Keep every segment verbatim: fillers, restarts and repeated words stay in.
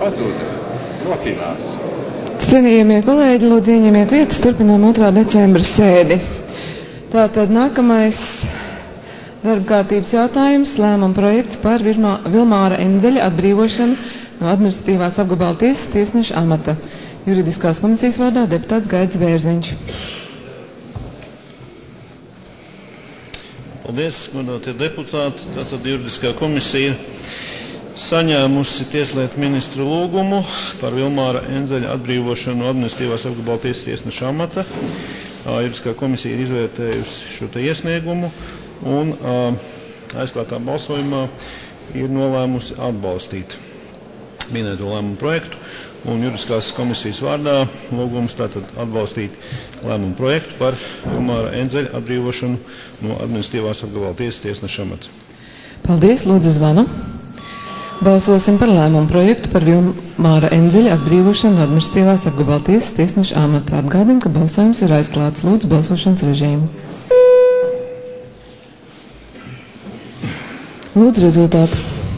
pazuda, notinās. Cienījamie kolēģi, lūdzu ieņemiet vietas, turpinām otrā decembra sēdi. Tātad nākamais darba kārtības jautājums, lēmuma projekts par Vilmā, Vilmāra Enzeļa atbrīvošanu no administratīvās apgabala tiesas tiesneša amata. Juridiskās komisijas vārdā deputāts Gaidis Bērziņš. Paldies, godātie deputāti. Tātad juridiskā komisija ir saņēmusi tieslietu ministra lūgumu par Vilmāra Enzeļa atbrīvošanu no administratīvās apgabala tiesas tiesneša amata. Juridiskā komisija ir izvērtējusi šo te iesniegumu un aizklātā balsojumā ir nolēmusi atbalstīt minēto lēmumu projektu. Un juridiskās komisijas vārdā lūgums tātad atbalstīt lēmumu projektu par Vilmāra Enzeļa atbrīvošanu no administratīvās apgabala tiesas tiesneša amata. Paldies, lūdzu zvanu. Balsosim par lēmumu projektu par Vilmāra Enzeļa atbrīvošanu no administratīvās apgabala tiesas tiesneša amata. Atgādinu, ka balsojums ir aizklāts. Lūdzu balsošanas režīmu. Lūdzu rezultātu.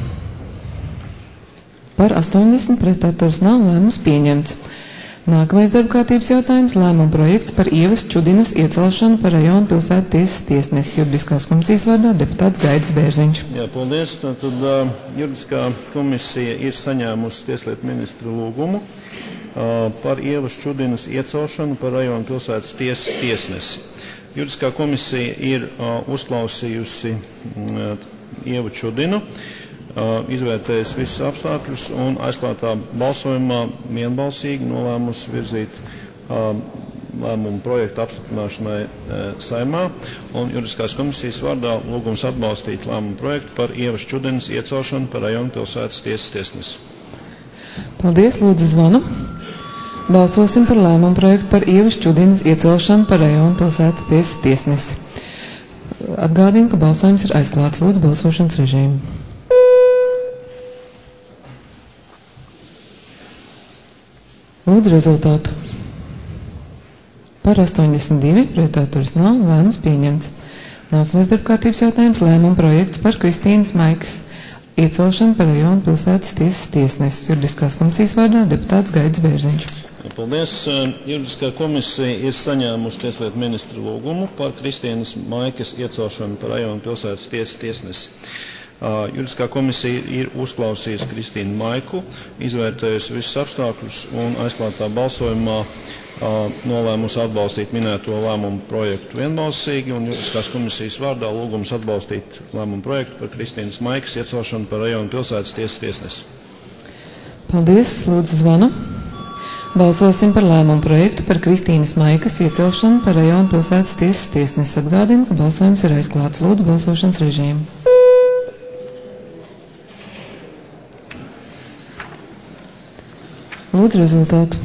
Par astoņdesmit pret atturas nav, lēmums pieņemts. Nākamais darba kārtības jautājums - lēmuma projekts par Ievas Čudinas iecelšanu par rajona pilsētu tiesas tiesnesi. Juridiskās komisijas vārdā deputāts Gaidis Bērziņš. Jā, paldies. Tad uh, juridiskā komisija ir saņēmusi tieslietu ministra lūgumu uh, par Ievas Čudinas iecelšanu par rajona pilsētas tiesas tiesnesi. Juridiskā komisija ir uh, uzklausījusi uh, Ievu Čudinu, Uh, izvērtējis visus apstākļus un aizklātā balsojumā vienbalsīgi nolēmusi virzīt uh, lēmumu projektu apstiprināšanai uh, Saeimā. Un juridiskās komisijas vārdā lūgums atbalstīt lēmumu projektu par Ievas Čudinas iecelšanu par rajona pilsētas tiesas tiesnesi. Paldies, lūdzu zvanu. Balsosim par lēmumu projektu par Ievas Čudinas iecelšanu par rajona pilsētas tiesas tiesnesi. Atgādinu, ka balsojums ir aizklāts. Lūdzu balsošanas režīmu. Lūdzu rezultātu. Par astoņdesmit divi, pret atturas nav, lēmums pieņemts. Nākamais darba kārtības jautājums - lēmuma projekts par Kristīnas Maikas iecelšanu par rajona pilsētas tiesas tiesnesi. Juridiskās komisijas vārdā deputāts Gaidis Bērziņš. Paldies. Juridiskā komisija ir saņēmusi tieslietu ministra lūgumu par Kristīnas Maikas iecelšanu par rajona pilsētas tiesas tiesnesi. Uh, juridiskā komisija ir uzklausījusi Kristīnu Maiku, izvērtējusi visus apstākļus un aizklātā balsojumā uh, nolēmusi atbalstīt minēto lēmumu projektu vienbalsīgi, un juridiskās komisijas vārdā lūgums atbalstīt lēmumu projektu par Kristīnas Maikas iecelšanu par rajona pilsētas tiesas tiesnesi. Paldies, lūdzu zvanu. Balsosim par lēmumu projektu par Kristīnas Maikas iecelšanu par rajona pilsētas tiesas tiesnesi. Atgādinu, ka balsojums ir aizklāts. Lūdzu balsošanas režīmu. Lūdzu rezultātu.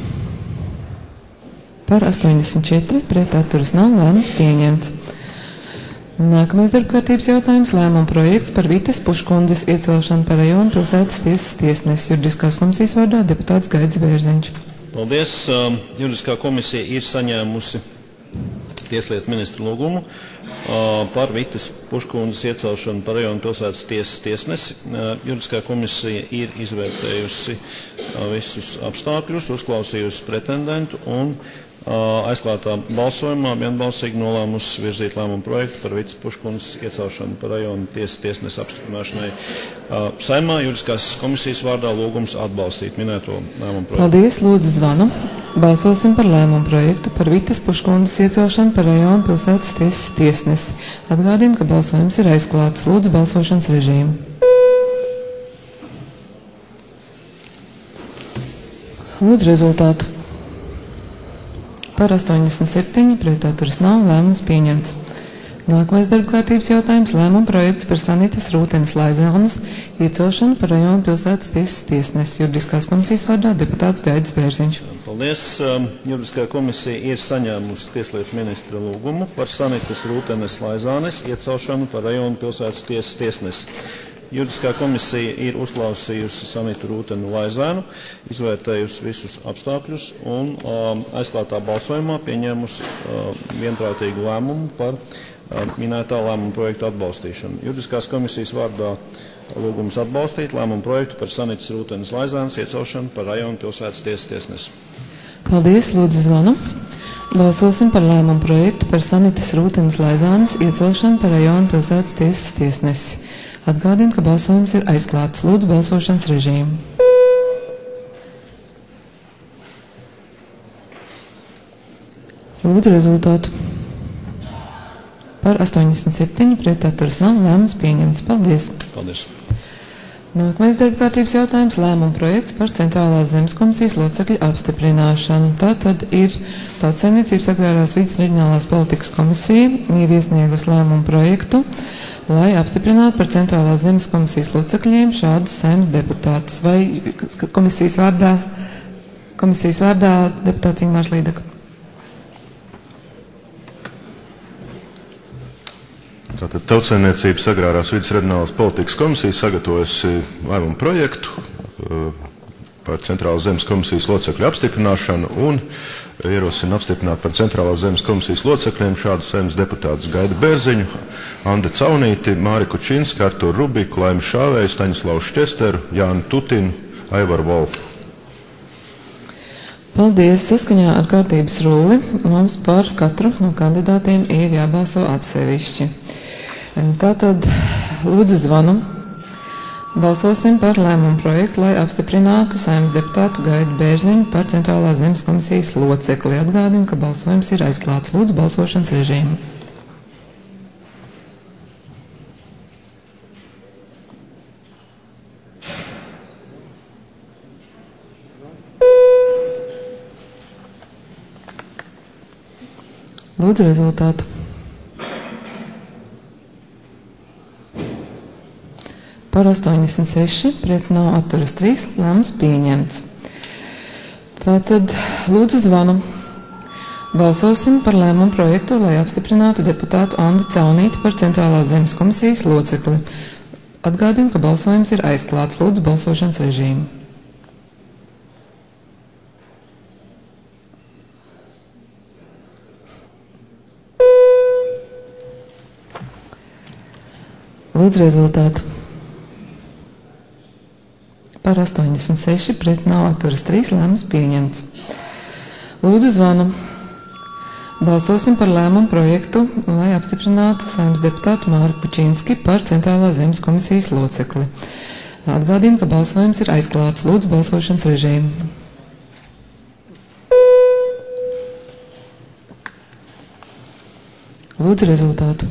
Par astoņdesmit četri, pret atturas nav, lēmums pieņemts. Nākamais darba kārtības jautājums - lēmuma projekts par Vites Puškundzes iecelšanu par rajona pilsētas tiesas tiesnesi. Juridiskās komisijas vārdā deputāts Gaidis Bērziņš. Paldies. Juridiskā komisija ir saņēmusi tieslietu ministra lūgumu uh, par Vites Puškundzes iecelšanu par rajona pilsētas tiesas tiesnesi. Uh, juridiskā komisija ir izvērtējusi uh, visus apstākļus, uzklausījusi pretendentu un uh, aizklātā balsojumā vienbalsīgi nolēmusi virzīt lēmumu projektu par Vites Puškundzes iecelšanu par rajona tiesas tiesnesi apstiprināšanai uh, Saeimā. Juridiskās komisijas vārdā lūgums atbalstīt minēto lēmumu projektu. Paldies, lūdzu zvanu. Balsosim par lēmumu projektu par Vites Puškundzes iecelšanu par rajona pilsētas tiesas tiesnesi. Atgādinu, ka balsojums ir aizklāts. Lūdzu balsošanas režīmu. Lūdzu rezultātu. Par astoņdesmit septiņi, pret atturas nav, lēmums pieņemts. Nākamais darba kārtības jautājums - lēmuma projekts par Sanitas Rūtenes Laizānas iecelšanu par rajona pilsētas tiesas tiesnesi. Juridiskās komisijas vārdā deputāts Gaidis Bērziņš. Paldies. Juridiskā komisija ir saņēmusi tieslietu ministra lūgumu par Sanitas Rūtenes Laizānes iecelšanu par rajona pilsētas tiesas tiesnesi. Juridiskā komisija ir uzklausījusi Sanitu Rūtenu Laizānu, izvērtējusi visus apstākļus un um, aizklātā balsojumā pieņēmusi uh, vienprātīgu lēmumu par uh, minētā lēmuma projektu atbalstīšanu. Juridiskās komisijas vārdā lūgums atbalstīt lēmumu projektu par Sanitas Rūtenes Laizānes iecelšanu par rajonu pilsētas tiesas tiesnesi. Paldies, lūdzu zvanu. Balsosim par lēmumu projektu par Sanitas Rūtenes Laizānes iecelšanu par rajonu pilsētas tiesas tiesnesi. Atgādinu, ka balsojums ir aizklāts. Lūdzu balsošanas režīmu. Lūdzu rezultātu. Par astoņdesmit septiņi pret atturas nav, lēmums pieņemts. Paldies. Paldies. Nākamais darba kārtības jautājums - lēmuma projekts par Centrālās zemes komisijas locekļu apstiprināšanu. Tā tad ir Tautsaimniecības agrārās vides reģionālās politikas komisija ir iesniegusi lēmumu projektu, lai apstiprinātu par Centrālās zemes komisijas locekļiem šādus saimnes deputātus. Vai komisijas vārdā, komisijas vārdā deputāts Ingmārs Līdaka? Tātad Tautsaimniecības agrārās vides reģionālās politikas komisija sagatavojusi lēmumu projektu par Centrālās zemes komisijas locekļu apstiprināšanu un ierosina apstiprināt par Centrālās zemes komisijas locekļiem šādus saimnes deputātus Gaidu Bērziņu, Andi Caunīti, Māri Kučinsku, Arturu Rubiku, Laimi Šāvēju, Staņislavu Šķesteru, Jānu Tutinu, Aivaru Volfu. Paldies. Saskaņā ar kārtības rulli mums par katru no kandidātiem ir jābalso atsevišķi. Tātad lūdzu zvanu. Balsosim par lēmumu projektu, lai apstiprinātu saimnes deputātu Gaidu Bērziņu par Centrālās zemes komisijas locekli. Atgādinu, ka balsojums ir aizklāts. Lūdzu balsošanas režīmu. Lūdzu rezultātu. Par astoņdesmit seši pret nav atturas trīs, lēmums pieņemts. Tātad lūdzu zvanu. Balsosim par lēmumu projektu, lai apstiprinātu deputātu Andu Caunīti par Centrālās zemes komisijas locekli. Atgādinu, ka balsojums ir aizklāts. Lūdzu balsošanas režīmu. Lūdzu rezultātu. Par astoņdesmit seši pret nav atturas trīs, lēmums pieņemts. Lūdzu zvanu. Balsosim par lēmumu projektu, lai apstiprinātu saimnes deputātu Māri Kučinski par Centrālās zemes komisijas locekli. Atgādinu, ka balsojums ir aizklāts. Lūdzu balsošanas režīmu. Lūdzu rezultātu.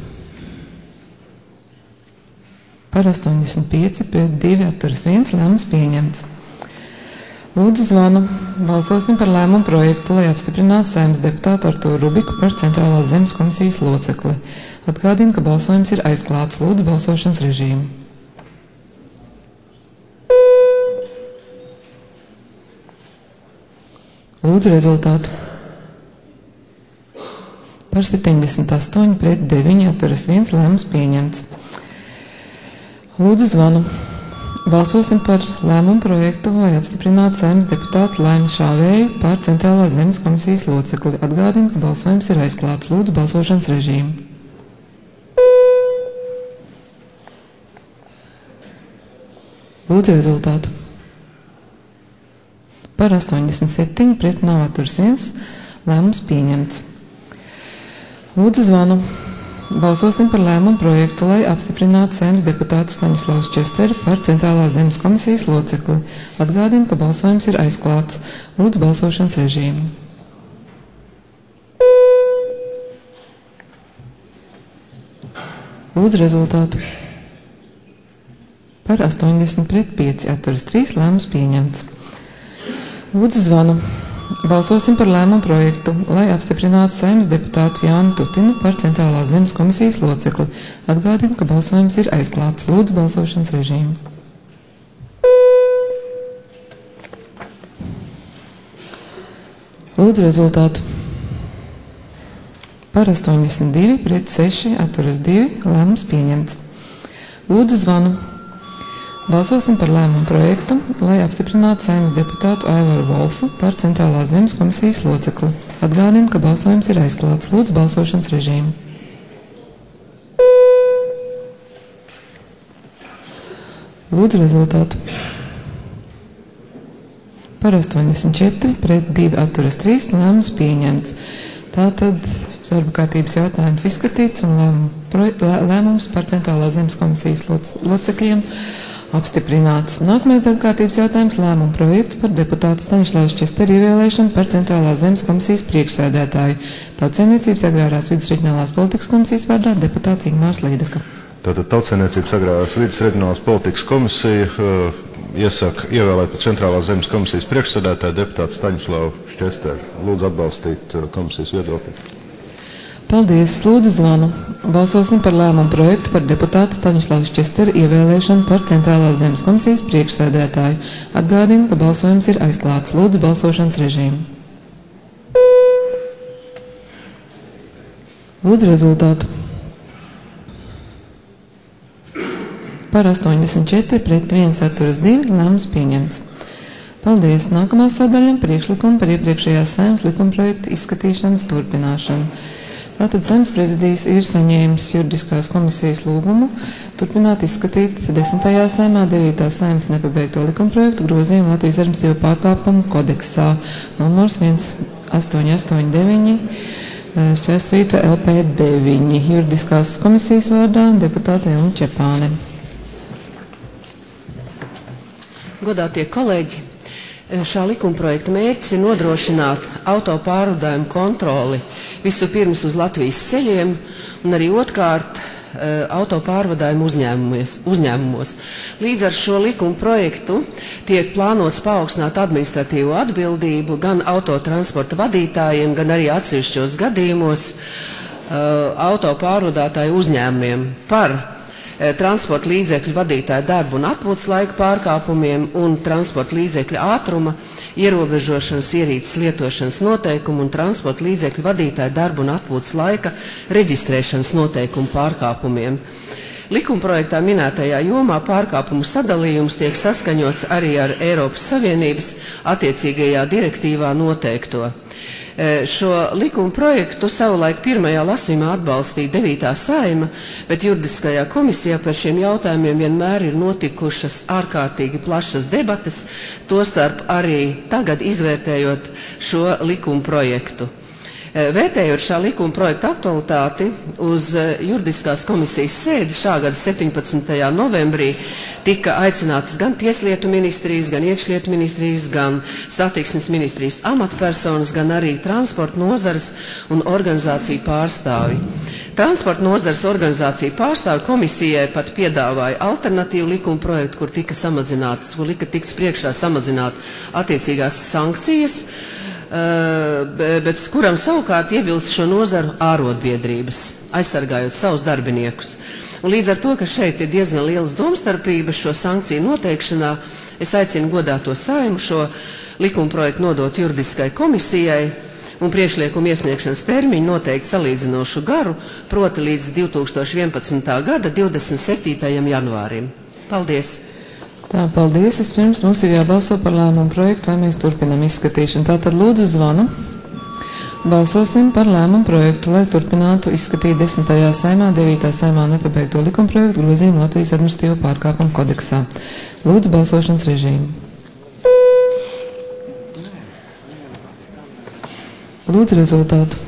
Par astoņdesmit pieci pret divi atturas viens, lēmums pieņemts. Lūdzu zvanu. Balsosim par lēmumu projektu, lai apstiprinātu saimnes deputātu Arturu Rubiku par Centrālās zemes komisijas locekli. Atgādinu, ka balsojums ir aizklāts. Lūdzu balsošanas režīmu. Lūdzu rezultātu. Par septiņdesmit astoņi pret deviņi atturas viens, lēmums pieņemts. Lūdzu zvanu. Balsosim par lēmumu projektu, lai apstiprinātu saimnes deputātu Laimi Šāvēju par Centrālās zemes komisijas locekli. Atgādinu, ka balsojums ir aizklāts. Lūdzu balsošanas režīmu. Lūdzu rezultātu. Par astoņdesmit septiņi pret nav atturas viens, lēmums pieņemts. Lūdzu zvanu. Balsosim par lēmumu projektu, lai apstiprinātu saimnes deputātu Staņislavu Šķesteru par Centrālās zemes komisijas locekli. Atgādinu, ka balsojums ir aizklāts. Lūdzu balsošanas režīmu. Lūdzu rezultātu. Par astoņdesmit pret pieci atturas trīs, lēmums pieņemts. Lūdzu zvanu. Balsosim par lēmumu projektu, lai apstiprinātu saimnes deputātu Jānu Tutinu par Centrālās zemes komisijas locekli. Atgādinu, ka balsojums ir aizklāts. Lūdzu balsošanas režīmu. Lūdzu rezultātu. Par astoņdesmit divi pret seši atturas divi, lēmums pieņemts. Lūdzu zvanu. Balsosim par lēmumu projektu, lai apstiprinātu saimnes deputātu Aivaru Volfu par Centrālās zemes komisijas locekli. Atgādinu, ka balsojums ir aizklāts. Lūdzu balsošanas režīmu. Lūdzu rezultātu. Par astoņdesmit četri, pret divi atturas trīs, lēmums pieņemts. Tātad darba kārtības jautājums izskatīts un lēmums, lēmums par Centrālās zemes komisijas loc, locekļiem apstiprināts. Nākamais darba kārtības jautājums - lēmuma projekts par deputātu Staņislavu Šķesteri ievēlēšanu par Centrālās zemes komisijas priekšsēdētāju. Tautsaimniecības agrārās vides reģionālās politikas komisijas vārdā deputāts Ingmārs Līdaka. Tātad Tautsaimniecības agrārās vides reģionālās politikas komisija uh, iesaka ievēlēt par Centrālās zemes komisijas priekšsēdētāju deputātu Staņislavu Šķesteri. Lūdzu atbalstīt uh, komisijas viedokli. Paldies, lūdzu zvanu. Balsosim par lēmumu projektu par deputātu Staņislavu Šķesteri ievēlēšanu par Centrālās zemes komisijas priekšsēdētāju. Atgādinu, ka balsojums ir aizklāts. Lūdzu balsošanas režīmu. Lūdzu rezultātu. Par astoņdesmit četri, pret viens atturas divi, lēmums pieņemts. Paldies. Nākamā sadaļa - priekšlikuma par iepriekšējās Saeimas likumprojekta izskatīšanas turpināšanu. Tātad Saeimas prezidijs ir saņēmis juridiskās komisijas lūgumu turpināt izskatīt desmitajā Saeimā devītās Saeimas nepabeigto likumprojektu grozījumu Latvijas administratīvo pārkāpumu kodeksā numurs viens astoņi astoņi deviņi šķērsvīta L P deviņi. Juridiskās komisijas vārdā deputāte Ilma Čepāne. Godātie kolēģi, šā likumprojekta mērķis ir nodrošināt auto pārvadājumu kontroli vispirms uz Latvijas ceļiem un arī otrkārt auto pārvadājumu uzņēmumos. Līdz ar šo likumprojektu tiek plānots paaugstināt administratīvo atbildību gan autotransporta vadītājiem, gan arī atsevišķos gadījumos auto pārvadātāju uzņēmumiem par transporta līdzekļu vadītāju darbu un atpūtas laika pārkāpumiem un transporta līdzekļu ātruma ierobežošanas ierīces lietošanas noteikumu un transporta līdzekļu vadītāju darbu un atpūtas laika reģistrēšanas noteikumu pārkāpumiem. Likumprojektā minētajā jomā pārkāpumu sadalījums tiek saskaņots arī ar Eiropas Savienības attiecīgajā direktīvā noteikto. Šo likuma projektu savulaik pirmajā lasījumā atbalstīja devītā Saeima, bet juridiskajā komisijā par šiem jautājumiem vienmēr ir notikušas ārkārtīgi plašas debates, tostarp arī tagad izvērtējot šo likuma projektu. Vērtējot šā likuma projekta aktualitāti, uz juridiskās komisijas sēdi šā gada septiņpadsmitajā novembrī tika aicinātas gan Tieslietu ministrijas, gan Iekšlietu ministrijas, gan Satiksmes ministrijas amatpersonas, gan arī transporta nozares un organizāciju pārstāvi. Transporta nozares organizāciju pārstāvi komisijai pat piedāvāja alternatīvu likuma projektu, kur tika samazināts, kur lika tiks priekšā samazināt attiecīgās sankcijas, bet kuram savukārt iebilst šo nozaru ārotbiedrības, aizsargājot savus darbiniekus. Un līdz ar to, ka šeit ir diezgan lielas domstarpības šo sankciju noteikšanā, es aicinu godāto Saeimu šo likumprojektu nodot juridiskai komisijai un priekšlikumu iesniegšanas termiņu noteikti salīdzinošu garu, proti līdz divi tūkstoši vienpadsmitā gada divdesmit septītajam janvārim. Paldies! Tā, paldies. Vispirms mums ir jābalso par lēmumu projektu, vai mēs turpinām izskatīšanu. Tātad lūdzu zvanu. Balsosim par lēmumu projektu, lai turpinātu izskatīt desmitajā Saeimā, devītā Saeimā nepabeigto likumprojektu grozījumu Latvijas administratīvo pārkāpumu kodeksā. Lūdzu balsošanas režīmu. Lūdzu rezultātu.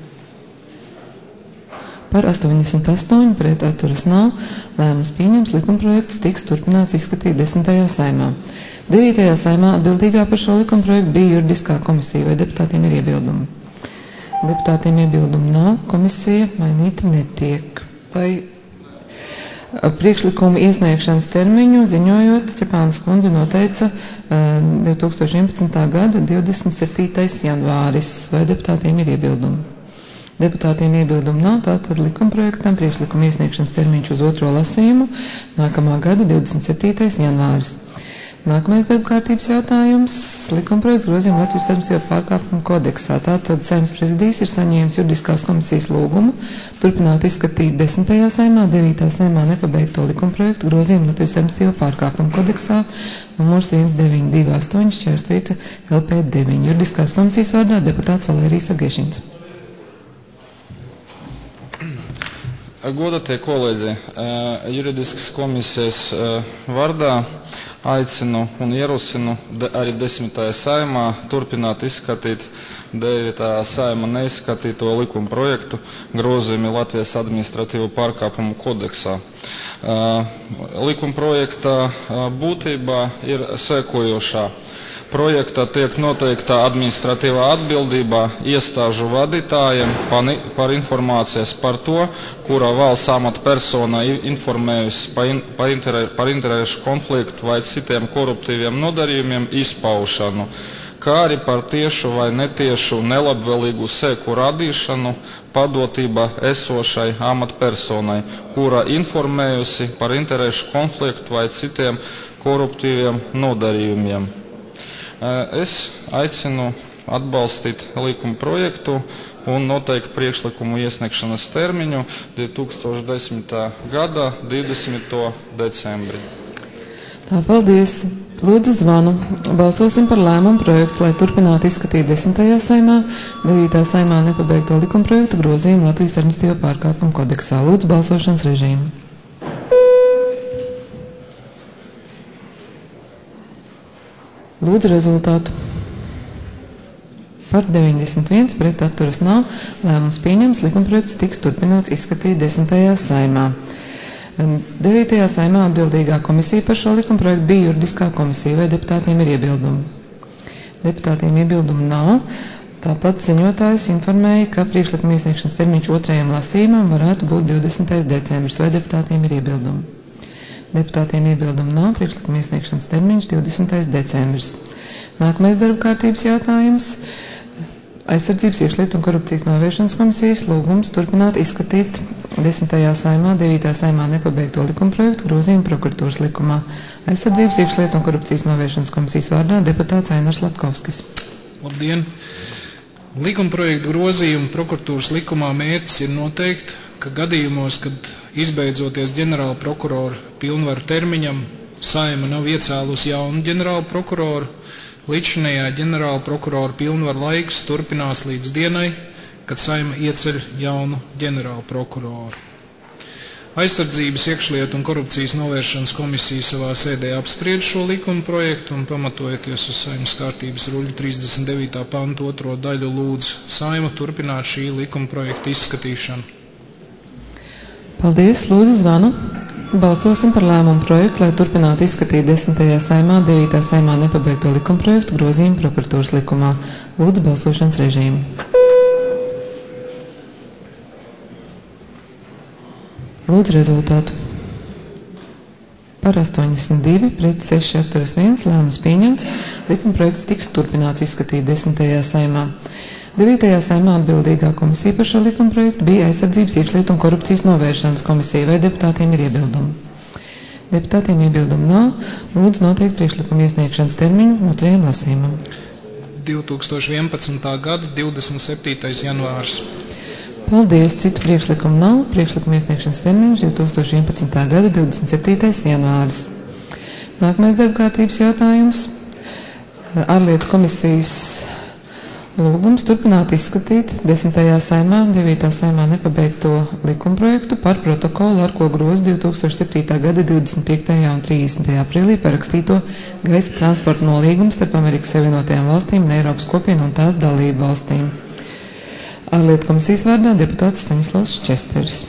Par astoņdesmit astoņi, pret atturas nav, lēmums pieņems, likumprojekts tiks turpināts izskatīt desmitajā Saeimā. devītajā Saeimā atbildīgā par šo likumprojektu bija juridiskā komisija, vai deputātiem ir iebildumi? Deputātiem iebildumu nav, komisija mainīta netiek. Vai priekšlikumu iesniegšanas termiņu ziņojot, Čepānas kundze noteica divi tūkstoši vienpadsmitā gada divdesmit septītais janvāris, vai deputātiem ir iebildumi? Deputātiem iebildumu nav, tātad likumprojektam priekšlikuma iesniegšanas termiņš uz otro lasījumu nākamā gada divdesmit septītais janvāris. Nākamais darba kārtības jautājums - likumprojekts grozījuma Latvijas administratīvo pārkāpumu kodeksā. Tātad Saeimas prezidijs ir saņēmis juridiskās komisijas lūgumu turpināt izskatīt desmitajā Saeimā, devītā Saeimā nepabeigto likumprojektu grozījumu Latvijas administratīvo pārkāpumu kodeksā numurs viens deviņi divi astoņi šķērsvītra L P deviņi. Juridiskās komisijas vārdā deputāts Valērijas Agēšins. Godātie kolēģi, juridiskas komisijas vārdā aicinu un ierosinu arī desmitajā saimā turpināt izskatīt devītajā saima neizskatīto likuma projektu grozījumi Latvijas administratīvo pārkāpumu kodeksā. Likuma projekta būtība ir sekojošā. Projektā tiek noteikta administratīvā atbildība iestāžu vadītājiem par informācijas par to, kura valsts amatpersona informējusi par interešu konfliktu vai citiem koruptīviem nodarījumiem izpaušanu, kā arī par tiešu vai netiešu nelabvēlīgu seku radīšanu padotība esošai amatpersonai, kura informējusi par interešu konfliktu vai citiem koruptīviem nodarījumiem. Es aicinu atbalstīt likuma projektu un noteikt priekšlikumu iesniegšanas termiņu divi tūkstoši desmitā gada divdesmito decembri. Tā, paldies. Lūdzu zvanu. Balsosim par lēmumu projektu, lai turpinātu izskatīt desmitajā saimā, devītā saimā nepabeigto likuma projektu grozījumu Latvijas administratīvo pārkāpumu kodeksā. Lūdzu balsošanas režīmu. Lūdzu rezultātu. Par deviņdesmit viens pret atturas nav. Lēmums pieņems, likumprojekts tiks turpināts izskatīt desmitajā saimā. devītajā saimā atbildīgā komisija par šo likumprojektu bija juridiskā komisija, vai deputātiem ir iebildumi? Deputātiem iebildumu nav. Tāpat ziņotājs informēja, ka priekšlikuma iesniegšanas termiņš otrajam lasījumam varētu būt divdesmitais decembris, vai deputātiem ir iebildumi? Deputātiem iebildumu nav, priekšlikuma iesniegšanas termiņš divdesmitais decembris. Nākamais darba kārtības jautājums. Aizsardzības, iekšlietu un korupcijas novēršanas komisijas lūgums turpināt izskatīt desmitajā saimā, devītajā saimā nepabeigto likumprojektu grozījumu prokuratūras likumā. Aizsardzības, iekšlietu un korupcijas novēršanas komisijas vārdā deputāts Ainars Latkovskis. Labdien! Likumprojektu grozījumu prokuratūras likumā mērķis ir noteikt, ka gadījumos, kad izbeidzoties ģenerāla prokurora pilnvaru termiņam, Saeima nav iecēlusi jaunu ģenerāla prokuroru, līdzinējā ģenerāla prokurora pilnvaru laiks turpinās līdz dienai, kad Saeima ieceļ jaunu ģenerāla prokuroru. Aizsardzības, iekšlietu un korupcijas novēršanas komisija savā sēdē apspried šo likuma projektu un pamatojoties uz Saeimas kārtības ruļu trīsdesmit devītā pantu otro daļu lūdz Saeimu turpināt šī likuma projekta izskatīšanu. Paldies, lūdzu zvanu. Balsosim par lēmumu projektu, lai turpinātu izskatīt desmitajā saimā, devītā saimā nepabeigto likuma projektu grozījumu prokuratūras likumā. Lūdzu balsošanas režīmu. Lūdzu rezultātu. Par astoņdesmit divi pret seši atturas viens lēmums pieņemts. Likuma projekts tiks turpināts izskatīt desmitajā saimā. devītajā saimā atbildīgā komisija par šo likuma projektu bija Aizsardzības, iekšlietu un korupcijas novēršanas komisija, vai deputātiem ir iebildumi? Deputātiem iebildumu nav. Lūdzu noteikt priekšlikumu iesniegšanas termiņu otrajam lasījumam. divi tūkstoši vienpadsmitā gada divdesmit septītais janvārs. Paldies, citu priekšlikumu nav. Priekšlikumu iesniegšanas termiņš divi tūkstoši vienpadsmitā gada divdesmit septītais janvārs. Nākamais darba kārtības jautājums. Ārlietu komisijas lūgums turpināt izskatīt desmitajā saimā, devītā saimā nepabeigto likumprojektu par protokolu, ar ko groza divi tūkstoši septītā gada divdesmit piektajā un trīsdesmitajā aprīlī parakstīto gaisa transporta nolīgumu starp Amerikas Savienotajām valstīm un Eiropas kopienu un tās dalību valstīm. Ārlietu komisijas vārdā deputāts Staņislavs Česteris.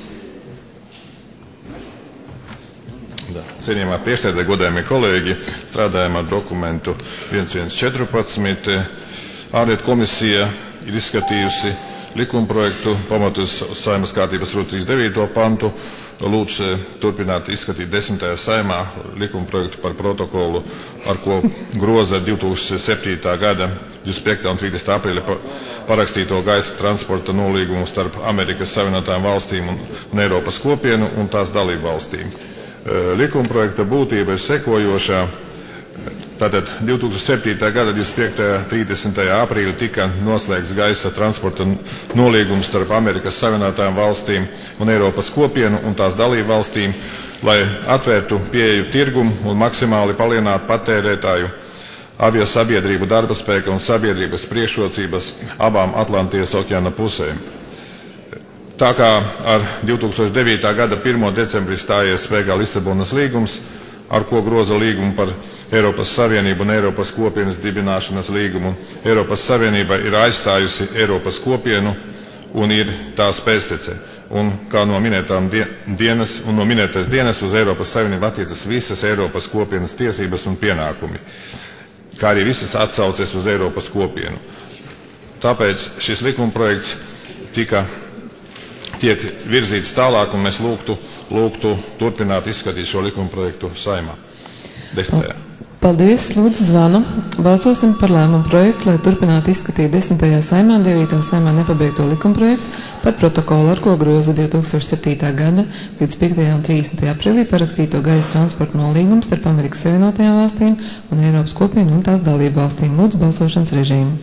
Cienījamā priekšsēdē, godājamie kolēģi, strādājam ar dokumentu viens viens četrpadsmit. Ārlietu komisija ir izskatījusi likumprojektu pamatojas uz Saeimas kārtības rulju trīsdesmit devīto pantu. Lūdz turpināt izskatīt desmitajā saimā likumprojektu par protokolu, ar ko groza divi tūkstoši septītā gada divdesmit piektajā un trīsdesmitā aprīļa parakstīto gaisa transporta nolīgumu starp Amerikas Savienotajām valstīm un Eiropas kopienu un tās dalību valstīm. Likumprojekta būtība ir sekojošā. Tātad divi tūkstoši septītā gada divdesmit piektajā un trīsdesmitajā aprīļa tika noslēgts gaisa transporta nolīgums starp Amerikas Savienotajām valstīm un Eiropas kopienu un tās dalību valstīm, lai atvērtu pieeju tirgumu un maksimāli palielinātu patērētāju aviosabiedrību darba spēka un sabiedrības priekšrocības abām Atlantijas okeāna pusēm. Tā kā ar divi tūkstoši devītā gada pirmā decembrī stājies spēkā Lisabonas līgums, ar ko groza līgumu par Eiropas Savienību un Eiropas kopienas dibināšanas līgumu, Eiropas Savienība ir aizstājusi Eiropas kopienu un ir tās pēctece. Un kā no minētām dienas un no minētais dienas uz Eiropas Savienību attiecas visas Eiropas kopienas tiesības un pienākumi, kā arī visas atsauces uz Eiropas kopienu. Tāpēc šis likumprojekts tika tiek virzīts tālāk, un mēs lūgtu, lūgtu turpināt izskatīt šo likumprojektu Saeimā. Desmitajā. Paldies, lūdzu zvanu. Balsosim par lēmumu projektu, lai turpinātu izskatīt desmitajā Saeimā, devītā Saeimā nepabeigto likumprojektu par protokolu, ar ko groza divi tūkstoši septītā gada līdz piektajā un trīsdesmitajā aprīlī parakstīto gaisa transporta nolīgumu starp Amerikas Savienotajām valstīm un Eiropas kopienu un tās dalību valstīm. Lūdzu balsošanas režīmu.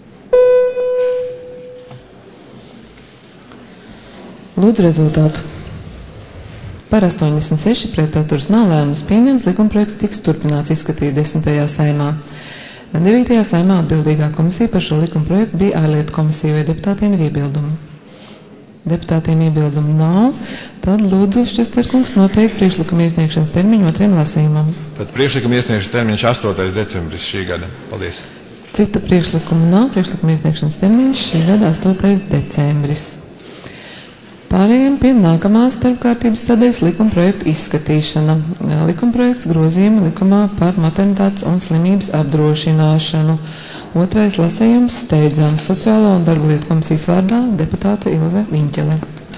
Lūdzu rezultātu. Par astoņdesmit seši pret atturas nav lēmums pieņemts, likumprojekts tiks turpināts izskatīt desmitajā Saeimā. devītajā Saeimā atbildīgā komisija par šo likumprojektu bija ārlietu komisija, vai deputātiem ir iebildumi? Deputātiem iebildumu nav, tad lūdzu Šķesterkungs noteikt priekšlikuma iesniegšanas termiņu otriem lasījumam. Tad priekšlikuma iesniegšanas termiņš astotais decembris šī gada. Paldies. Citu priekšlikumu nav, priekšlikuma iesniegšanas termiņš šī gada astotais decembris. Pārējiem pie nākamās starpkārtības sadaļas likumprojektu izskatīšana. Likumprojekts grozījumi likumā par maternitātes un slimības apdrošināšanu. Otrais lasējums steidzams Sociālo un darba lietu komisijas vārdā deputāte Ilze Viņķele.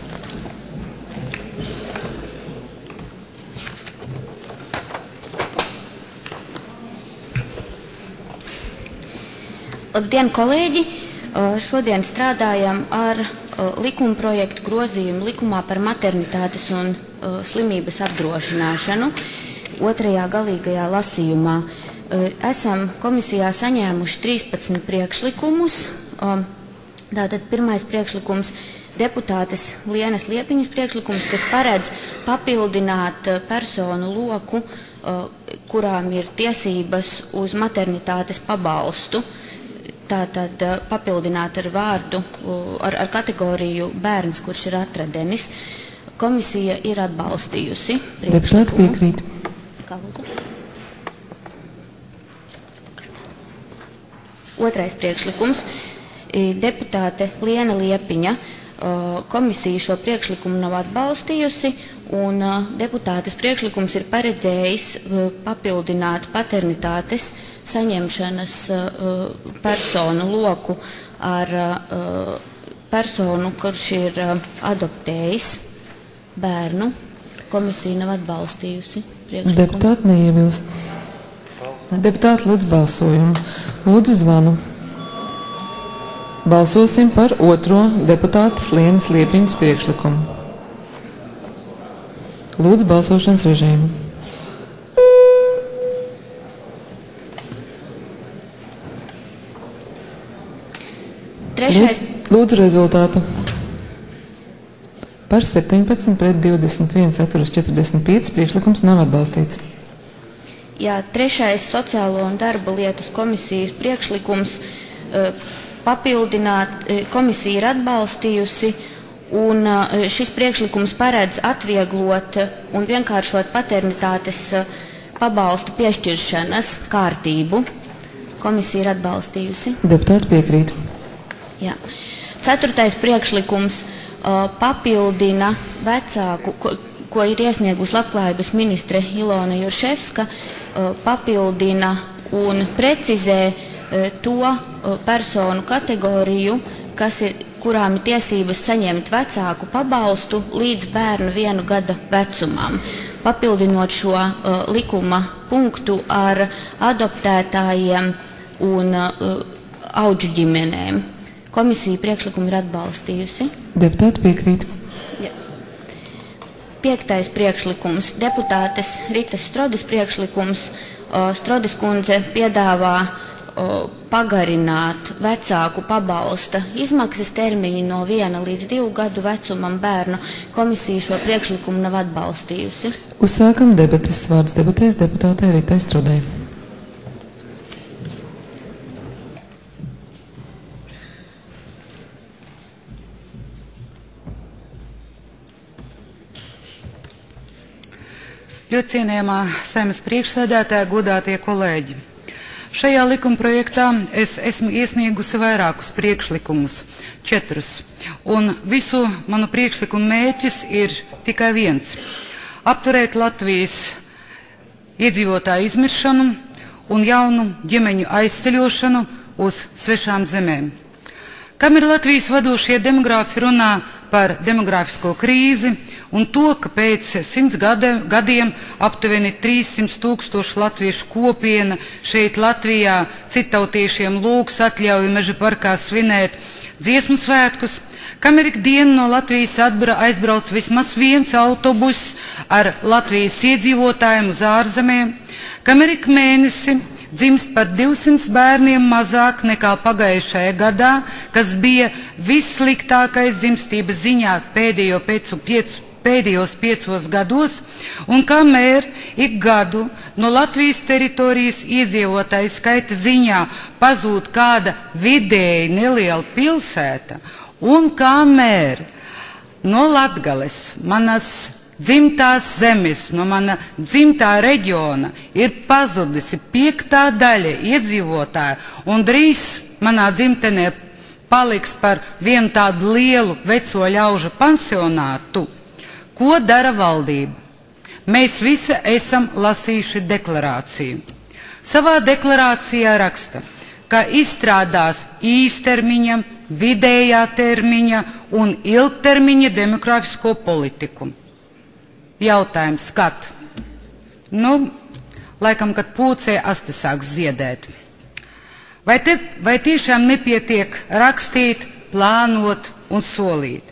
Labdien, kolēģi! Šodien strādājam ar likumprojektu grozījumu likumā par maternitātes un uh, slimības apdrošināšanu otrajā galīgajā lasījumā. Uh, esam komisijā saņēmuši trīspadsmit priekšlikumus. Um, tātad pirmais priekšlikums deputātes Lienas Liepiņas priekšlikums, kas paredz papildināt uh, personu loku, uh, kurām ir tiesības uz maternitātes pabalstu. Tātad papildināt ar vārdu, ar, ar kategoriju bērns, kurš ir atradenis. Komisija ir atbalstījusi priekšlikumu. Deputāti piekrīt. Kā lūdzu? Otrais priekšlikums. Deputāte Liena Liepiņa. Komisija šo priekšlikumu nav atbalstījusi, un deputātes priekšlikums ir paredzējis papildināt paternitātes saņemšanas personu loku ar personu, kurš ir adoptējis bērnu. Komisija nav atbalstījusi priekšlikumu. Deputāti neiebilst. Deputāti lūdzu balsojumu. Lūdzu zvanu. Balsosim par otro deputātes Lienas Liepiņas priekšlikumu. Lūdzu balsošanas režīmu. Trešais. Lūdzu rezultātu. Par septiņpadsmit pret divdesmit viens atturas četrdesmit pieci priekšlikums nav atbalstīts. Jā, trešais sociālo un darba lietas komisijas priekšlikums papildināt, komisija ir atbalstījusi, un šis priekšlikums paredz atvieglot un vienkāršot paternitātes pabalstu piešķiršanas kārtību. Komisija ir atbalstījusi. Deputāti piekrīt. Jā. Ceturtais priekšlikums uh, papildina vecāku, ko, ko ir iesniegusi labklājības ministre Ilona Jurševska, uh, papildina un precizē uh, to uh, personu kategoriju, kas ir, kurām ir tiesības saņemt vecāku pabalstu līdz bērnu vienu gada vecumam. Papildinot šo uh, likuma punktu ar adoptētājiem un uh, audžu ģimenēm. Komisija priekšlikumu ir atbalstījusi. Deputāti piekrīt. Ja. Piektais priekšlikums, deputātes Ritas Strodis priekšlikums. O, Strodis kundze piedāvā o, pagarināt vecāku pabalsta izmaksas termiņu no viena līdz divu gadu vecumam bērnu. Komisija šo priekšlikumu nav atbalstījusi. Uzsākam debates. Vārds debatēs deputātei Ritai Strodai. Ļoti cienījamā Saeimas priekšsēdētāja, godātie kolēģi. Šajā likumprojektā es esmu iesniegusi vairākus priekšlikumus, četrus, un visu manu priekšlikumu mērķis ir tikai viens – apturēt Latvijas iedzīvotāju izmiršanu un jaunu ģimeņu aizceļošanu uz svešām zemēm. Kamēr Latvijas vadošie demografi runā par demografisko krīzi un to, ka pēc simts gadiem aptuveni trīssimti tūkstoši latviešu kopiena šeit Latvijā citautiešiem lūgs atļauju Meža parkā svinēt dziesmu svētkus, kamēr ikdienu no Latvijas atbra aizbrauc vismaz viens autobus ar Latvijas iedzīvotājiem uz ārzemēm, kamēr ik mēnesi dzimst par divsimt bērniem mazāk nekā pagājušajā gadā, kas bija vissliktākais dzimstības ziņā pēdējo piecu, piecu, pēdējos piecos gados, un kamēr ik gadu no Latvijas teritorijas iedzīvotāju skaita ziņā pazūd kāda vidēji neliela pilsēta, un kamēr no Latgales, manas dzimtās zemes, no mana dzimtā reģiona ir pazudusi piektā daļa iedzīvotāju, un drīz manā dzimtenē paliks par vienu tādu lielu veco ļaužu pansionātu. Ko dara valdība? Mēs visi esam lasījuši deklarāciju. Savā deklarācijā raksta, ka izstrādās īstermiņa, vidējā termiņa un ilgtermiņa demografisko politiku. Jautājums, kad? Nu, laikam, kad pūcē asti sāks ziedēt. Vai, te, vai tiešām nepietiek rakstīt, plānot un solīt?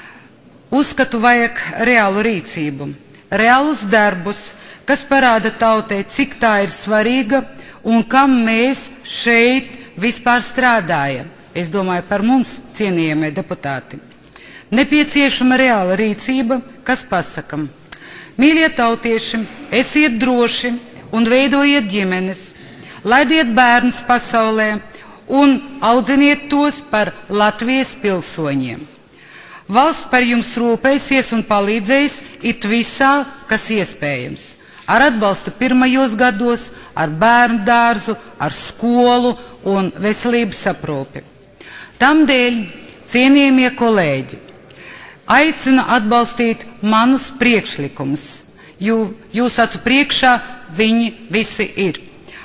Uzskatu vajag reālu rīcību, reālus darbus, kas parāda tautai, cik tā ir svarīga un kam mēs šeit vispār strādājam. Es domāju par mums, cienījamie deputāti. Nepieciešama reāla rīcība, kas pasakam. Mīļie tautieši, esiet droši un veidojiet ģimenes, laidiet bērnus pasaulē un audziniet tos par Latvijas pilsoņiem. Valsts par jums rūpēsies un palīdzēs it visā, kas iespējams. Ar atbalstu pirmajos gados, ar bērnu dārzu, ar skolu un veselības aprūpi. Tamdēļ, cienījamie kolēģi, aicinu atbalstīt manus priekšlikumus, jo jūs acu priekšā viņi visi ir.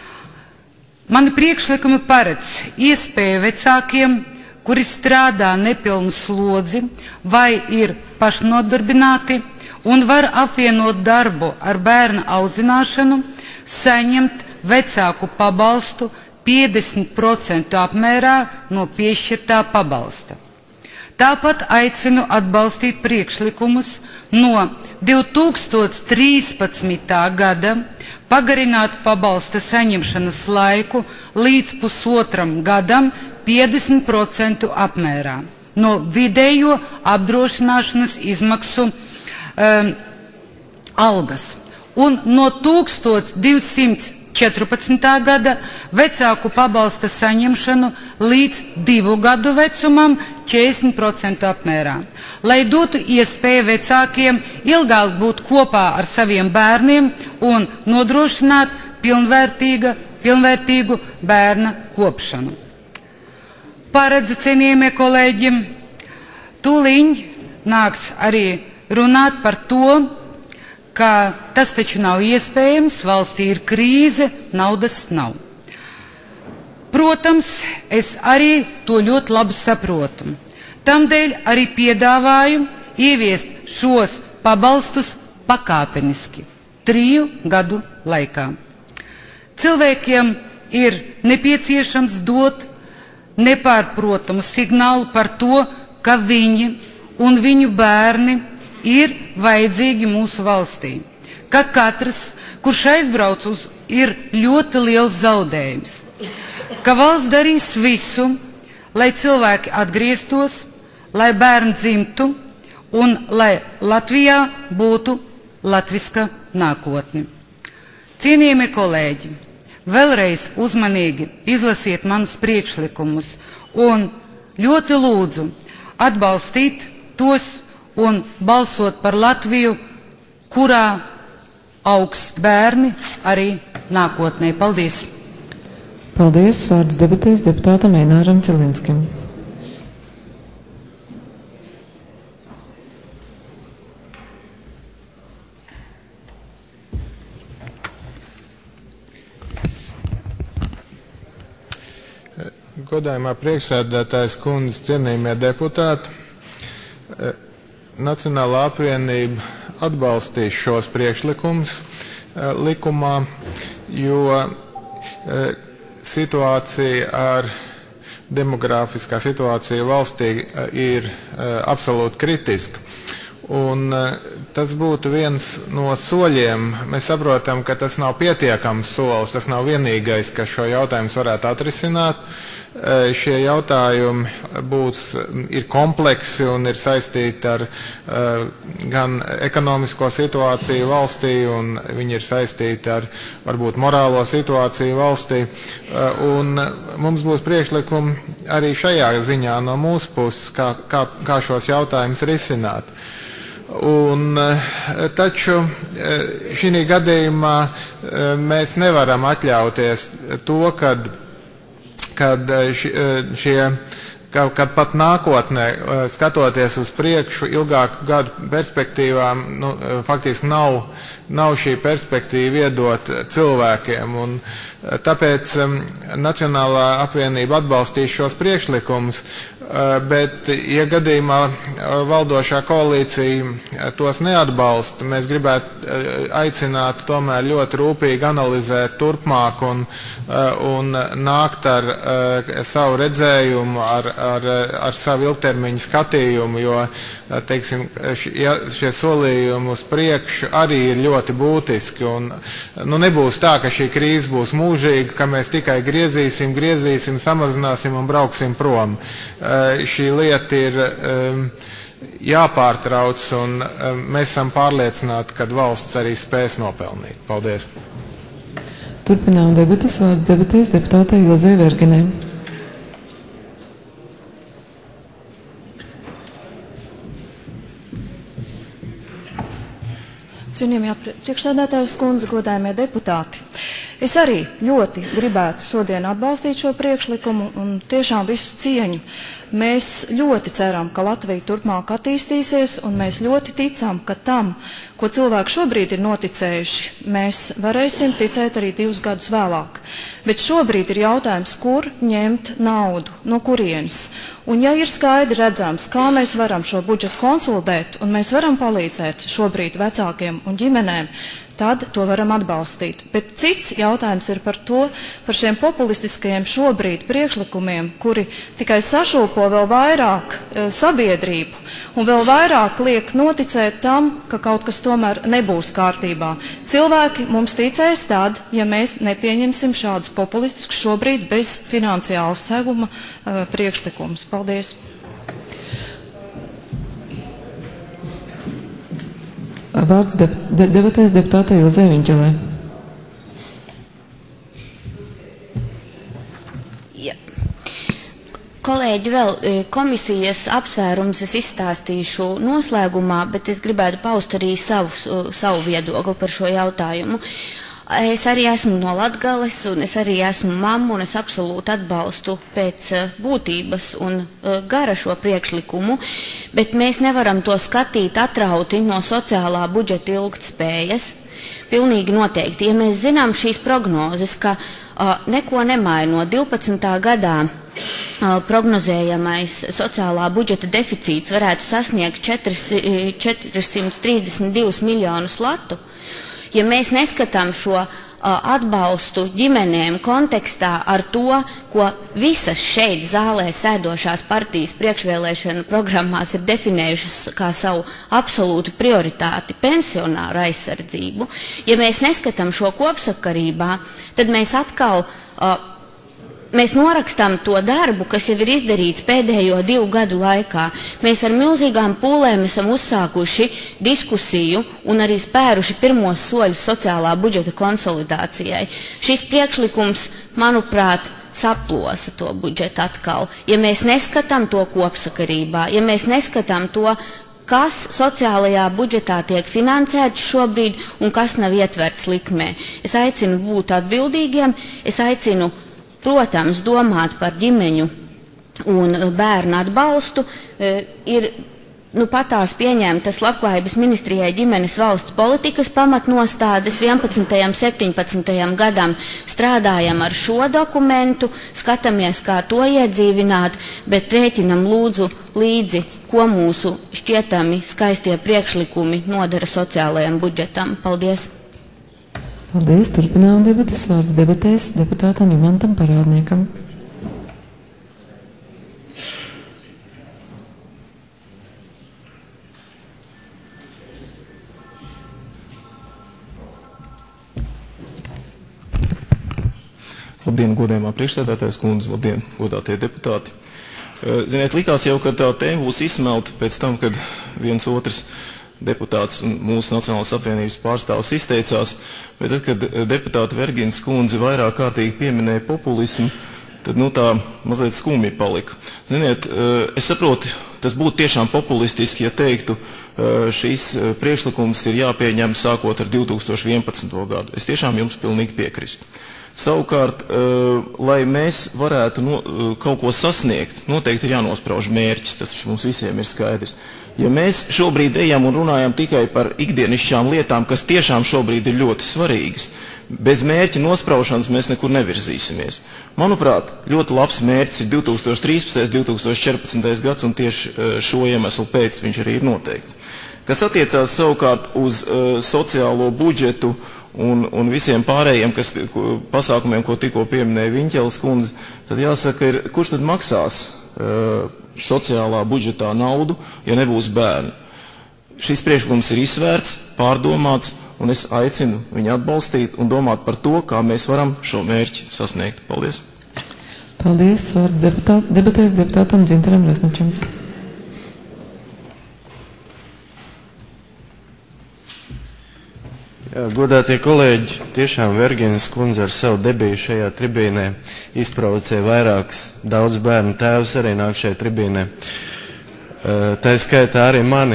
Mani priekšlikumi paredz iespēju vecākiem, kuri strādā nepilnu slodzi vai ir pašnodarbināti un var apvienot darbu ar bērnu audzināšanu, saņemt vecāku pabalstu piecdesmit procentu apmērā no piešķirtā pabalsta. Tāpat aicinu atbalstīt priekšlikumus no divi tūkstoši trīspadsmitā gada pagarināt pabalsta saņemšanas laiku līdz pusotram gadam piecdesmit procentu apmērā no vidējo apdrošināšanas izmaksu um, algas un no tūkstoš divsimt četrpadsmitā gada vecāku pabalsta saņemšanu līdz divu gadu vecumam četrdesmit procentu apmērā, lai dotu iespēju vecākiem ilgāk būt kopā ar saviem bērniem un nodrošināt pilnvērtīga, pilnvērtīgu bērna kopšanu. Paredzu, cienījamie kolēģi, tūliņ nāks arī runāt par to, ka tas taču nav iespējams, valstī ir krīze, naudas nav. Protams, es arī to ļoti labi saprotu. Tamdēļ arī piedāvāju ieviest šos pabalstus pakāpeniski, triju gadu laikā. Cilvēkiem ir nepieciešams dot nepārprotamu signālu par to, ka viņi un viņu bērni ir vajadzīgi mūsu valstī, ka katrs, kurš aizbrauc uz, ir ļoti liels zaudējums, ka valsts darīs visu, lai cilvēki atgrieztos, lai bērni dzimtu un lai Latvijā būtu latviska nākotne. Cienījamie kolēģi, vēlreiz uzmanīgi izlasiet manus priekšlikumus un ļoti lūdzu atbalstīt tos un balsot par Latviju, kurā augs bērni arī nākotnē. Paldies! Paldies! Vārds debatēs deputātam Eināram Cilinskim. Godājumā priekšsēdētājs kundze, cienījamie deputāti, Nacionālā apvienība atbalstīs šos priekšlikumus likumā, jo situācija ar demogrāfiskā situācija valstī ir absolūti kritiska. Un tas būtu viens no soļiem. Mēs saprotam, ka tas nav pietiekams solis, tas nav vienīgais, kas šo jautājumu varētu atrisināt. Šie jautājumi būs, ir kompleksi un ir saistīti ar uh, gan ekonomisko situāciju valstī, un viņi ir saistīti ar varbūt morālo situāciju valstī. Uh, un mums būs priekšlikumi arī šajā ziņā no mūsu puses, kā, kā, kā šos jautājumus risināt. Un, taču šī gadījumā mēs nevaram atļauties to, kad kad šie, kad pat nākotnē, skatoties uz priekšu, ilgāku gadu perspektīvām, nu, faktiski nav, nav šī perspektīva iedot cilvēkiem. Un tāpēc Nacionālā apvienība atbalstīs šos priekšlikumus, bet, ja gadījumā valdošā koalīcija tos neatbalsta, mēs gribētu aicināt tomēr ļoti rūpīgi analizēt turpmāk un, un nākt ar savu redzējumu, ar, ar, ar savu ilgtermiņu skatījumu, jo, teiksim, šie solījumi uz priekšu arī ir ļoti būtiski. Un, nu, nebūs tā, ka šī krīze būs mūžīga, ka mēs tikai griezīsim, griezīsim, samazināsim un brauksim prom. Šī lieta ir um, jāpārtrauc, un um, mēs esam pārliecināti, ka valsts arī spēs nopelnīt. Paldies! Turpinām debatas. Vārds debatēs deputātei Ilzei Vergenei. Cienījamie priekšsēdētājas kundze, godājamie deputāti. Es arī ļoti gribētu šodien atbalstīt šo priekšlikumu un tiešām visu cieņu. Mēs ļoti ceram, ka Latvija turpmāk attīstīsies, un mēs ļoti ticam, ka tam, ko cilvēki šobrīd ir noticējuši, mēs varēsim ticēt arī divus gadus vēlāk. Bet šobrīd ir jautājums, kur ņemt naudu, no kurienes. Un ja ir skaidri redzams, kā mēs varam šo budžetu konsolidēt, un mēs varam palīdzēt šobrīd vecākiem un ģimenēm, tad to varam atbalstīt. Bet cits jautājums ir par to, par šiem populistiskajiem šobrīd priekšlikumiem, kuri tikai sašūpo vēl vairāk e, sabiedrību un vēl vairāk liek noticēt tam, ka kaut kas tomēr nebūs kārtībā. Cilvēki mums ticēs tad, ja mēs nepieņemsim šādus populistiskus šobrīd bez finansiāla seguma e, priekšlikumus. Paldies! Vārds de, de, debatēs deputātei Ilzei Viņķelē. Ja. Kolēģi, vēl komisijas apsvērums es izstāstīšu noslēgumā, bet es gribētu paust arī savu, savu viedokli par šo jautājumu. Es arī esmu no Latgales, un es arī esmu mamma, un es absolūti atbalstu pēc būtības un gara šo priekšlikumu, bet mēs nevaram to skatīt atrauti no sociālā budžeta ilgtspējas. Pilnīgi noteikti. Ja mēs zinām šīs prognozes, ka uh, neko nemaino divpadsmitā gadā uh, prognozējamais sociālā budžeta deficīts varētu sasniegt četrsimt trīsdesmit divus miljonus latu, ja mēs neskatām šo uh, atbalstu ģimenēm kontekstā ar to, ko visas šeit zālē sēdošās partijas priekšvēlēšanu programmās ir definējušas kā savu absolūtu prioritāti pensionāru aizsardzību, ja mēs neskatām šo kopsakarībā, tad mēs atkal uh, Mēs norakstām to darbu, kas jau ir izdarīts pēdējo divu gadu laikā. Mēs ar milzīgām pūlēm esam uzsākuši diskusiju un arī spēruši pirmos soļus sociālā budžeta konsolidācijai. Šis priekšlikums, manuprāt, saplosa to budžetu atkal. Ja mēs neskatām to kopsakarībā, ja mēs neskatām to kas sociālajā budžetā tiek finansēts šobrīd un kas nav ietverts likmē. Es aicinu būt atbildīgiem, es aicinu, protams, domāt par ģimeņu un bērnu atbalstu. Ir nu patās pieņemtas Labklājības ministrijai ģimenes valsts politikas pamatnostādes vienpadsmitajam septiņpadsmitajam gadam. Strādājam ar šo dokumentu, skatāmies, kā to iedzīvināt, bet rēķinam lūdzu līdzi, ko mūsu šķietami skaistie priekšlikumi nodara sociālajam budžetam. Paldies! Paldies! Turpinām debatas. Vārds debatēs deputātam Imantam Parādniekam. Labdien, godējumā priekšsēdētājs kundze, labdien, godātie deputāti. Ziniet, likās jau, ka tā tēma būs izsmelta pēc tam, kad viens otrs deputāts un mūsu Nacionālās apvienības pārstāvs izteicās, bet tad, kad deputāta Verginas kundze vairāk kārtīgi pieminēja populismu, tad nu tā mazliet skumji palika. Ziniet, es saprotu, tas būtu tiešām populistiski, ja teiktu, šīs priekšlikums ir jāpieņem sākot ar divi tūkstoši vienpadsmito gadu. Es tiešām jums pilnīgi piekristu. Savukārt, lai mēs varētu no, kaut ko sasniegt, noteikti ir jānosprauž mērķis, tas mums visiem ir skaidrs. Ja mēs šobrīd ejam un runājam tikai par ikdienišķām lietām, kas tiešām šobrīd ir ļoti svarīgas, bez mērķa nospraušanas mēs nekur nevirzīsimies. Manuprāt, ļoti labs mērķis ir divi tūkstoši trīspadsmitais divi tūkstoši četrpadsmitais gads, un tieši šo iemeslu pēc viņš arī ir noteikts. Kas attiecās savukārt uz uh, sociālo budžetu un, un visiem pārējiem kas, ko, pasākumiem, ko tikko pieminēja Viņķeles kundze, tad jāsaka, ir, kurš tad maksās uh, sociālā budžetā naudu, ja nebūs bērni. Šis priekšlikums ir izsvērts, pārdomāts, un es aicinu viņu atbalstīt un domāt par to, kā mēs varam šo mērķi sasniegt. Paldies! Paldies! Vārds deputāt, debatēs deputātam Dzintaram Resničam. Jā, godātie kolēģi, tiešām Verginas kundze ar savu debiju šajā tribīnē izprovocēja vairākus daudz bērnu tēvus arī nāk šajā tribīnē. Tā skaitā arī mani.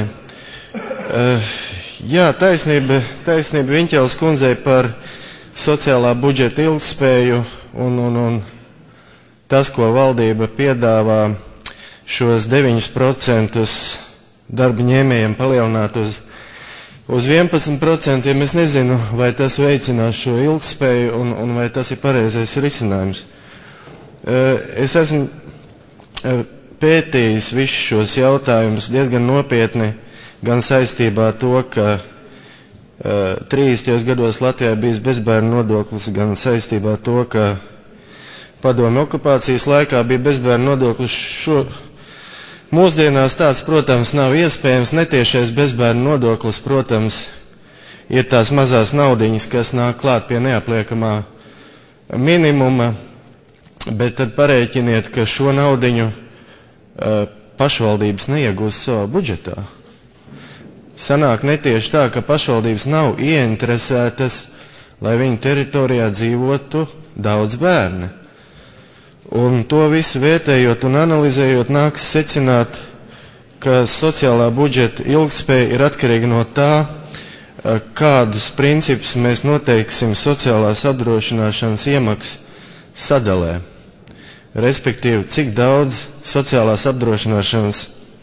Jā, taisnība, taisnība Viņķeles kundzei par sociālā budžeta ilgspēju un, un, un tas, ko valdība piedāvā šos deviņus procentus darba ņēmējiem palielināt uz Uz vienpadsmit procentiem es nezinu, vai tas veicinās šo ilgspēju un, un vai tas ir pareizais risinājums. Es esmu pētījis visus šos jautājumus diezgan nopietni, gan saistībā ar to, ka trīsdesmitajos gados Latvijā bijis bezbērnu nodoklis, gan saistībā ar to, ka padomju okupācijas laikā bija bezbērnu nodoklis. Šo Mūsdienās tāds, protams, nav iespējams. Netiešais bezbērnu nodoklis, protams, ir tās mazās naudiņas, kas nāk klāt pie neapliekamā minimuma, bet tad parēķiniet, ka šo naudiņu uh, pašvaldības neiegūs savā budžetā. Sanāk netieši tā, ka pašvaldības nav ieinteresētas, lai viņu teritorijā dzīvotu daudz bērni. Un to visu vērtējot un analizējot, nākas secināt, ka sociālā budžeta ilgspēja ir atkarīga no tā, kādus principus mēs noteiksim sociālās apdrošināšanas iemaksas sadalē. Respektīvi, cik daudz sociālās apdrošināšanas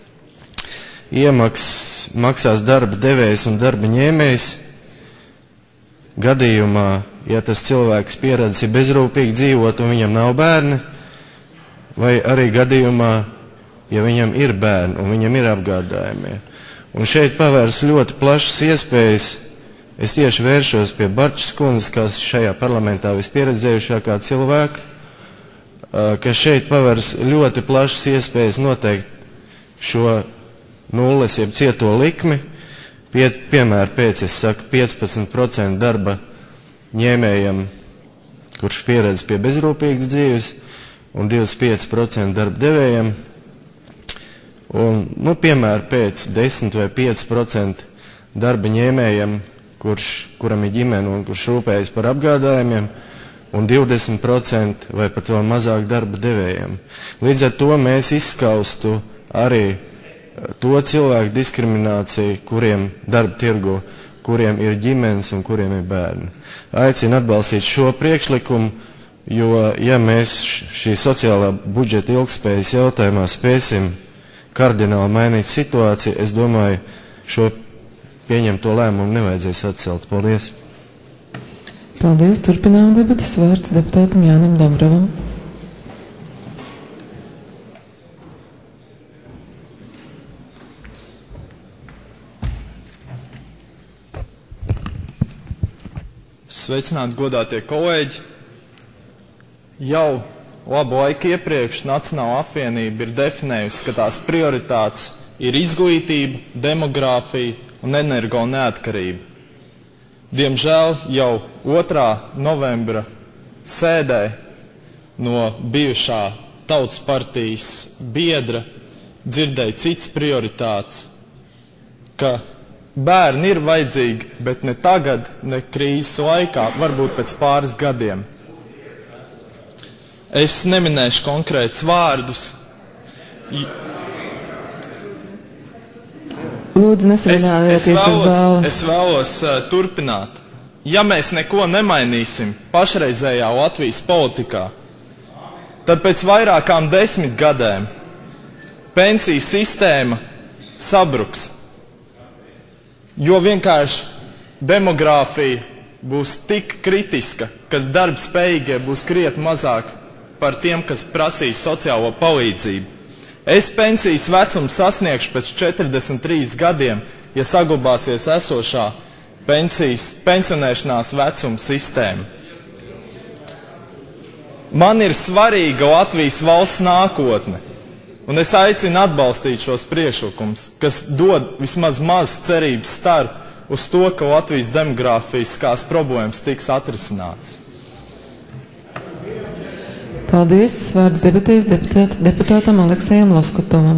iemaksas maksās darba devējs un darba ņēmējs gadījumā, ja tas cilvēks pieredzis ir bezrūpīgi dzīvot un viņam nav bērni, vai arī gadījumā, ja viņam ir bērni un viņam ir apgādājumie. Un šeit pavērs ļoti plašas iespējas. Es tieši vēršos pie Barčas kundzes, kas šajā parlamentā vispieredzējušākā cilvēka, ka šeit pavērs ļoti plašas iespējas noteikt šo nulles, jeb cieto likmi. Pie, piemēram, pēc, es saku, piecpadsmit procenti darba ņēmējam, kurš pieredz pie bezrūpīgas dzīves, un divdesmit pieci procenti darba devējiem, un, nu, piemēram, pēc desmit vai pieci procenti darba ņēmējiem, kurš, kuram ir ģimene un kurš rūpējas par apgādājumiem, un divdesmit procenti vai pat vēl mazāk darba devējiem. Līdz ar to mēs izskaustu arī uh, to cilvēku diskrimināciju, kuriem darba tirgu, kuriem ir ģimenes un kuriem ir bērni. Aicinu atbalstīt šo priekšlikumu, jo, ja mēs šī sociālā budžeta ilgspējas jautājumā spēsim kardināli mainīt situāciju, es domāju, šo pieņemto lēmumu nevajadzēs atcelt. Paldies! Paldies! Turpinām debatas. Vārds deputātam Jānim Dombrovam. Sveicināti, godātie kolēģi! Jau labu laiku iepriekš Nacionāla apvienība ir definējusi, ka tās prioritātes ir izglītība, demogrāfija un energo neatkarība. Diemžēl jau otrā novembra sēdē no bijušā Tautas partijas biedra dzirdēju cits prioritātes, ka bērni ir vajadzīgi, bet ne tagad, ne krīzes laikā, varbūt pēc pāris gadiem. Es neminēšu konkrētus vārdus. Lūdzu, nesarunājieties ar zāli. Es vēlos uh, turpināt. Ja mēs neko nemainīsim pašreizējā Latvijas politikā, tad pēc vairākām desmit gadēm pensiju sistēma sabruks. Jo vienkārši demogrāfija būs tik kritiska, ka darba spējīgie būs krietni mazāk par tiem, kas prasīs sociālo palīdzību. Es pensijas vecumu sasniegšu pēc četrdesmit trīs gadiem, ja saglabāsies esošā pensijas, pensionēšanās vecuma sistēma. Man ir svarīga Latvijas valsts nākotne, un es aicinu atbalstīt šos priekšlikumus, kas dod vismaz maz cerības staru uz to, ka Latvijas demogrāfiskās problēmas tiks atrisināts. Paldies. Vārds debatēs deputāt, deputātam Aleksejam Loskutovam.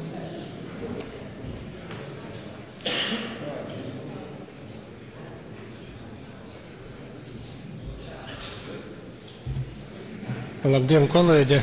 Labdien, kolēģi!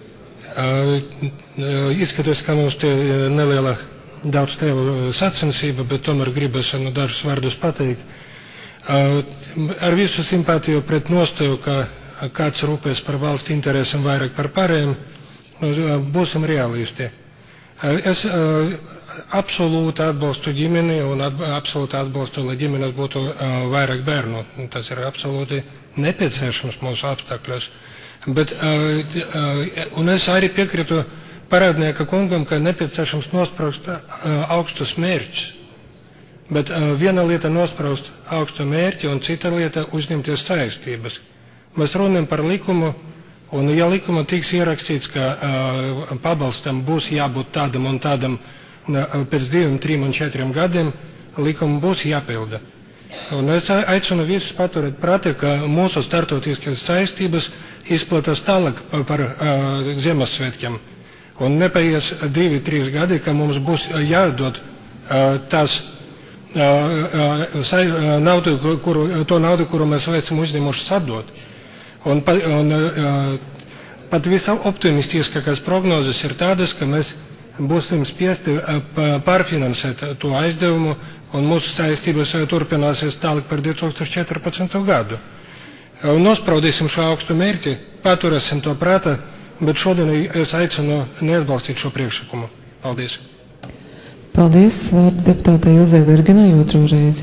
Izskatās, ka mums te neliela daudz tēlu sacensība, bet tomēr gribas nu, dažus vārdus pateikt. Ar visu simpātiju pret nostāju, ka kāds rūpēs par valsts interesam vairāk par pārējiem, nu, būsim realisti. Es absolūti atbalstu ģimeni un absolūti atbalstu, lai ģimenes būtu vairāk bērnu. Tas ir absolūti nepieciešams mūsu apstākļos. Bet, un es arī piekrītu parādnieka kungam, ka nepieciešams nospraust augstus mērķus. Bet viena lieta nospraust augstu mērķi un cita lieta uzņemties saistības. Mēs runājam par likumu, un ja likuma tiks ierakstīts, ka uh, pabalstam būs jābūt tādam un tādam uh, pēc diviem, trim un četriem gadiem, likuma būs jāpilda. Un es aicinu visus paturēt prātā, ka mūsu startautiskas saistības izplatās tālāk par, par uh, Ziemassvētkiem. Un nepaies divi, trīs gadi, ka mums būs jādod uh, tās uh, uh, naudu, kuru, to naudu, kuru mēs esam uzņēmuši sadot. Un, un pat visoptimistiskākās prognozes ir tādas, ka mēs būsim spiesti pārfinansēt to aizdevumu, un mūsu saistības turpināsies tālāk par divi tūkstoši četrpadsmito gadu. Nospraudīsim šo augstu mērķi, paturēsim to prātā, bet šodien es aicinu neatbalstīt šo priekšlikumu. Paldies. Paldies. Vārds deputātei Ilzei Virginai otro reizi.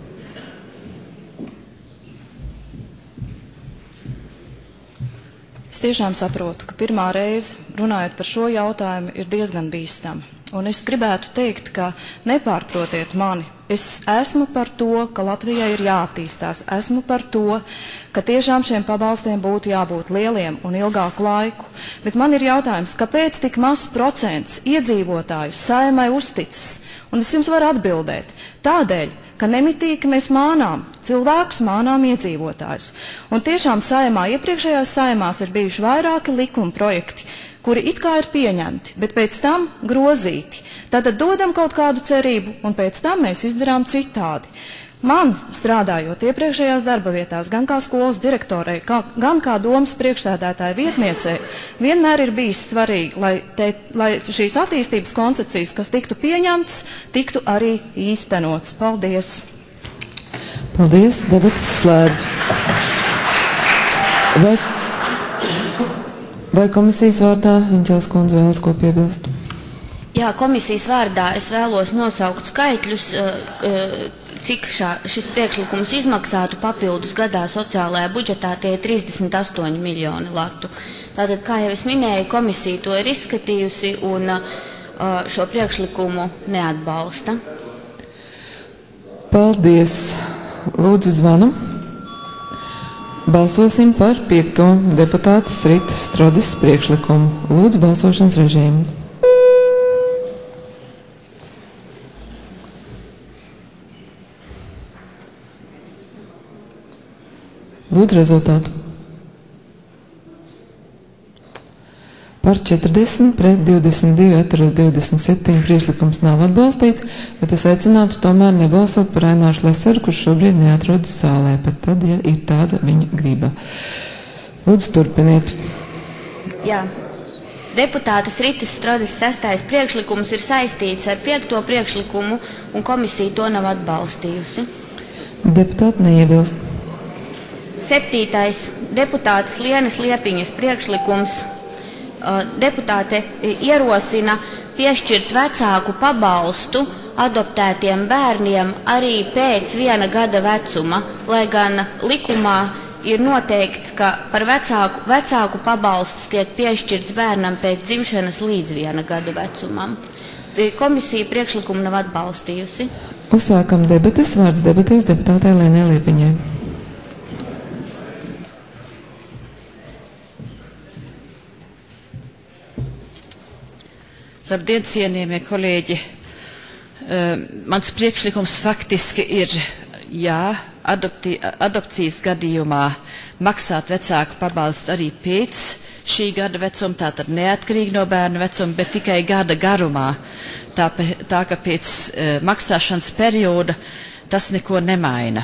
Es tiešām saprotu, ka pirmā reize runājot par šo jautājumu ir diezgan bīstama. Un es gribētu teikt, ka nepārprotiet mani. Es esmu par to, ka Latvijai ir jāattīstās. Esmu par to, ka tiešām šiem pabalstiem būtu jābūt lieliem un ilgāku laiku. Bet man ir jautājums, kāpēc tik mazs procents iedzīvotāju Saeimai uzticas? Un es jums varu atbildēt. Tādēļ, ka nemitīgi mēs mānām cilvēkus, mānām iedzīvotājus. Un tiešām Saeimā, iepriekšējās Saeimās ir bijuši vairāki likuma projekti, kuri it kā ir pieņemti, bet pēc tam grozīti. Tātad dodam kaut kādu cerību, un pēc tam mēs izdarām citādi. Man, strādājot iepriekšējās darba vietās, gan kā skolas direktorei, kā, gan kā domas priekšsēdētāja vietniecei, vienmēr ir bijis svarīgi, lai, te, lai šīs attīstības koncepcijas, kas tiktu pieņemtas, tiktu arī īstenots. Paldies! Paldies, debatas slēdzu. Vai, vai komisijas vārdā Viņķels kundze vēlas ko piebilst? Jā, komisijas vārdā es vēlos nosaukt skaitļus, cik šā, šis priekšlikums izmaksātu papildus gadā sociālajā budžetā, tie ir trīsdesmit astoņi miljoni latu. Tātad, kā jau es minēju, komisija to ir izskatījusi un šo priekšlikumu neatbalsta. Paldies. Lūdzu zvanu. Balsosim par piekto deputātes Ritas Strodis priekšlikumu. Lūdzu balsošanas režīmu. Lūdzu rezultātu. Par četrdesmit pret divdesmit divi atturas divdesmit septiņi priekšlikums nav atbalstīts, bet es aicinātu tomēr nebalsot par Aināru Šlesaru, kurš šobrīd neatrodas zālē, pat tad, ja ir tāda viņa griba. Lūdzu, turpiniet. Jā. Deputātes Ritas Strodis sestais priekšlikums ir saistīts ar piekto priekšlikumu, un komisija to nav atbalstījusi. Deputāti neiebilst. Septītais deputātes Lienas Liepiņas priekšlikums. Deputāte ierosina piešķirt vecāku pabalstu adoptētiem bērniem arī pēc viena gada vecuma, lai gan likumā ir noteikts, ka par vecāku, vecāku pabalsts tiek piešķirts bērnam pēc dzimšanas līdz viena gada vecumam. Komisija priekšlikumu nav atbalstījusi. Uzsākam debates, vārds debatēs deputātei Lienai Liepiņai. Labdien, cienījamie kolēģi! Uh, mans priekšlikums faktiski ir, jā, adopti, adopcijas gadījumā maksāt vecāku pabalstu arī pēc šī gada vecuma, tātad neatkarīgi no bērna vecuma, bet tikai gada garumā. Tā, tā ka pēc uh, maksāšanas perioda tas neko nemaina.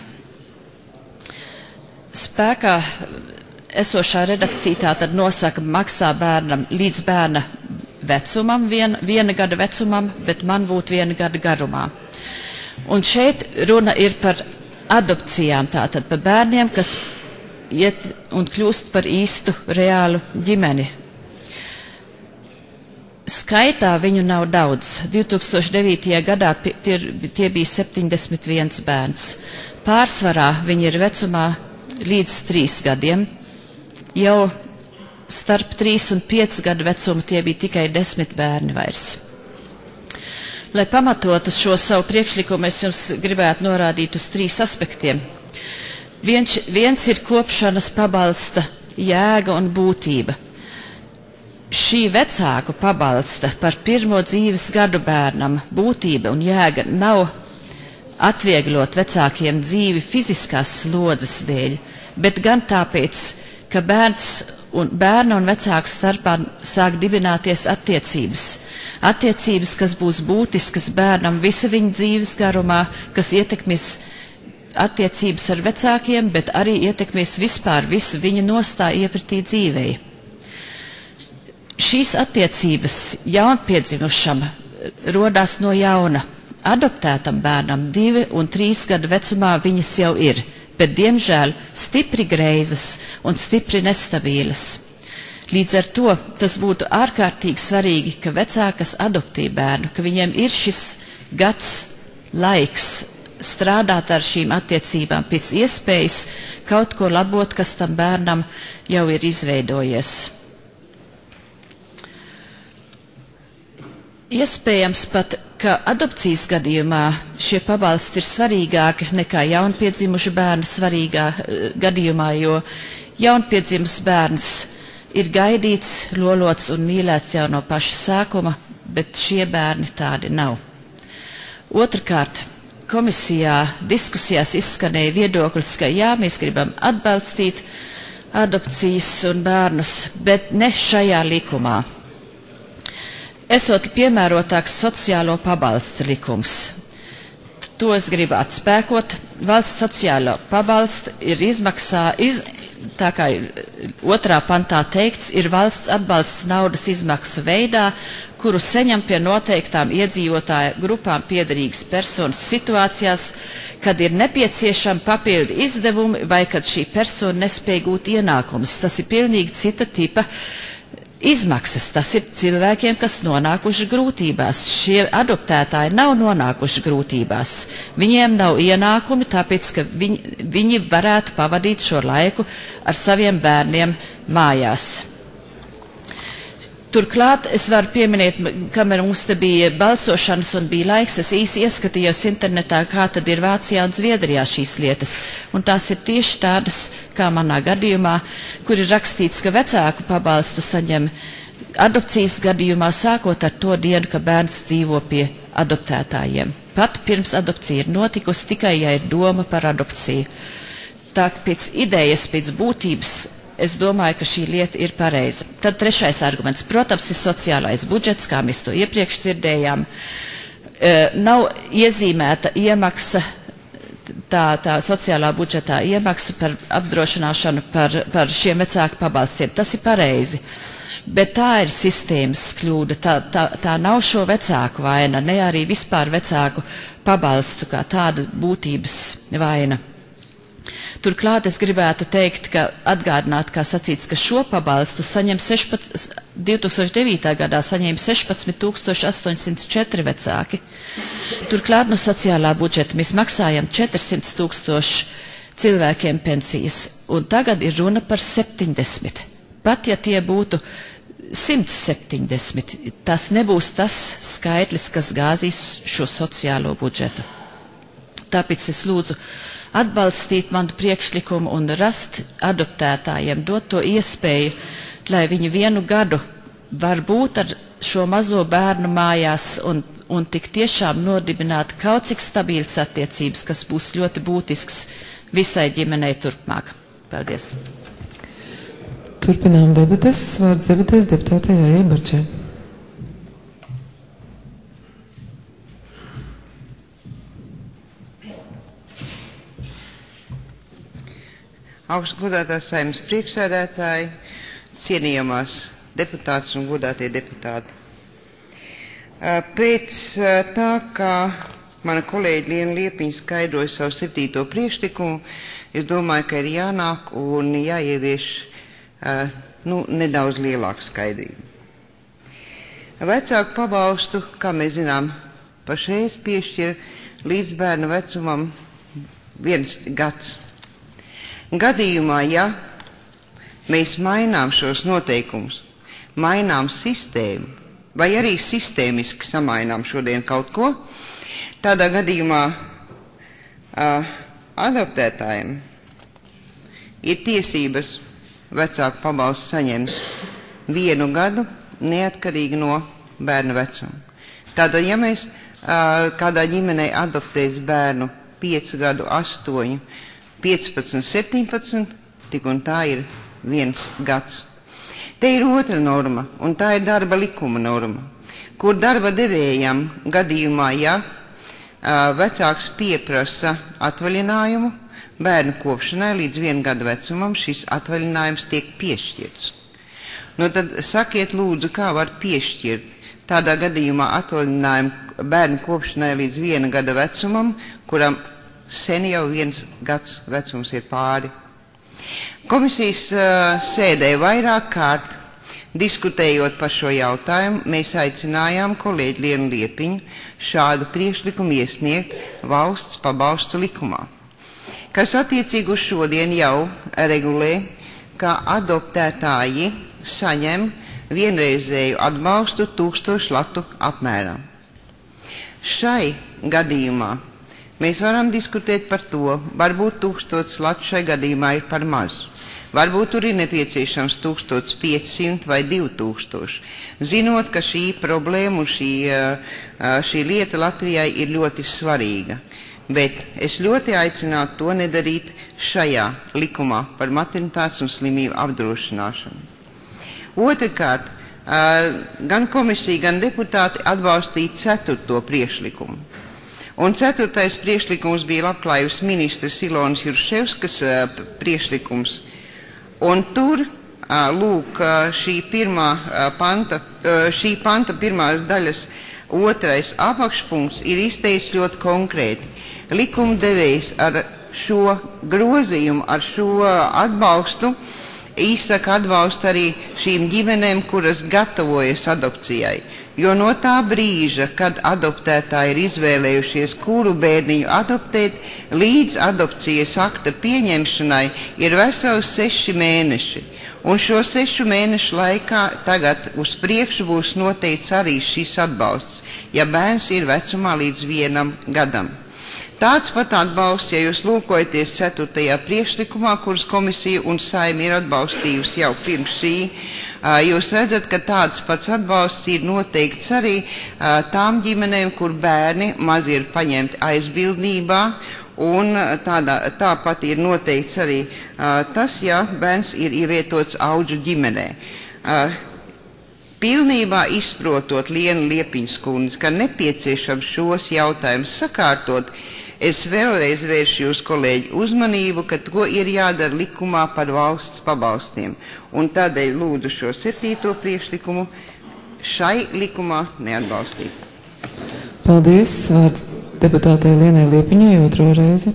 Spēkā esošā redakcija tātad nosaka maksā bērnam līdz bērna vecumam, vien, viena gada vecumam, bet man būtu viena gada garumā. Un šeit runa ir par adopcijām, tātad par bērniem, kas iet un kļūst par īstu reālu ģimeni. Skaitā viņu nav daudz. divi tūkstoši devītajā gadā tie, tie bija septiņdesmit viens bērns. Pārsvarā viņi ir vecumā līdz trīs gadiem. Jau starp trīs un pieci gadu vecumu tie bija tikai desmit bērni vairs. Lai pamatotu šo savu priekšlikumu, es jums gribētu norādīt uz trīs aspektiem. Viens, viens ir kopšanas pabalsta jēga un būtība. Šī vecāku pabalsta par pirmo dzīves gadu bērnam būtība un jēga nav atvieglot vecākiem dzīvi fiziskās slodzes dēļ, bet gan tāpēc, ka bērns un bērna un vecāku starpā sāk dibināties attiecības. Attiecības, kas būs būtiskas bērnam visa viņa dzīves garumā, kas ietekmēs attiecības ar vecākiem, bet arī ietekmēs vispār visu viņa nostāju iepratī dzīvei. Šīs attiecības jaunpiedzimušam rodās no jauna. Adoptētam bērnam divi un trīs gadu vecumā viņas jau ir, bet, diemžēl, stipri greizas un stipri nestabīlas. Līdz ar to tas būtu ārkārtīgi svarīgi, ka vecākas adoptē bērnu, ka viņiem ir šis gads, laiks strādāt ar šīm attiecībām pēc iespējas, kaut ko labot, kas tam bērnam jau ir izveidojies. Iespējams pat, ka adopcijas gadījumā šie pabalsti ir svarīgāki nekā jaunpiedzimuša bērna svarīgā gadījumā, jo jaunpiedzimus bērns ir gaidīts, lolots un mīlēts jau no paša sākuma, bet šie bērni tādi nav. Otrkārt, komisijā diskusijās izskanēja viedoklis, ka jā, mēs gribam atbalstīt adopcijas un bērnus, bet ne šajā likumā. Esot piemērotāks sociālo pabalstu likums. To es gribu atspēkot. Valsts sociālo pabalstu ir izmaksā, iz, tā kā ir otrā pantā teikts, ir valsts atbalsts naudas izmaksu veidā, kuru saņem pie noteiktām iedzīvotāju grupām piederīgas personas situācijās, kad ir nepieciešami papildu izdevumi vai kad šī persona nespēj gūt ienākumus. Tas ir pilnīgi cita tipa izmaksas. Tas ir cilvēkiem, kas nonākuši grūtībās. Šie adoptētāji nav nonākuši grūtībās. Viņiem nav ienākumi, tāpēc, ka viņi, viņi varētu pavadīt šo laiku ar saviem bērniem mājās. Turklāt es varu pieminēt, kamēr mums te bija balsošanas un bija laiks, es īsi ieskatījos internetā, kā tad ir Vācijā un Zviedrijā šīs lietas. Un tās ir tieši tādas, kā manā gadījumā, kur ir rakstīts, ka vecāku pabalstu saņem adopcijas gadījumā sākot ar to dienu, ka bērns dzīvo pie adoptētājiem. Pat pirms adopcija ir notikusi, tikai ja ir doma par adopciju. Tā pēc idejas, pēc būtības, es domāju, ka šī lieta ir pareiza. Tad trešais arguments, protams, ir sociālais budžets, kā mēs to iepriekš dzirdējām. E, nav iezīmēta iemaksa, tā, tā sociālā budžetā iemaksa par apdrošināšanu par, par šiem vecāku pabalstiem. Tas ir pareizi. Bet tā ir sistēmas kļūda, tā, tā, tā nav šo vecāku vaina, ne arī vispār vecāku pabalstu kā tāda būtības vaina. Turklāt es gribētu teikt, ka atgādināt, kā sacīts, ka šo pabalstu saņem sešpadsmit, divi tūkstoši devītā gadā saņēma sešpadsmit tūkstoši astoņsimt četri vecāki. Turklāt no sociālā budžeta mēs maksājam četrsimt tūkstoši cilvēkiem pensijas, un tagad ir runa par septiņdesmit. Pat ja tie būtu simt septiņdesmit, tas nebūs tas skaitlis, kas gāzīs šo sociālo budžetu. Tāpēc es lūdzu atbalstīt manu priekšlikumu un rast adoptētājiem, dot to iespēju, lai viņi vienu gadu var būt ar šo mazo bērnu mājās un, un tik tiešām nodibināt kaut cik stabīlas attiecības, kas būs ļoti būtisks visai ģimenei turpmāk. Paldies. Turpinām debates. Vārds debatēs deputātei Aijai Barčai. Augstu godātās Saeimas priekšsēdētāji, cienījamās deputātas un godātie deputāti. Pēc tā, kā mana kolēģi Liena Liepiņa skaidroja savu septīto priekšlikumu, es domāju, ka ir jānāk un jāievieš nu, nedaudz lielāku skaidrību. Vecāku pabalstu, kā mēs zinām, pašreiz piešķir līdz bērna vecumam viens gads. Gadījumā, ja mēs mainām šos noteikumus, mainām sistēmu, vai arī sistēmiski samainām šodien kaut ko, tādā gadījumā uh, adoptētājiem ir tiesības vecāku pabalstu saņemt vienu gadu neatkarīgi no bērna vecuma. Tātad, ja mēs uh, kādā ģimenei adoptēs bērnu piecu gadu, astoņu, piecpadsmit, septiņpadsmit, tik un tā ir viens gads. Te ir otra norma, un tā ir darba likuma norma, kur darba devējam gadījumā, ja uh, vecāks pieprasa atvaļinājumu bērnu kopšanai līdz vienu gadu vecumam, šis atvaļinājums tiek piešķirts. Nu tad sakiet lūdzu, kā var piešķirt tādā gadījumā atvaļinājumu bērnu kopšanai līdz viena gada vecumam, kuram sen jau viens gads vecums ir pāri. Komisijas uh, sēdē vairāk kārt diskutējot par šo jautājumu, mēs aicinājām kolēģi Lienu Liepiņu šādu priekšlikumu iesniegt valsts pabalstu likumā, kas attiecīgi uz šodien jau regulē, ka adoptētāji saņem vienreizēju atbalstu tūkstošu latu apmērā. Šai gadījumā mēs varam diskutēt par to, varbūt tūkstots latu šai gadījumā ir par maz. Varbūt tur ir nepieciešams tūkstots piecsimt vai divi tūkstoši. Zinot, ka šī problēma un šī, šī lieta Latvijai ir ļoti svarīga. Bet es ļoti aicinātu to nedarīt šajā likumā par maternitātes un slimību apdrošināšanu. Otrkārt, gan komisija, gan deputāti atbalstīja ceturto priekšlikumu. Un ceturtais priekšlikums bija labklājības ministrs Ilonas Jurševskas priekšlikums. Un tur, lūk, šī pirmā panta, šī panta pirmās daļas otrais apakšpunkts ir izteicis ļoti konkrēti. Likumdevējs ar šo grozījumu, ar šo atbalstu izsaka atbalstu arī šīm ģimenēm, kuras gatavojas adopcijai. Jo no tā brīža, kad adoptētāji ir izvēlējušies, kuru bērniņu adoptēt, līdz adopcijas akta pieņemšanai ir vesels seši mēneši. Un šo sešu mēnešu laikā tagad uz priekšu būs noteikts arī šis atbalsts, ja bērns ir vecumā līdz vienam gadam. Tāds pat atbalsts, ja jūs lūkojaties ceturtajā priekšlikumā, kuras komisija un Saeima ir atbalstījusi jau pirms šī, jūs redzat, ka tāds pats atbalsts ir noteikts arī tām ģimenēm, kur bērni maz ir paņemti aizbildnībā, un tādā, tāpat ir noteikts arī tas, ja bērns ir ievietots audžu ģimenē. Pilnībā izprotot Lienu Liepiņas kundzi, ka nepieciešams šos jautājumus sakārtot, es vēlreiz vēršu jūs kolēģi uzmanību, ka to ir jādara likumā par valsts pabalstiem. Un tādēļ lūdzu šo septīto priekšlikumu šai likumā neatbalstīt. Paldies. Vārds deputātei Lienai Liepiņai otro reizi.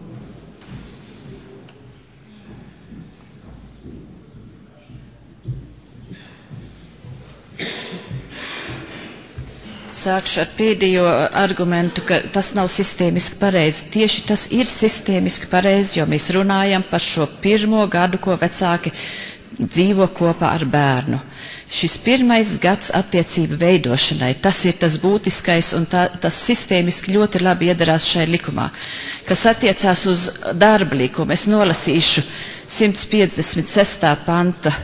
Sākšu ar pēdējo argumentu, ka tas nav sistēmiski pareizi. Tieši tas ir sistēmiski pareizi, jo mēs runājam par šo pirmo gadu, ko vecāki dzīvo kopā ar bērnu. Šis pirmais gads attiecību veidošanai, tas ir tas būtiskais un tā, tas sistēmiski ļoti labi iedarās šai likumā. Kas attiecās uz darba likumu, es nolasīšu simt piecdesmit sestā panta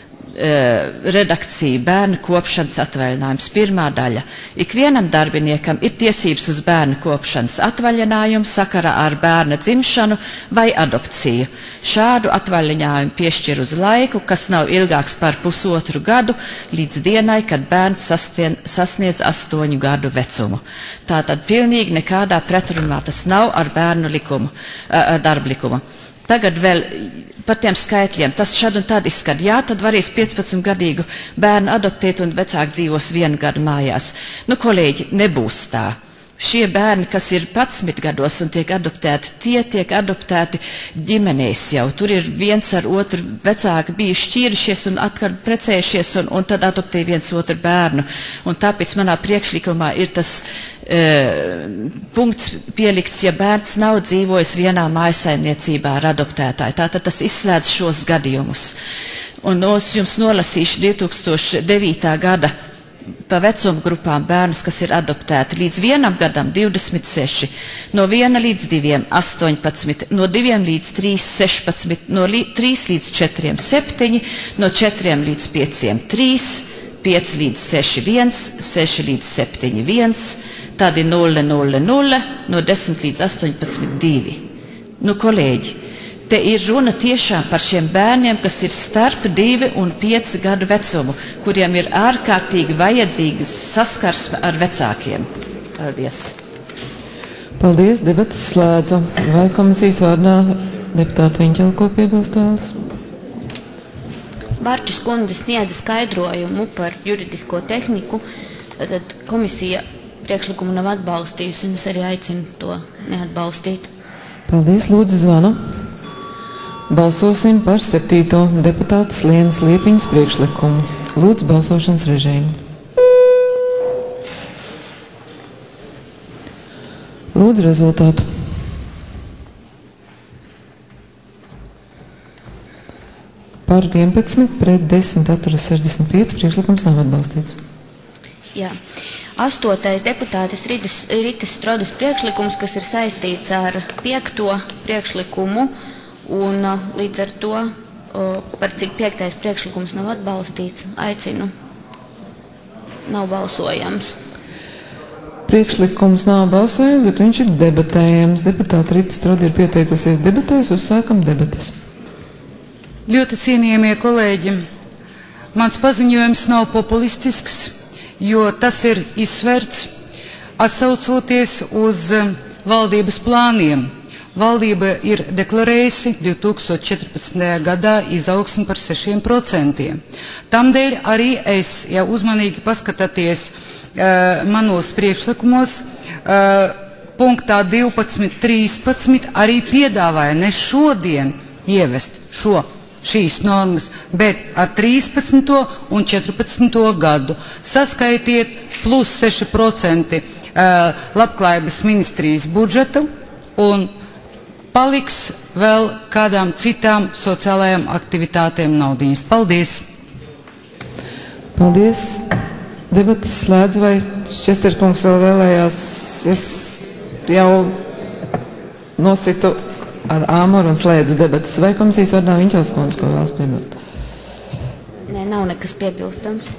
redakcija bērnu kopšanas atvaļinājums. Pirmā daļa. Ikvienam darbiniekam ir tiesības uz bērnu kopšanas atvaļinājumu sakarā ar bērna dzimšanu vai adopciju. Šādu atvaļinājumu piešķir uz laiku, kas nav ilgāks par pusotru gadu, līdz dienai, kad bērns sastien, sasniedz astoņu gadu vecumu. Tātad pilnīgi nekādā pretrunā tas nav ar bērnu likumu, ar darba likumu. Tagad vēl par tiem skaitļiem. Tas šad un tad izskat. Jā, tad varēs piecpadsmitgadīgu bērnu adoptēt un vecāki dzīvos vienu gadu mājās. Nu, kolēģi, nebūs tā. Šie bērni, kas ir padsmit gados un tiek adoptēti, tie tiek adoptēti ģimenēs jau. Tur ir viens ar otru vecāki bijuši šķīrušies un atkal precējušies un, un tad adoptē viens otru bērnu. Un tāpēc manā priekšlikumā ir tas uh, punkts pielikts, ja bērns nav dzīvojis vienā mājasaimniecībā ar adoptētāju. Tātad tas izslēdz šos gadījumus. Un es jums nolasīšu divi tūkstoši devītā gada pa vecuma grupām bērnus, kas ir adoptēti. Līdz vienam gadam divdesmit seši, no viena līdz diviem astoņpadsmit, no diviem līdz trīs sešpadsmit, no trīs līdz četriem septiņi, no četriem līdz pieciem trīs, pieci līdz seši viens, seši līdz septiņi viens, tādi nulle nulle nulle, no desmit līdz astoņpadsmit divi. Nu, kolēģi, te ir runa tiešām par šiem bērniem, kas ir starp divi un pieci gadu vecumu, kuriem ir ārkārtīgi vajadzīgas saskarsme ar vecākiem. Paldies. Paldies, debatas slēdzu. Vai komisijas vārdā deputāti Viņķela ko piebilst vēlas? Barčis kundze sniedza skaidrojumu par juridisko tehniku, tad komisija priekšlikumu nav atbalstījusi, un es arī aicinu to neatbalstīt. Paldies, lūdzu zvanu. Balsosim par septīto deputātes Lienas Liepiņas priekšlikumu. Lūdzu balsošanas režīmu. Lūdzu rezultātu. Par vienpadsmit pret desmit atturas sešdesmit pieci priekšlikums nav atbalstīts. Jā. Astotais deputātes Ritas, Ritas Strodas priekšlikums, kas ir saistīts ar piekto priekšlikumu, un līdz ar to, par cik piektais priekšlikums nav atbalstīts, aicinu, nav balsojams. Priekšlikums nav balsojams, bet viņš ir debatējams. Deputāta Rita Stroda ir pieteikusies debatēs, uzsākam debatas. Ļoti cienījamie kolēģi, mans paziņojums nav populistisks, jo tas ir izsverts. Atsaucoties uz valdības plāniem, valdība ir deklarējusi divi tūkstoši četrpadsmitajā gadā izaugsmi par sešiem procentiem. Tamdēļ arī es, ja uzmanīgi paskatāties uh, manos priekšlikumos, uh, punktā divpadsmit trīspadsmit arī piedāvāja ne šodien ievest šo šīs normas, bet ar trīspadsmito un četrpadsmito gadu. Saskaitiet plus seši procenti uh, labklājības ministrijas budžetu un paliks vēl kādām citām sociālajām aktivitātēm naudiņas. Paldies! Paldies! Debatas slēdz, vai Šķesterkungs vēl vēlējās? Es jau nositu ar āmuru un slēdzu debatas. Vai komisijas vārdā Viņķels kundze, ko vēlas piebilst? Nē, nav nekas piebilstams.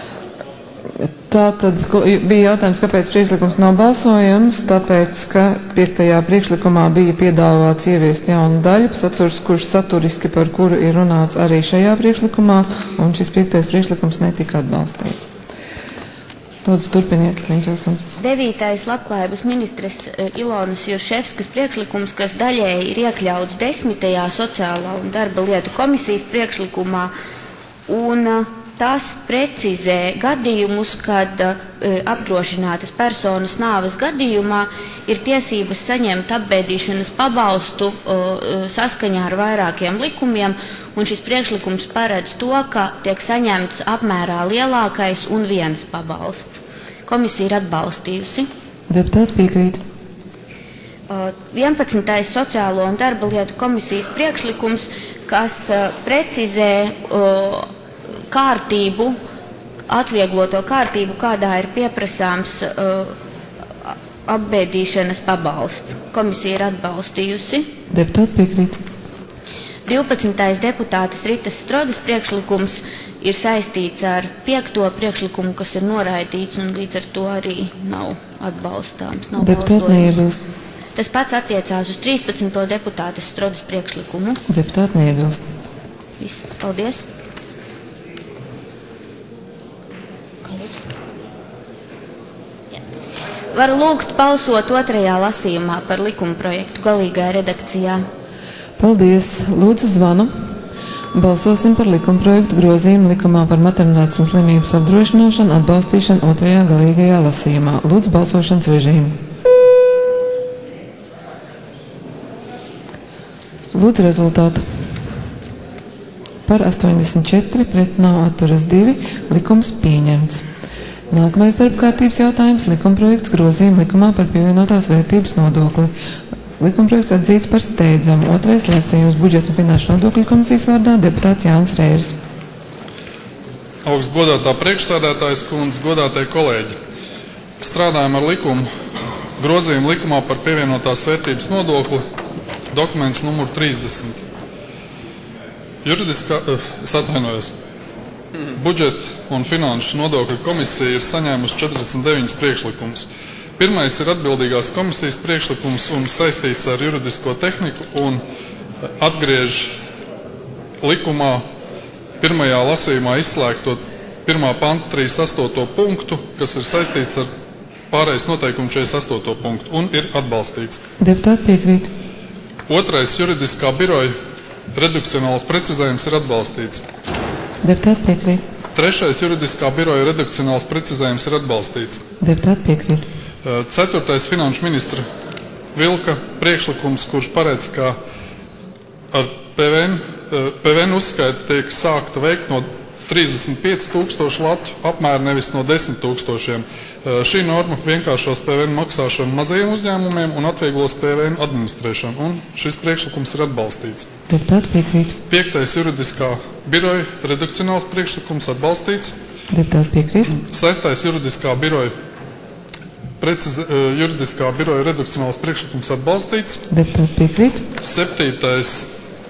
Tā tad bija jautājums, kāpēc priekšlikums nav balsojams, tāpēc, ka piektajā priekšlikumā bija piedāvāts ieviest jaunu daļu, saturs, kurš saturiski par kuru ir runāts arī šajā priekšlikumā, un šis piektais priekšlikums netika atbalstīts. Lūdzu, turpiniet, Viņķels kundze. Devītais labklājības ministres Ilonas Jurševskas priekšlikums, kas daļēji ir iekļauts desmitajā sociālā un darba lietu komisijas priekšlikumā, un tas precizē gadījumus, kad uh, apdrošinātas personas nāves gadījumā ir tiesības saņemt apbēdīšanas pabalstu uh, saskaņā ar vairākiem likumiem, un šis priekšlikums paredz to, ka tiek saņemts apmērā lielākais un viens pabalsts. Komisija ir atbalstījusi. Deputāti piekrīt. Uh, vienpadsmitais sociālo un darba lietu komisijas priekšlikums, kas uh, precizē uh, kārtību, atviegloto kārtību, kādā ir pieprasāms uh, apbēdīšanas pabalsts. Komisija ir atbalstījusi. Deputāti piekrīt. divpadsmitais deputātes Ritas Strodas priekšlikums ir saistīts ar piekto priekšlikumu, kas ir noraidīts un līdz ar to arī nav atbalstāms. Nav Deputāti neiebilst. Tas pats attiecās uz trīspadsmito deputātes Strodas priekšlikumu. Deputāti neiebilst. Viss. Paldies. Varu lūgt balsot otrajā lasījumā par likuma projektu galīgajā redakcijā. Paldies. Lūdzu zvanu. Balsosim par likuma projektu grozījumu likumā par maternitātes un slimības apdrošināšanu atbalstīšanu otrajā galīgajā lasījumā. Lūdzu balsošanas režīmu. Lūdzu rezultātu. Par astoņdesmit četri, pret nav atturas divi, likums pieņemts. Nākamais darbkārtības jautājums - likumprojekts grozījuma likumā par pievienotās vērtības nodokli. Likumprojekts atzīts par steidzamu. Otrais lasījums - budžeta un finanšu nodokļu komisijas vārdā deputāts Jānis Rērs. Augsts godātā priekšsēdētājas kundze, godātie kolēģi. Strādājam ar likumu, grozījumu likumā par pievienotās vērtības nodokli, dokuments numur trīsdesmit. Juridiskā, es atvainojos. Budžeta un finanšu nodokļu komisija ir saņēmusi četrdesmit deviņus priekšlikumus. Pirmais ir atbildīgās komisijas priekšlikums un saistīts ar juridisko tehniku un atgriež likumā pirmajā lasījumā izslēgto pirmā panta trīsdesmit astoto punktu, kas ir saistīts ar pārējais noteikumu četrdesmit astoto punktu un ir atbalstīts. Deputāti piekrīt. Otrais juridiskā biroja redukcionāls precizējums ir atbalstīts. Deputāti piekrīt. Trešais juridiskā biroja redukcionāls precizējums ir atbalstīts. Deputāti piekrīt. Ceturtais finanšu ministra Vilka priekšlikums, kurš paredz, ka ar PVN, PVN uzskaita tiek sākta veikt no trīsdesmit pieci tūkstoši latu apmēra, nevis no desmit tūkstošiem. Šī norma vienkāršos PVN maksāšanu mazajiem uzņēmumiem un atvieglos PVN administrēšanu, un šis priekšlikums ir atbalstīts. Deputāti piekrīt. Piektais juridiskā biroja redukcionāls priekšlikums atbalstīts. Deputāti piekrīt. Sestais juridiskā biroja Preciz, juridiskā biroja redukcionāls priekšlikums atbalstīts. Deputāti piekrīt. Septītais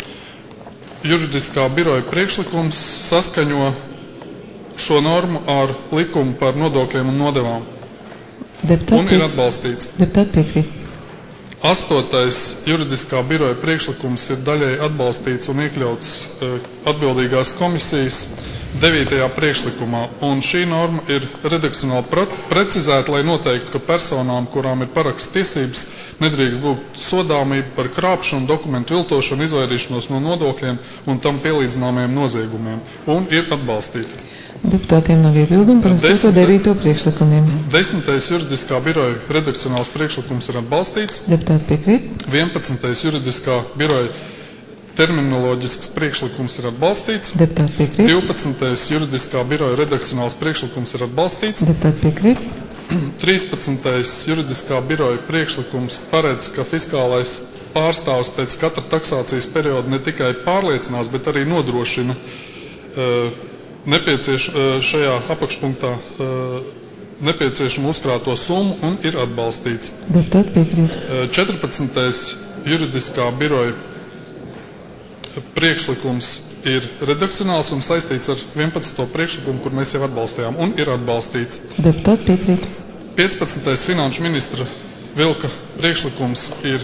juridiskā biroja priekšlikums saskaņo šo normu ar likumu par nodokļiem un nodevām. Deputāti un ir atbalstīts. Deputāti piekrīt. Astotais juridiskā biroja priekšlikums ir daļēji atbalstīts un iekļauts uh, atbildīgās komisijas devītajā priekšlikumā, un šī norma ir redakcionāli precizēta, lai noteiktu, ka personām, kurām ir paraksta tiesības, nedrīkst būt sodāmība par krāpšanu, dokumentu viltošanu, izvairīšanos no nodokļiem un tam pielīdzināmiem noziegumiem, un ir atbalstīta. Deputātiem nav iebildumi par astoto devīto priekšlikumiem. Desmitais juridiskā biroja redakcionāls priekšlikums ir atbalstīts. Deputāti piekrīt. Vienpadsmitais juridiskā biroja terminoloģisks priekšlikums ir atbalstīts. Deputāti piekrīt. divpadsmitais juridiskā biroja redakcionāls priekšlikums ir atbalstīts. Deputāti piekrīt. trīspadsmitais juridiskā biroja priekšlikums paredz, ka fiskālais pārstāvs pēc katra taksācijas perioda ne tikai pārliecinās, bet arī nodrošina uh, nepiecieš, uh, šajā apakšpunktā uh, nepieciešamu uzkrāto summu un ir atbalstīts. Deputāti piekrīt. Uh, četrpadsmitais juridiskā biroja priekšlikums ir redakcionāls un saistīts ar vienpadsmito priekšlikumu, kur mēs jau atbalstījām, un ir atbalstīts. Deputāti piekrīt. piecpadsmitais finanšu ministra Vilka priekšlikums ir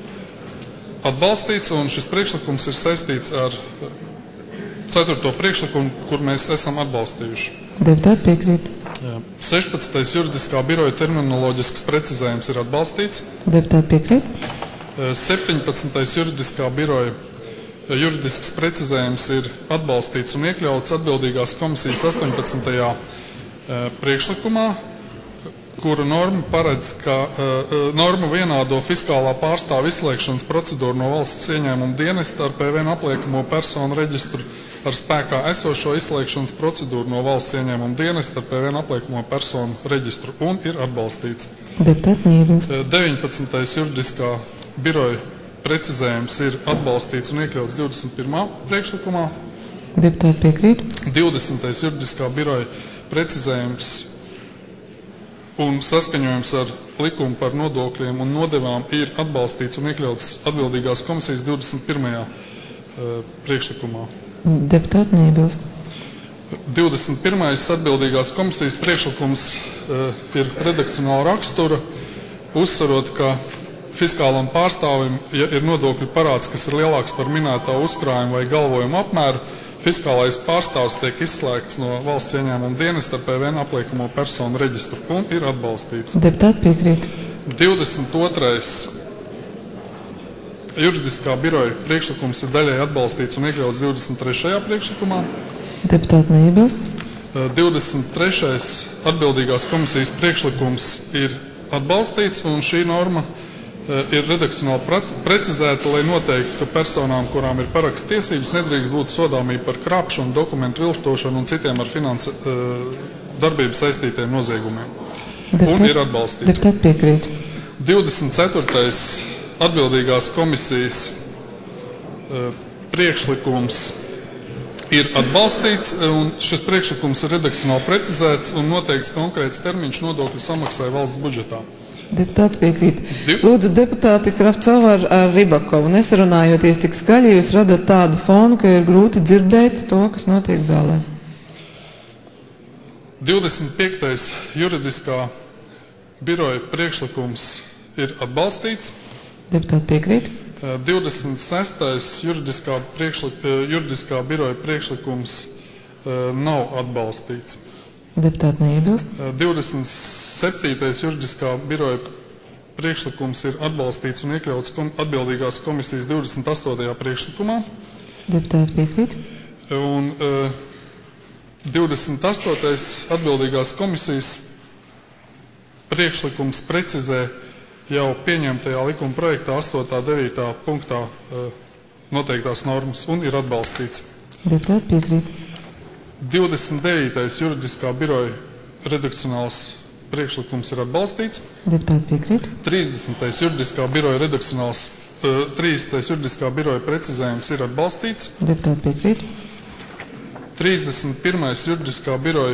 atbalstīts, un šis priekšlikums ir saistīts ar ceturto priekšlikumu, kur mēs esam atbalstījuši. Deputāti piekrīt. sešpadsmitais juridiskā biroja terminoloģisks precizējums ir atbalstīts. Deputāti piekrīt. septiņpadsmitais juridiskā biroja juridisks precizējums ir atbalstīts un iekļauts atbildīgās komisijas astoņpadsmitajā priekšlikumā, kura norma paredz, ka uh, norma vienādo fiskālā pārstāva izslēgšanas procedūru no valsts ieņēmuma dienesta ar P V N apliekamo personu reģistru ar spēkā esošo izslēgšanas procedūru no valsts ieņēmuma dienesta ar P V N apliekamo personu reģistru un ir atbalstīts. Deputāti neiebilst. deviņpadsmitais juridiskā biroja precizējums ir atbalstīts un iekļauts divdesmit pirmā priekšlikumā. Deputāti piekrīt. divdesmitais juridiskā biroja precizējums un saskaņojums ar likumu par nodokļiem un nodevām ir atbalstīts un iekļauts atbildīgās komisijas divdesmit pirmajā uh, priekšlikumā. Deputāti neiebilst. divdesmit pirmais atbildīgās komisijas priekšlikums uh, ir redakcionāla rakstura, uzsverot, ka fiskālam pārstāvim, ja ir nodokļu parāds, kas ir lielāks par minētā uzkrājuma vai galvojuma apmēru, fiskālais pārstāvs tiek izslēgts no valsts ieņēmuma dienesta ar P V N apliekamo personu reģistru un ir atbalstīts. Deputāti piekrīt. divdesmit otrais juridiskā biroja priekšlikums ir daļai atbalstīts un iekļauts divdesmit trešajā priekšlikumā. Deputāti neiebilst. divdesmit trešais atbildīgās komisijas priekšlikums ir atbalstīts un šī norma ir redakcionāli precizēta, lai noteiktu, ka personām, kurām ir paraksta tiesības, nedrīkst būt sodāmība par krāpšanu, dokumentu viltošanu un citiem ar finansu darbību saistītiem noziegumiem. Deputāti, un ir atbalstīta. Deputāti piekrīt. divdesmit ceturtais atbildīgās komisijas priekšlikums ir atbalstīts, un šis priekšlikums ir redakcionāli precizēts un noteikts konkrēts termiņš nodokļu samaksai valsts budžetā. Deputāti piekrīt. Lūdzu, deputāti Kravcova ar, ar Ribakovu, nesarunājoties tik skaļi, jūs radat tādu fonu, ka ir grūti dzirdēt to, kas notiek zālē. divdesmit piektais juridiskā biroja priekšlikums ir atbalstīts. Deputāti piekrīt. divdesmit sestais juridiskā, priekšlik, juridiskā biroja priekšlikums nav atbalstīts. Deputāti neiebilst. divdesmit septītais juridiskā biroja priekšlikums ir atbalstīts un iekļauts kom, atbildīgās komisijas divdesmit astotajā priekšlikumā. Deputāti piekrīt. Un uh, divdesmit astotais atbildīgās komisijas priekšlikums precizē jau pieņemtajā likuma projektā astotā devītā punktā uh, noteiktās normas un ir atbalstīts. Deputāti piekrīt. divdesmit devītais juridiskā biroja redakcionāls priekšlikums ir atbalstīts. Deputāti piekrīt. trīsdesmitais juridiskā biroja redakcionāls, uh, trīsdesmitais juridiskā biroja precizējums ir atbalstīts. Deputāti piekrīt. trīsdesmit pirmais juridiskā biroja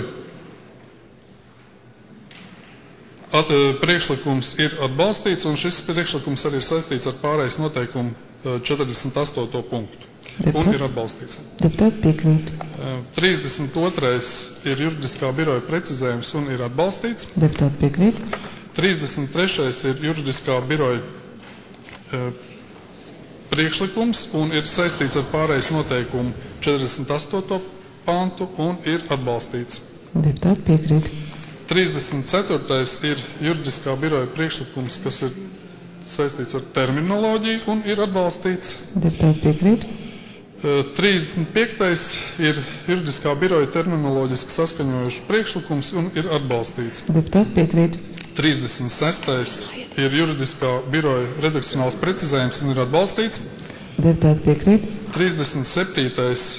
at, uh, priekšlikums ir atbalstīts, un šis priekšlikums arī ir saistīts ar pārējais noteikumu uh, četrdesmit astoto punktu. Deputāti, un ir atbalstīts. Deputāti piekrīt. trīsdesmit otrais ir juridiskā biroja precizējums un ir atbalstīts. Deputāti piekrīt. trīsdesmit trešais ir juridiskā biroja e, priekšlikums un ir saistīts ar pārējais noteikumu četrdesmit astoto pantu un ir atbalstīts. Deputāti piekrīt. trīsdesmit ceturtais ir juridiskā biroja priekšlikums, kas ir saistīts ar terminoloģiju un ir atbalstīts. Deputāti piekrīt. trīsdesmit piektais ir juridiskā biroja terminoloģiski saskaņojušs priekšlikums un ir atbalstīts. Deputāti piekrīt. trīsdesmit sestais ir juridiskā biroja redakcionāls precizējums un ir atbalstīts. Deputāti piekrīt. trīsdesmit septītais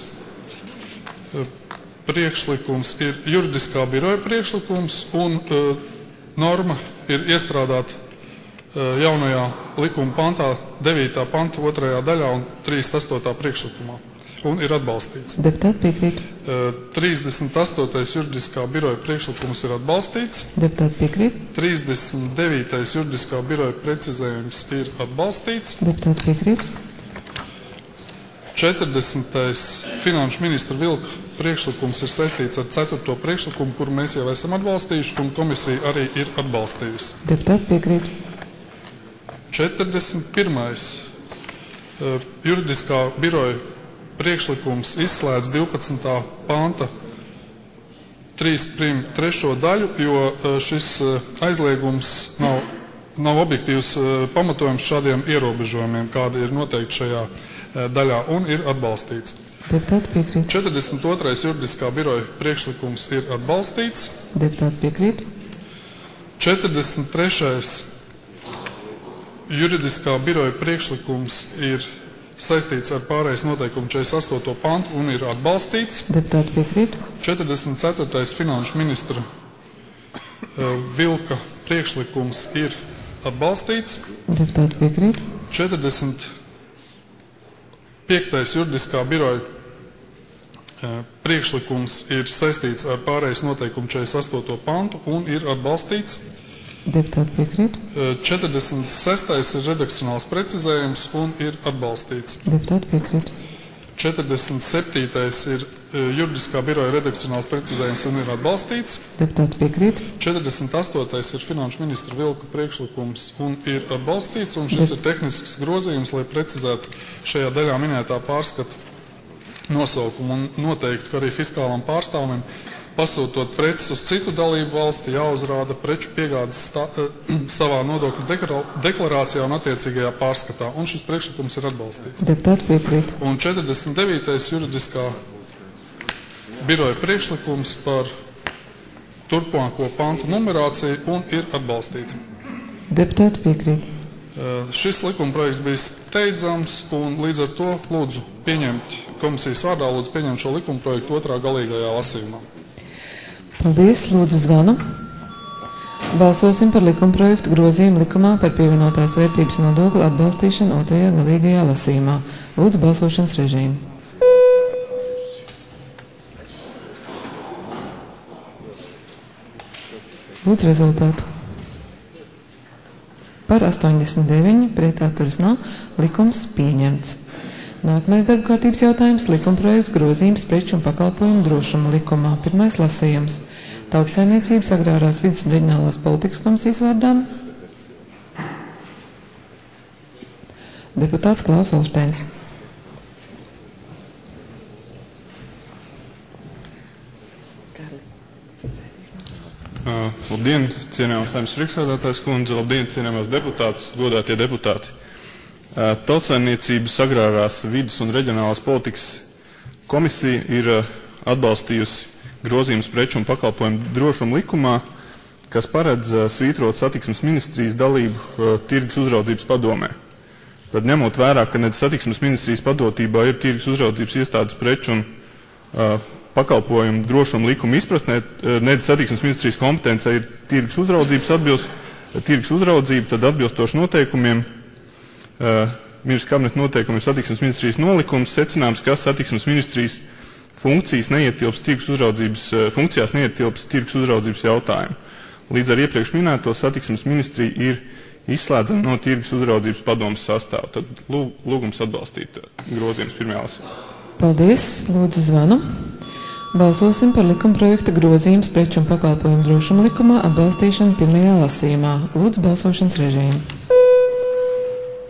priekšlikums ir juridiskā biroja priekšlikums un uh, norma ir iestrādāta uh, jaunajā likuma pantā, devītā panta otrajā daļā un trīsdesmit astotā priekšlikumā un ir atbalstīts. Deputāti piekrīt. Uh, trīsdesmit astotais juridiskā biroja priekšlikums ir atbalstīts. Deputāti piekrīt. trīsdesmit devītais juridiskā biroja precizējums ir atbalstīts. Deputāti piekrīt. četrdesmitais finanšu ministra Vilka priekšlikums ir saistīts ar ceturto priekšlikumu, kuru mēs jau esam atbalstījuši, un komisija arī ir atbalstījusi. Deputāti piekrīt. četrdesmit pirmais juridiskā biroja priekšlikums izslēdz divpadsmitā panta trīs prim trešo daļu, jo šis aizliegums nav, nav objektīvs pamatojums šādiem ierobežojumiem, kādi ir noteikti šajā daļā, un ir atbalstīts. Deputāti piekrīt. četrdesmit otrais juridiskā biroja priekšlikums ir atbalstīts. Deputāti piekrīt. četrdesmit trešais juridiskā biroja priekšlikums ir saistīts ar pārējais noteikumu četrdesmit astoto pantu un ir atbalstīts. Deputāti piekrīt. četrdesmit ceturtais finanšu ministra Vilka priekšlikums ir atbalstīts. Deputāti piekrīt. četrdesmit piektais juridiskā biroja priekšlikums ir saistīts ar pārējais noteikumu četrdesmit astoto pantu un ir atbalstīts. Deputāti piekrīt. četrdesmit sestais ir redakcionāls precizējums un ir atbalstīts. Deputāti piekrīt. četrdesmit septītais ir juridiskā biroja redakcionāls precizējums un ir atbalstīts. Deputāti piekrīt. četrdesmit astotais ir finanšu ministra Vilka priekšlikums un ir atbalstīts, un šis ir tehnisks grozījums, lai precizētu šajā daļā minētā pārskata nosaukumu un noteikti, ka arī fiskālam pārstāvim pasūtot preces uz citu dalību valsti, jāuzrāda preču piegādes stā, savā nodokļu deklarācijā un attiecīgajā pārskatā, un šis priekšlikums ir atbalstīts. Deputāti piekrīt. Un četrdesmit devītais juridiskā biroja priekšlikums par turpmāko pantu numerāciju un ir atbalstīts. Deputāti piekrīt. Uh, šis likumprojekts bija steidzams, un līdz ar to lūdzu pieņemt komisijas vārdā, lūdzu pieņemt šo likumprojektu otrā galīgajā lasījumā. Paldies, lūdzu zvanu. Balsosim par likumprojektu grozījumu likumā par pievienotās vērtības nodokli atbalstīšanu otrajā galīgajā lasījumā. Lūdzu balsošanas režīmu. Lūdzu rezultātu. Par astoņdesmit deviņi, pret atturas nav, likums pieņemts. Nākamais darba kārtības jautājums - likumprojekts grozījums preču un pakalpojumu drošuma likumā. Pirmais lasījums - Tautsaimniecības agrārās vides un reģionālās politikas komisijas vārdām deputāts Klaus Olšteins. Uh, labdien, cienījamās Saeimas priekšsēdētājas kundze, labdien, cienījamās deputātas, godātie deputāti. Uh, Tautsaimniecības agrārās vides un reģionālās politikas komisija ir uh, atbalstījusi grozījumus preču un pakalpojumu drošuma likumā, kas paredz uh, svītrot satiksmes ministrijas dalību uh, tirgus uzraudzības padomē. Tad ņemot vērā, ka nedz satiksmes ministrijas padotībā ir tirgus uzraudzības iestādes preču un uh, pakalpojumu drošuma likuma izpratnē, nedz satiksmes ministrijas kompetencē ir tirgus uzraudzības atbilst, tirgus uzraudzība, tad atbilstoši noteikumiem, uh, ministrs kabineta noteikumiem satiksmes ministrijas nolikums secināms, ka satiksmes ministrijas funkcijas neietilps tirgus uzraudzības, uh, funkcijās neietilps tirgus uzraudzības jautājumu. Līdz ar iepriekš minēto satiksmes ministrija ir izslēdzama no tirgus uzraudzības padomes sastāva. Tad lūg, lūgums atbalstīt grozījumus pirmajā lasījumā. Paldies, lūdzu zvanu. Balsosim par likumprojekta grozījums preču un pakalpojumu drošuma likumā atbalstīšanu pirmajā lasījumā. Lūdzu balsošanas režīmu.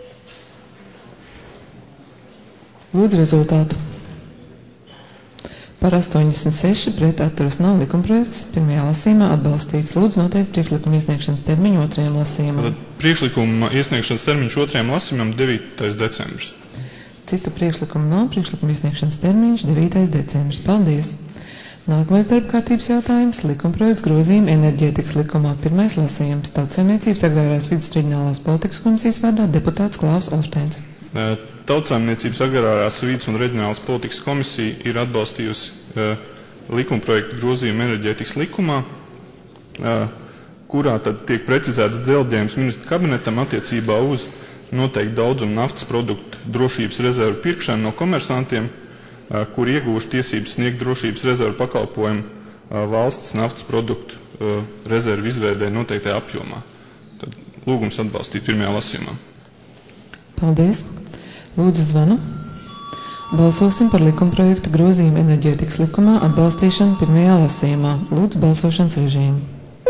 Lūdzu rezultātu. Par astoņdesmit seši pret atturas nav. Likumprojekts pirmajā lasījumā atbalstīts. Lūdzu noteikt priekšlikuma iesniegšanas termiņu otrajam lasījumam. Tad priekšlikuma iesniegšanas termiņš otrajam lasījumam devītais decembris. Citu priekšlikumu nav. Priekšlikuma iesniegšanas termiņš devītais decembris. Paldies! Nākamais darba kārtības jautājums - likumprojekts grozījuma enerģētikas likumā. Pirmais lasījums - Tautsaimniecības agrārās vidas reģionālās politikas komisijas vārdā deputāts Klaus Olšteins. Tautsaimniecības agrārās vidas un reģionālās politikas komisija ir atbalstījusi uh, likumprojektu grozījumu enerģētikas likumā, uh, kurā tad tiek precizēts deleģējums ministra kabinetam attiecībā uz noteiktu daudzumu naftas produktu drošības rezervu pirkšanu no komersantiem, uh, kur iegūšu tiesības sniegt drošības rezervu pakalpojumu uh, valsts naftas produktu uh, rezervu izveidē noteiktajā apjomā. Tad lūgums atbalstīt pirmajā lasījumā. Paldies! Lūdzu zvanu. Balsosim par likumprojekta grozījumu enerģētikas likumā atbalstīšanu pirmajā lasījumā. Lūdzu balsošanas režīmu.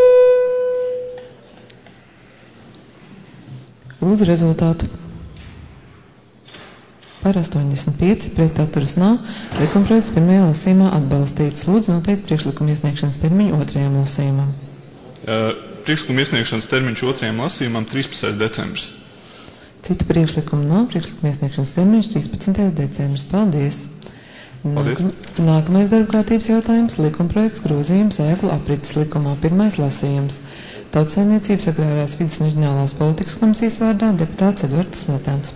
Lūdzu rezultātu. Par astoņdesmit pieci pret atturas nav. Likumprojekts pirmajā lasījumā atbalstīts. Lūdzu noteikt priekšlikuma iesniegšanas termiņu otrajam lasījumam. Uh, priekšlikuma iesniegšanas termiņš otrajam lasījumam trīspadsmitais decembris. Citu priekšlikumu nav. Priekšlikuma iesniegšanas termiņš trīspadsmitais decembris. Paldies! Paldies. Nākam, nākamais darba kārtības jautājums - likumprojekts grozījums ēklu aprits likumā. Pirmais lasījums - Tautsaimniecības agrārās vidas un reģionālās politikas komisijas vārdā deputāts Edvards Smeltēns.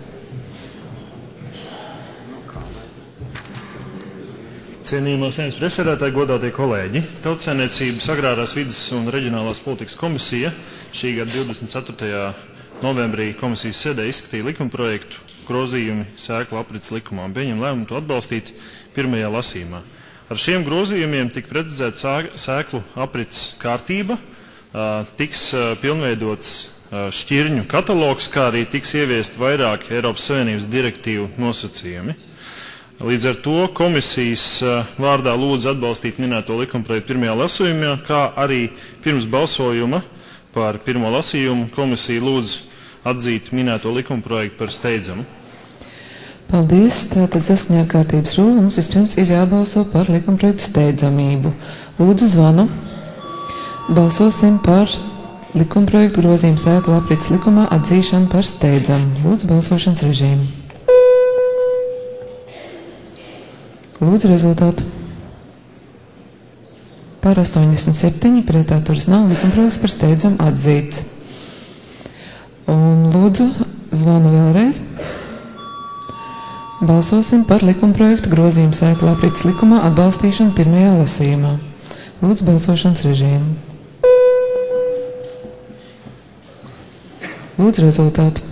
Cienījamā Saeimas priekšsēdētāji, godātie kolēģi, Tautsaimniecības agrārās vidas un reģionālās politikas komisija šī gada divdesmit ceturtajā novembrī komisijas sēdē izskatīja likumprojektu grozījumi sēklu aprits likumā un pieņem lēmumu to atbalstīt pirmajā lasījumā. Ar šiem grozījumiem tika precizēta sēklu aprits kārtība, tiks pilnveidots šķirņu katalogs, kā arī tiks ieviest vairāk Eiropas Savienības direktīvu nosacījumi. Līdz ar to komisijas vārdā lūdzu atbalstīt minēto likumprojektu pirmajā lasījumā, kā arī pirms balsojuma par pirmo lasījumu komisija lūdzu atzīt minēto likumprojektu par steidzamu. Paldies! Tātad saskaņā ar kārtības rulli mums vispirms ir jābalso par likumprojektu steidzamību. Lūdzu zvanu. Balsosim par likumprojektu grozījumu sēklu aprits likumā atzīšanu par steidzamu. Lūdzu balsošanas režīmu. Lūdzu rezultātu. Par astoņdesmit septiņi pret atturas nav. Likumprojekts par steidzamu atzīts. Un lūdzu zvanu vēlreiz. Balsosim par likumprojektu grozījumu sēklu aprits likumā atbalstīšanu pirmajā lasījumā. Lūdzu balsošanas režīmu. Lūdzu rezultātu.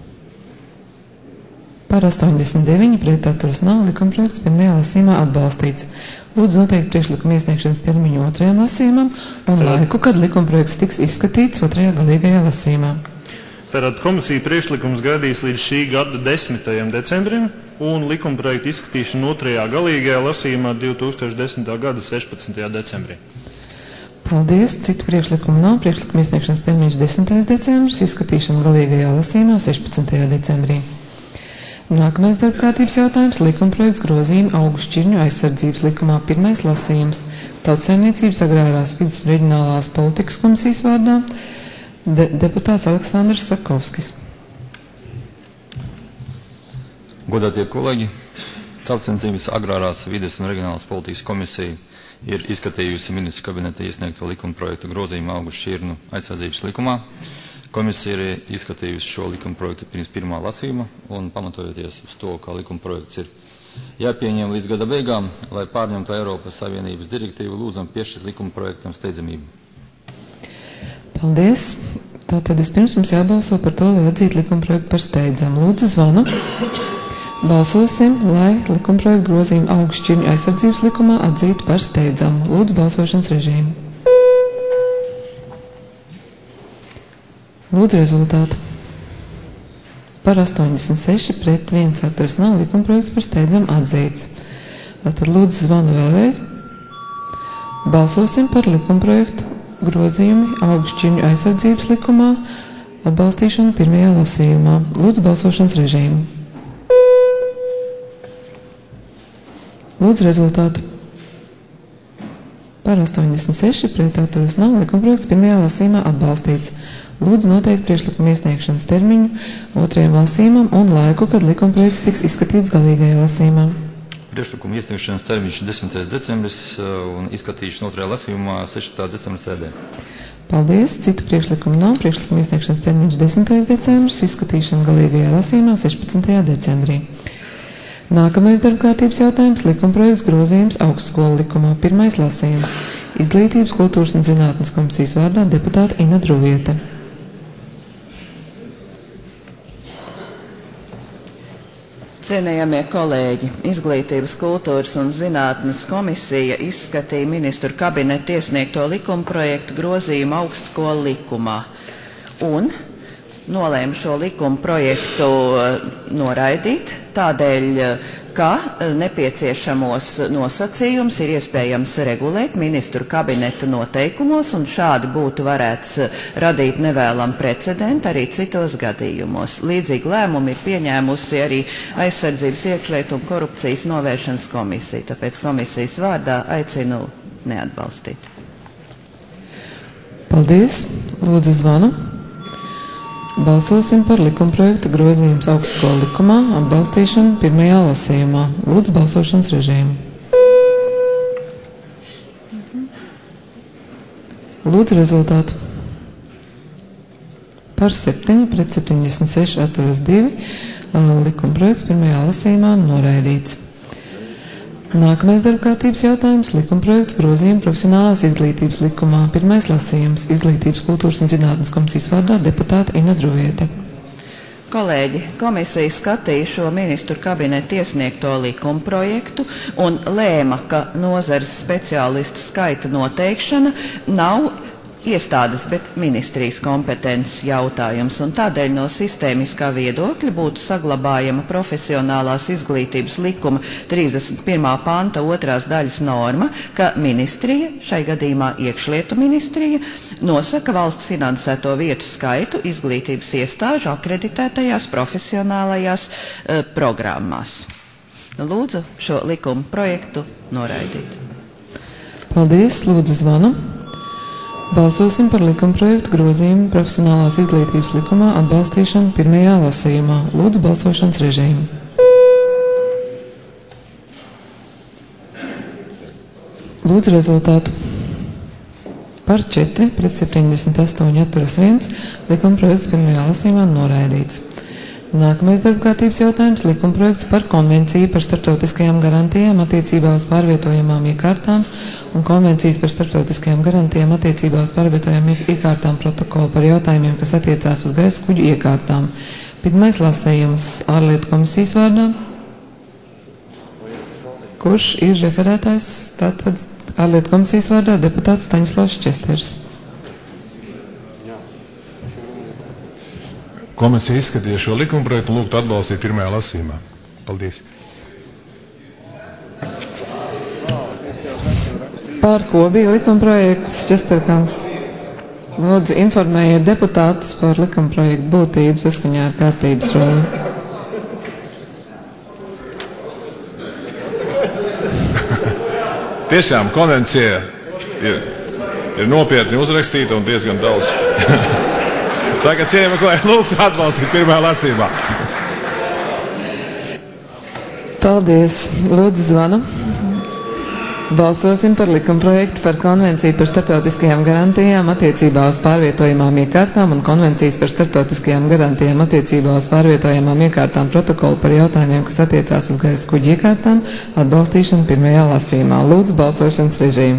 Par astoņdesmit deviņi pret atturas nav. Likumprojekts pirmajā lasījumā atbalstīts. Lūdzu noteikt priekšlikuma iesniegšanas termiņu otrajam lasījumam un laiku, kad likumprojekts tiks izskatīts otrajā galīgajā lasījumā. Tātad komisija priekšlikums gaidīs līdz šī gada desmitajam decembrim un likumprojektu izskatīšanu otrajā galīgajā lasījumā divi tūkstoši desmitā gada sešpadsmitajā decembrī. Paldies! Citu priekšlikumu nav. Priekšlikuma iesniegšanas termiņš desmitais decembris, izskatīšana galīgajā lasījumā sešpadsmitajā decembrī. Nākamais darba kārtības jautājums - likumprojekts grozījuma augu šķirņu aizsardzības likumā. Pirmais lasījums - Tautsaimniecības agrārās vidas un reģionālās politikas komisijas vārdā de deputāts Aleksandrs Sakovskis. Godātie kolēģi, Tautsaimniecības agrārās vides un reģionālās politikas komisija ir izskatījusi ministra kabineta iesniegto likumprojektu grozījumu augu šķirņu aizsardzības likumā. Komisija ir izskatījusi šo likumprojektu pirms pirmā lasījuma un pamatojoties uz to, ka likumprojekts ir jāpieņem līdz gada beigām, lai pārņemtu Eiropas Savienības direktīvu, lūdzam piešķirt likumprojektam steidzamību. Paldies! Tātad vispirms mums jābalso par to, lai atzītu likumprojektu par steidzamu. Lūdzu zvanu. Balsosim, lai likumprojektu grozījumu augu šķirņu aizsardzības likumā atzītu par steidzamu. Lūdzu balsošanas režīmu. Lūdzu rezultātu. Par astoņdesmit seši pret viens atturas nav. Likumprojekts par steidzamu atzīts. Tātad lūdzu zvanu vēlreiz. Balsosim par likumprojektu grozījumu augu šķirņu aizsardzības likumā atbalstīšanu pirmajā lasījumā. Lūdzu balsošanas režīmu. Lūdzu rezultātu. Par astoņdesmit seši, pret atturas nav, likumprojekts pirmajā lasījumā atbalstīts. Lūdzu noteikt priekšlikuma iesniegšanas termiņu otrajam lasījumam un laiku, kad likumprojekts tiks izskatīts galīgajā lasījumā. Priekšlikuma iesniegšanas termiņš desmitais decembris un izskatīšana otrajā lasījumā sešpadsmitā decembra sēdē. Paldies. Citu priekšlikumu nav. Priekšlikuma iesniegšanas termiņš desmitais decembris, izskatīšana galīgajā lasījumā sešpadsmitajā decembrī. Nākamais darbkārtības jautājums - likumprojekts grozījums augstskolu likumā. Pirmais lasījums. Izglītības, kultūras un zinātnes komisijas vārdā deputāta Ina Druviete. Cienējamie kolēģi, Izglītības, kultūras un zinātnes komisija izskatīja ministru kabineta iesniegto likumprojektu grozījumu augstskolu likumā un nolēma šo likumprojektu noraidīt, tādēļ, ka nepieciešamos nosacījums ir iespējams regulēt ministru kabineta noteikumos, un šādi būtu varēts radīt nevēlam precedentu arī citos gadījumos. Līdzīgi lēmumi ir pieņēmusi arī Aizsardzības, iekšlietu un korupcijas novēršanas komisija, tāpēc komisijas vārdā aicinu neatbalstīt. Paldies. Lūdzu zvanu. Balsosim par likumprojekta grozījums augstskolu likumā atbalstīšanu pirmajā lasījumā. Lūdzu balsošanas režīmu. Lūdzu rezultātu. Par septiņi pret septiņdesmit seši atturas divi. Likumprojekts pirmajā lasījumā noraidīts. Nākamais darbkārtības jautājums - likumprojekts grozījuma profesionālās izglītības likumā. Pirmais lasījums - Izglītības, kultūras un zinātnes komisijas vārdā deputāta Ina Druviete. Kolēģi, komisija skatīja šo ministru kabineta iesniegto likumprojektu un lēma, ka nozares speciālistu skaita noteikšana nav iestādes, bet ministrijas kompetences jautājums, un tādēļ no sistēmiskā viedokļa būtu saglabājama profesionālās izglītības likuma trīsdesmit pirmā panta otrās daļas norma, ka ministrija, šai gadījumā iekšlietu ministrija, nosaka valsts finansēto vietu skaitu izglītības iestāžu akreditētajās profesionālajās uh, programmās. Lūdzu šo likuma projektu noraidīt. Paldies. Lūdzu zvanu. Balsosim par likumprojektu grozījumu profesionālās izglītības likumā atbalstīšanu pirmajā lasījumā. Lūdzu balsošanas režīmu. Lūdzu rezultātu. Par četri pret septiņdesmit astoņi atturas viens. Likumprojekts pirmajā lasījumā noraidīts. Nākamais darbkārtības jautājums - likumprojekts par konvenciju par starptautiskajām garantijām attiecībā uz pārvietojamām iekārtām un konvencijas par starptautiskajām garantijām attiecībā uz pārvietojamām iekārtām protokolu par jautājumiem, kas attiecās uz gaisa kuģu iekārtām. Pirmais lasējums ārlietu komisijas vārdā. Kurš ir referētājs? Tātad ārlietu komisijas vārdā deputāts Staņislavs Česters. Komisija izskatīja šo likumprojektu un lūgtu atbalstīt pirmajā lasījumā. Paldies. Par ko bija likumprojekts, Česterkungs? Lūdzu, informējiet deputātus par likumprojektu būtību saskaņā ar kārtības rulli. Tiešām konvencija ir, ir nopietni uzrakstīta un diezgan daudz. Tagad cienījamie kolēģi lūgtu atbalstīt pirmajā lasījumā. Paldies. Lūdzu zvanu. Balsosim par likumprojektu par konvenciju par starptautiskajām garantijām attiecībā uz pārvietojamām iekārtām un konvencijas par starptautiskajām garantijām attiecībā uz pārvietojamām iekārtām protokolu par jautājumiem, kas attiecās uz gaisa kuģu iekārtām, atbalstīšanu pirmajā lasījumā. Lūdzu balsošanas režīmu.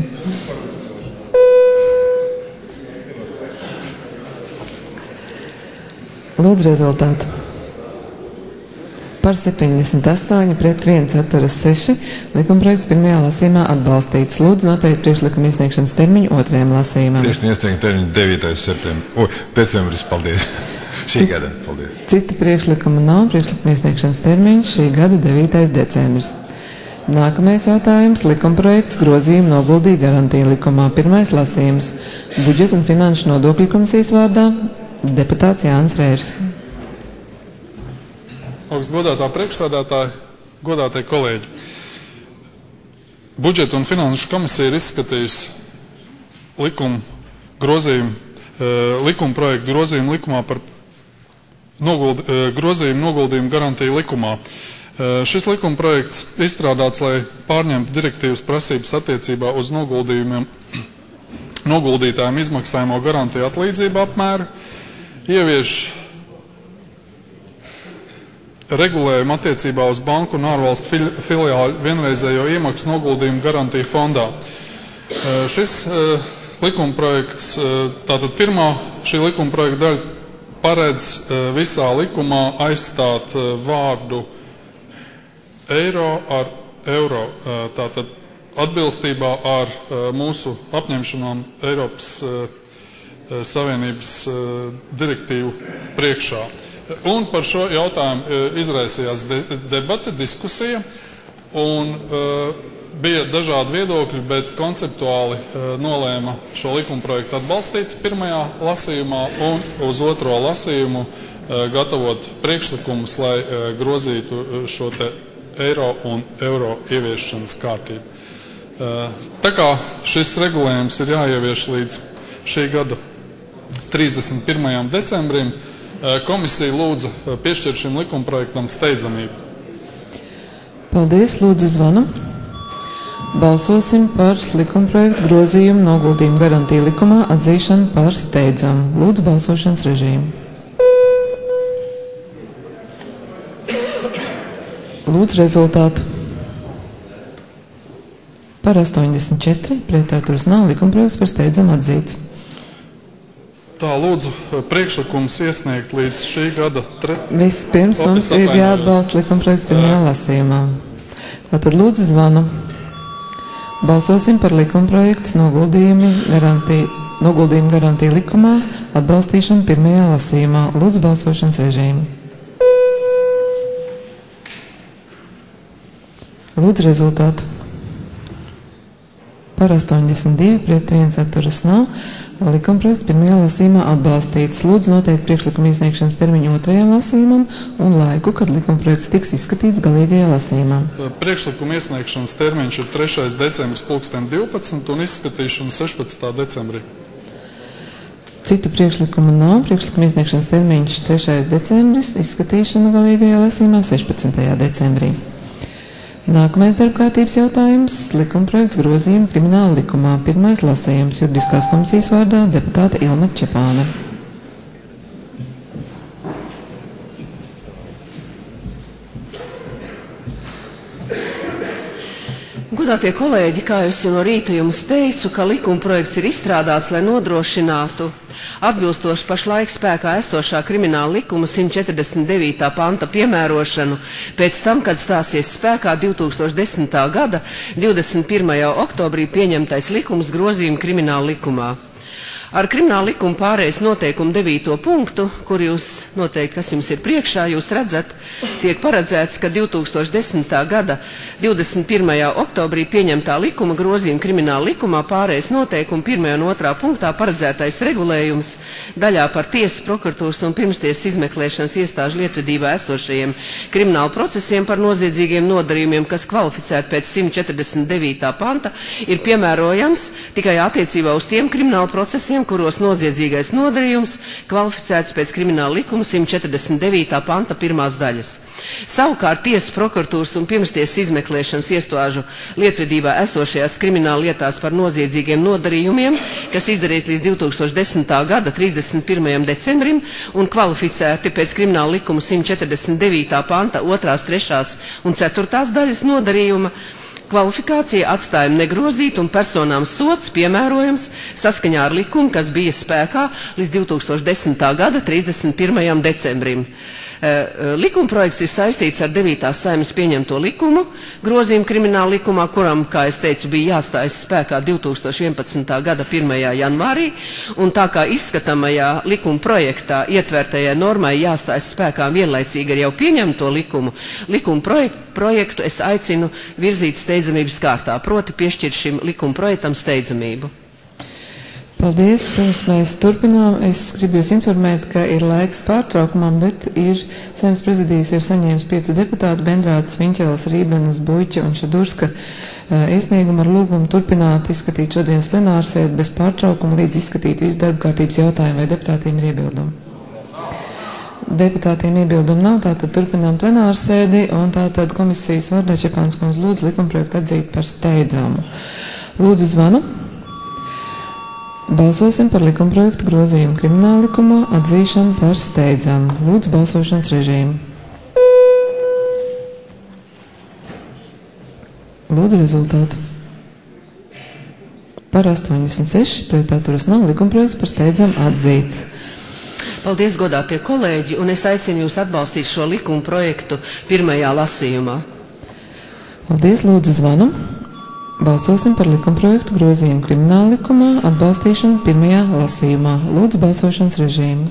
Lūdzu rezultātu. Par septiņdesmit astoņi pret viens atturas seši. Likumprojekts pirmajā lasījumā atbalstīts. Lūdzu noteikt priekšlikuma iesniegšanas termiņu otrajam lasījumam. Priekšlikuma iesniegšanas termiņš devītais septembris. O, decembris, paldies. Šī gada, paldies. Cita priekšlikuma nav. Priekšlikuma iesniegšanas termiņš šī gada devītais decembris. Nākamais jautājums - likumprojekts grozījumu noguldīja garantija likumā. Pirmais lasījums - budžeta un finanšu nodokļu komisijas vārdā deputāts Jānis Rērs. Augstgodātā priekšsēdētāja, godātie kolēģi. Budžeta un finanšu komisija ir izskatījusi likuma grozījumu, likuma projektu grozījumu likumā par noguld, grozījumu noguldījumu garantiju likumā. Šis likuma projekts izstrādāts, lai pārņemtu direktīvas prasības attiecībā uz noguldījumiem, noguldītājiem izmaksājamo garantiju atlīdzību apmēru, ievieš regulējumu attiecībā uz banku un ārvalstu filiāļu vienreizējo iemaksu noguldījumu garantiju fondā. Šis likuma projekts, tātad pirmā šī likuma projekta daļa paredz visā likumā aizstāt vārdu eiro ar eiro. Tātad atbilstībā ar mūsu apņemšanām Eiropas Savienības direktīvu priekšā. Un par šo jautājumu izraisījās de debata, diskusija, un uh, bija dažādi viedokļi, bet konceptuāli uh, nolēma šo likumprojektu atbalstīt pirmajā lasījumā un uz otro lasījumu uh, gatavot priekšlikumus, lai uh, grozītu šo te eiro un eiro ieviešanas kārtību. Uh, tā kā šis regulējums ir jāievieš līdz šī gada trīsdesmit pirmajam decembrim, komisija lūdza piešķirt šim likumprojektam steidzamību. Paldies, lūdzu zvanu. Balsosim par likumprojektu grozījumu noguldījumu garantiju likumā atzīšanu par steidzamu. Lūdzu balsošanas režīmu. Lūdzu rezultātu. Par astoņdesmit četri, pretēturas nav, likumprojekts par steidzamu atzīts. Tā, lūdzu, priekšlikums iesniegt līdz šī gada tre... Vispirms mums ir jāatbalsta likumprojekts pirmajā lasījumā. Tātad lūdzu zvanu. Balsosim par likumprojekts noguldījumu garantiju, noguldījumu garantiju likumā atbalstīšanu pirmajā lasījumā. Lūdzu balsošanas režīmu. Lūdzu rezultātu. Par astoņdesmit divi, pret viens atturas nav. Likumprojekts pirmajā lasījumā atbalstīts. Lūdzu noteikt priekšlikuma iesniegšanas termiņu otrajam lasījumam un laiku, kad likumprojekts tiks izskatīts galīgajā lasījumā. Priekšlikuma iesniegšanas termiņš ir trešais decembris pulksten divpadsmit un izskatīšana sešpadsmitā decembrī. Citu priekšlikumu nav. Priekšlikuma iesniegšanas termiņš trešais decembris, izskatīšana galīgajā lasījumā sešpadsmitajā decembrī. Nākamais darbkārtības jautājums – likumprojekts grozījumu krimināla likumā. Pirmais lasījums juridiskās komisijas vārdā deputāte Ilma Čepāne. Godātie kolēģi, kā es jau no rīta jums teicu, ka likumprojekts ir izstrādāts, lai nodrošinātu atbilstoši pašlaik spēkā esošā krimināla likuma simt četrdesmit devītā panta piemērošanu pēc tam, kad stāsies spēkā divi tūkstoši desmitā gada divdesmit pirmajā oktobrī pieņemtais likums grozījuma krimināla likumā. Ar krimināla likuma pārējais noteikumu devīto punktu, kur jūs noteikti, kas jums ir priekšā, jūs redzat, tiek paredzēts, ka divi tūkstoši desmitā gada divdesmit pirmajā oktobrī pieņemtā likuma grozījuma krimināla likumā pārējais noteikumu pirmajā un otrā punktā paredzētais regulējums daļā par tiesas, prokuratūras un pirmstiesas izmeklēšanas iestāžu lietvedībā esošajiem krimināla procesiem par noziedzīgiem nodarījumiem, kas kvalificēti pēc simt četrdesmit devītā panta, ir piemērojams tikai attiecībā uz tiem krimināla procesiem, kuros noziedzīgais nodarījums kvalificēts pēc krimināla likuma simt četrdesmit devītā panta pirmās daļas. Savukārt tiesas, prokuratūras un pirmstiesas izmeklēšanas iestāžu lietvedībā esošajās krimināla lietās par noziedzīgiem nodarījumiem, kas izdarīti līdz divi tūkstoši desmitā gada trīsdesmit pirmajam decembrim un kvalificēti pēc krimināla likuma simt četrdesmit devītā panta otrās, trešās un ceturtās daļas nodarījuma, kvalifikācija atstājuma negrozīt un personām sods piemērojams saskaņā ar likumu, kas bija spēkā līdz divi tūkstoši desmitā gada trīsdesmit pirmajam decembrim. Likumprojekts ir saistīts ar devītās Saeimas pieņemto likumu, grozījumu krimināla likumā, kuram, kā es teicu, bija jāstājas spēkā divi tūkstoši vienpadsmitā gada pirmajā janvārī, un tā kā izskatāmajā likuma projektā ietvertajai normai jāstājas spēkā vienlaicīgi ar jau pieņemto likumu, likuma projektu, projektu es aicinu virzīt steidzamības kārtā, proti piešķirt šim likuma projektam steidzamību. Paldies. Pirms mēs turpinām, es gribu jūs informēt, ka ir laiks pārtraukumam, bet ir Saeimas prezidijas ir saņēmis piecu deputātu Bendrātas, Viņķeles, Rībenes, Buļķa un Šadurska iesniegumu ar lūgumu turpināt izskatīt šodienas plenārsēdi bez pārtraukuma līdz izskatīt visu darba kārtības jautājumu, vai deputātiem ir iebildumi. Deputātiem iebildumu nav, tātad turpinām plenārsēdi, un tātad komisijas vārdā Čepāns kundze lūdzu likumprojektu atzīt par steidzamu. Lūdzu zvanu. Balsosim par likumprojektu grozījumu krimināla likumā atzīšanu par steidzamu. Lūdzu balsošanas režīmu. Lūdzu rezultātu. Par astoņdesmit seši, pret atturas nav, likumprojekts par steidzamu atzīts. Paldies, godātie kolēģi, un es aicinu jūs atbalstīt šo likuma projektu pirmajā lasījumā. Paldies, lūdzu zvanu. Balsosim par likumprojektu grozījumu krimināla likumā atbalstīšanu pirmajā lasījumā. Lūdzu balsošanas režīmu.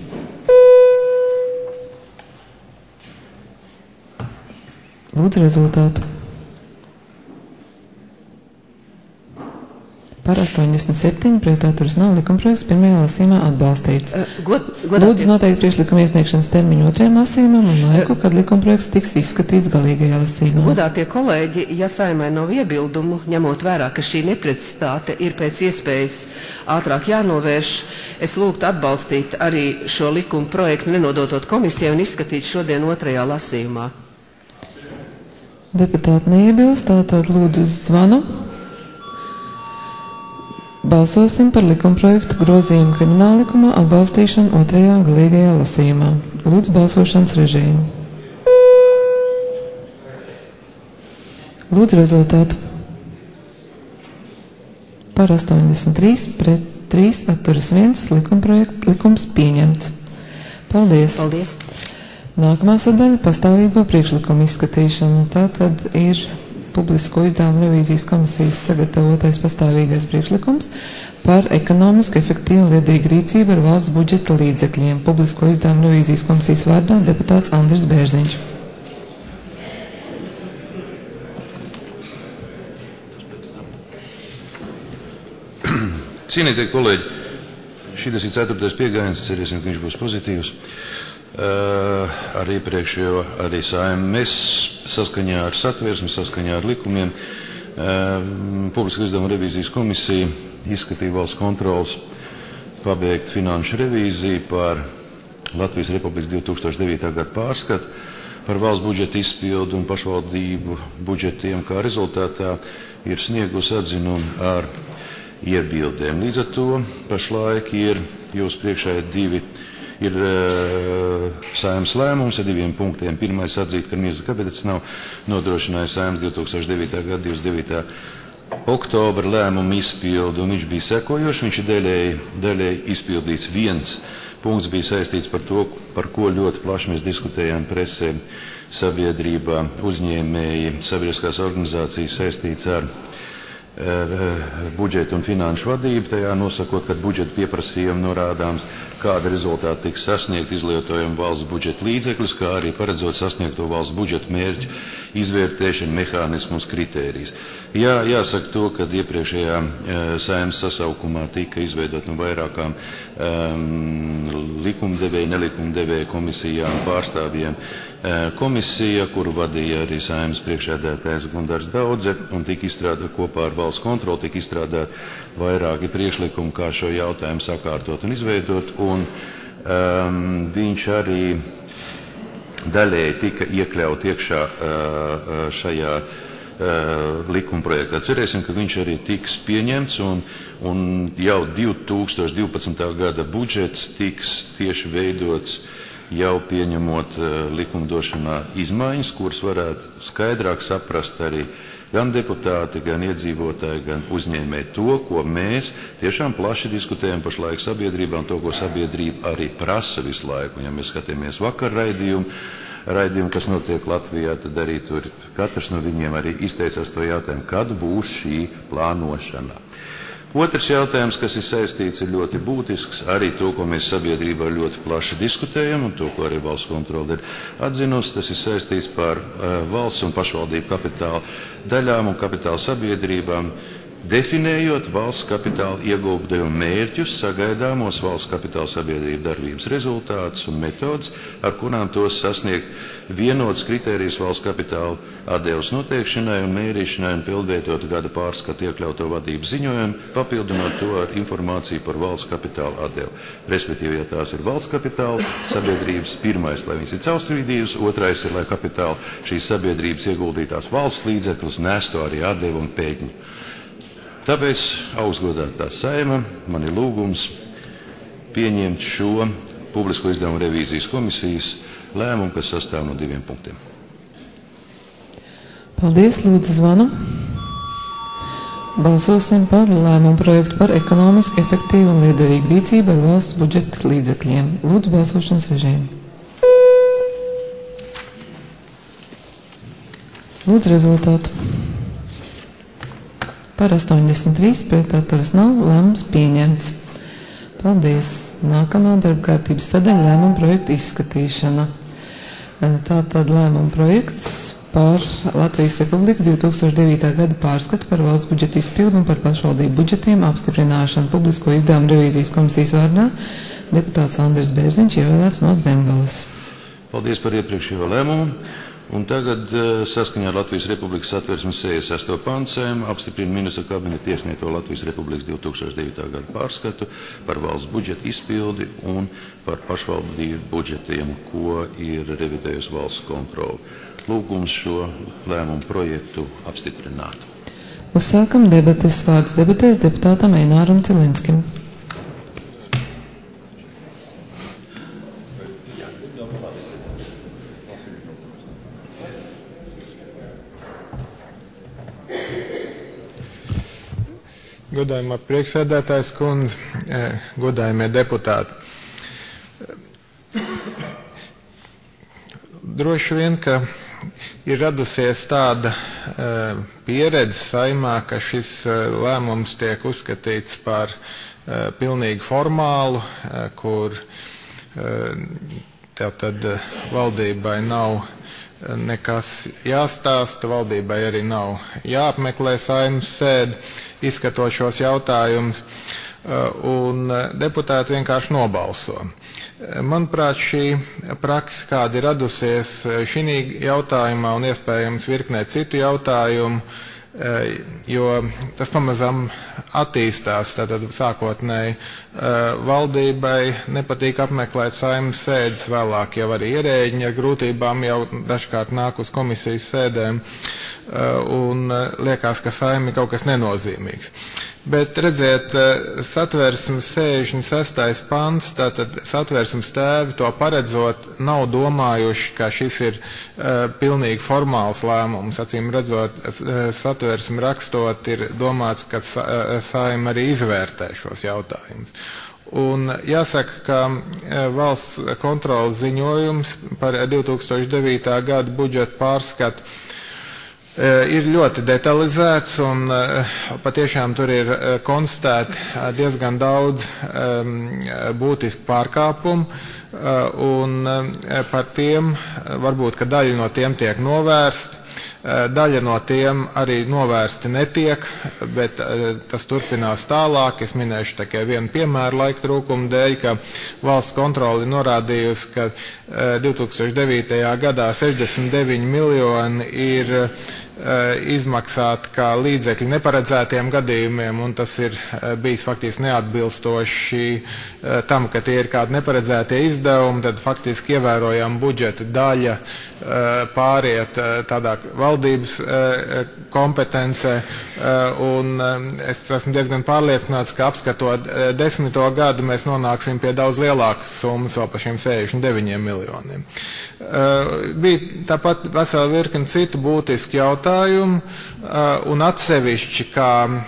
Lūdzu rezultātu. Par astoņdesmit septiņi, pret atturas nav, likumprojekts pirmajā lasījumā atbalstīts. God, godātie... Lūdzu noteikti priekšlikuma iesniegšanas termiņu otrajam lasījumam un laiku, kad likumprojekts tiks izskatīts galīgajā lasījumā. Godātie kolēģi, ja Saeimai nav iebildumu, ņemot vērā, ka šī neprecizitāte ir pēc iespējas ātrāk jānovērš, es lūgtu atbalstīt arī šo likuma projektu nenodotot komisijai un izskatīt šodien otrajā lasījumā. Deputāti neiebilst, tātad lūdzu zvanu. Balsosim par likumprojektu grozījumu krimināla likumā atbalstīšanu otrajā galīgajā lasījumā. Lūdzu balsošanas režīmu. Lūdzu rezultātu. Par astoņdesmit trīs, pret trīs, atturas viens, likums pieņemts. Paldies. Paldies. Nākamā sadaļa - pastāvīgo priekšlikumu izskatīšana. Tā tad ir Publisko izdevumu revīzijas komisijas sagatavotais pastāvīgais priekšlikums par ekonomisku, efektīvu un liederīgu rīcību ar valsts budžeta līdzekļiem. Publisko izdevumu revīzijas komisijas vārdā deputāts Andris Bērziņš. Cienītie kolēģi, šis ir ceturtais piegājiens, cerēsim, ka viņš būs pozitīvs. Uh, ar iepriekšējo arī Saeimu mēs saskaņā ar satversmi, saskaņā ar likumiem uh, Publisko izdevumu revīzijas komisija izskatīja valsts kontrolas pabeigt finanšu revīziju par Latvijas Republikas divi tūkstoši devītā gada pārskatu par valsts budžeta izpildu un pašvaldību budžetiem, kā rezultātā ir sniegusi atzinumu ar iebildēm. Līdz ar to pašlaik ir jūs priekšā divi ir uh, Saeimas lēmums ar diviem punktiem. Pirmais atzīt, ka ministru kabinets nav nodrošinājis Saeimas divi tūkstoši devītā gada divdesmit devītā oktobra lēmumu izpildu, un viņš bija sekojošs, viņš ir daļēji, daļēji izpildīts. Viens punkts bija saistīts par to, par ko ļoti plaši mēs diskutējām presē, sabiedrībā, uzņēmēji, sabiedriskās organizācijas saistīts ar budžeta un finanšu vadību, tajā nosakot, ka budžeta pieprasījumi norādāms, kāda rezultāta tiks sasniegt, izlietojam valsts budžeta līdzekļus, kā arī paredzot sasniegto valsts budžeta mērķu izvērtēšanu, mehānismus, kritērijus. Jā, jāsaka to, ka iepriekšējā e, Saeimas sasaukumā tika izveidot no vairākām um, likumdevēju, nelikumdevēju komisijām, pārstāvjiem e, komisija, kuru vadīja arī Saeimas priekšsēdētājs Gundars Daudze, un tika izstrādāt kopā ar valsts kontroli, tika izstrādāt vairāki priekšlikumi, kā šo jautājumu sakārtot un izveidot, un um, viņš arī daļēji tika iekļaut iekšā uh, šajā uh, likuma projektā. Cerēsim, ka viņš arī tiks pieņemts, un, un jau divi tūkstoši divpadsmitā gada budžets tiks tieši veidots jau pieņemot uh, likumdošanā izmaiņas, kuras varētu skaidrāk saprast arī gan deputāti, gan iedzīvotāji, gan uzņēmēji to, ko mēs tiešām plaši diskutējam pašlaik sabiedrībā, un to, ko sabiedrība arī prasa visu laiku. Ja mēs skatāmies vakar raidījumu, raidījumu, kas notiek Latvijā, tad arī tur katrs no viņiem arī izteicās to jautājumu, kad būs šī plānošana. Otrs jautājums, kas ir saistīts, ir ļoti būtisks, arī to, ko mēs sabiedrībā ļoti plaši diskutējam, un to, ko arī valsts kontrole ir atzinusi, tas ir saistīts par uh, valsts un pašvaldību kapitāla daļām un kapitāla sabiedrībām, definējot valsts kapitāla ieguldījumu mērķus, sagaidāmos valsts kapitāla sabiedrību darbības rezultātus un metodas, ar kurām tos sasniegt, vienots kritērijus valsts kapitāla atdevas noteikšanai un mērīšanai un pildvietot gada pārskatu iekļauto vadību ziņojumu, papildinot to ar informāciju par valsts kapitāla atdevu. Respektīvi, ja tās ir valsts kapitāla sabiedrības, pirmais, lai viņas ir caurstrīdījusi, otrais ir, lai kapitāla šīs sabiedrības ieguldītās valsts līdzekļus nestu arī atdevu un pēķņu. Tāpēc, augstgodātā Saeima, man ir lūgums pieņemt šo publisko izdevumu revīzijas komisijas lēmumu, kas sastāv no diviem punktiem. Paldies, lūdzu zvanu. Balsosim par lēmumu projektu par ekonomiski efektīvu un liederīgu rīcību ar valsts budžeta līdzekļiem. Lūdzu balsošanas režīmu. Lūdzu rezultātu. Par astoņdesmit trīs, pret atturas nav, lēmums pieņemts. Paldies. Nākamā darba kārtības sadaļa lēmuma projektu izskatīšana. Tātad lēmuma projekts par Latvijas Republikas divi tūkstoši devītā gada pārskatu par valsts budžeta izpildu un par pašvaldību budžetiem apstiprināšanu publisko izdevumu revīzijas komisijas vārdā deputāts Andris Bērziņš ievēlēts no Zemgales. Paldies par iepriekšējo lēmumu. Un tagad saskaņā ar Latvijas Republikas Satversmes sešdesmit sesto pantu apstiprina ministra kabineta iesniegto Latvijas Republikas divi tūkstoši devītā gada pārskatu par valsts budžeta izpildi un par pašvaldību budžetiem, ko ir revidējusi valsts kontrole. Lūgums šo lēmumu projektu apstiprināt. Uzsākam debates. Vārds debatēs deputātam Eināram Cilinskim. Godājumā priekšsēdētājs kundze, godājumie deputāti. Droši vien, ka ir radusies tāda uh, pieredze Saeimā, ka šis uh, lēmums tiek uzskatīts par uh, pilnīgi formālu, uh, kur uh, tātad uh, valdībai nav uh, nekas jāstāsta, valdībai arī nav jāapmeklē Saeimas sēdi, izskatot šos jautājumus, uh, un uh, deputāti vienkārši nobalso. Manuprāt, šī praksa, kāda ir radusies šī jautājumā un iespējams virknē citu jautājumu, jo tas pamazām attīstās. Tātad sākotnēji valdībai nepatīk apmeklēt Saeimas sēdes, vēlāk jau arī ierēģiņi ar grūtībām jau dažkārt nāk uz komisijas sēdēm un liekas, ka Saeima ir kaut kas nenozīmīgs. Bet, redziet, Satversmes sešdesmit sestais pants, tātad Satversmes tēvi to paredzot, nav domājuši, ka šis ir uh, pilnīgi formāls lēmums. Acīm redzot, Satversmi rakstot, ir domāts, ka Saeima arī izvērtē šos jautājumus. Un jāsaka, ka valsts kontroles ziņojums par divi tūkstoši devītā gada budžeta pārskatu ir ļoti detalizēts un patiešām tur ir konstatēti diezgan daudz būtisku pārkāpumu un par tiem varbūt, ka daļa no tiem tiek novērsti, daļa no tiem arī novērsti netiek, bet tas turpinās tālāk. Es minēšu tikai vienu piemēru laika trūkuma dēļ, ka valsts kontrole norādījusi, ka divi tūkstoši devītajā gadā sešdesmit deviņi miljoni ir izmaksāt kā līdzekļi neparedzētiem gadījumiem, un tas ir bijis faktiski neatbilstoši tam, ka tie ir kādi neparedzētie izdevumi, tad faktiski ievērojama budžeta daļa pāriet tādā valdības kompetencē, un es esmu diezgan pārliecināts, ka apskatot desmito gadu mēs nonāksim pie daudz lielākas summas vēl par šiem sešdesmit deviņiem miljoniem. Bija tāpat vesela virkni citu būtisku jautājumu, un atsevišķi kā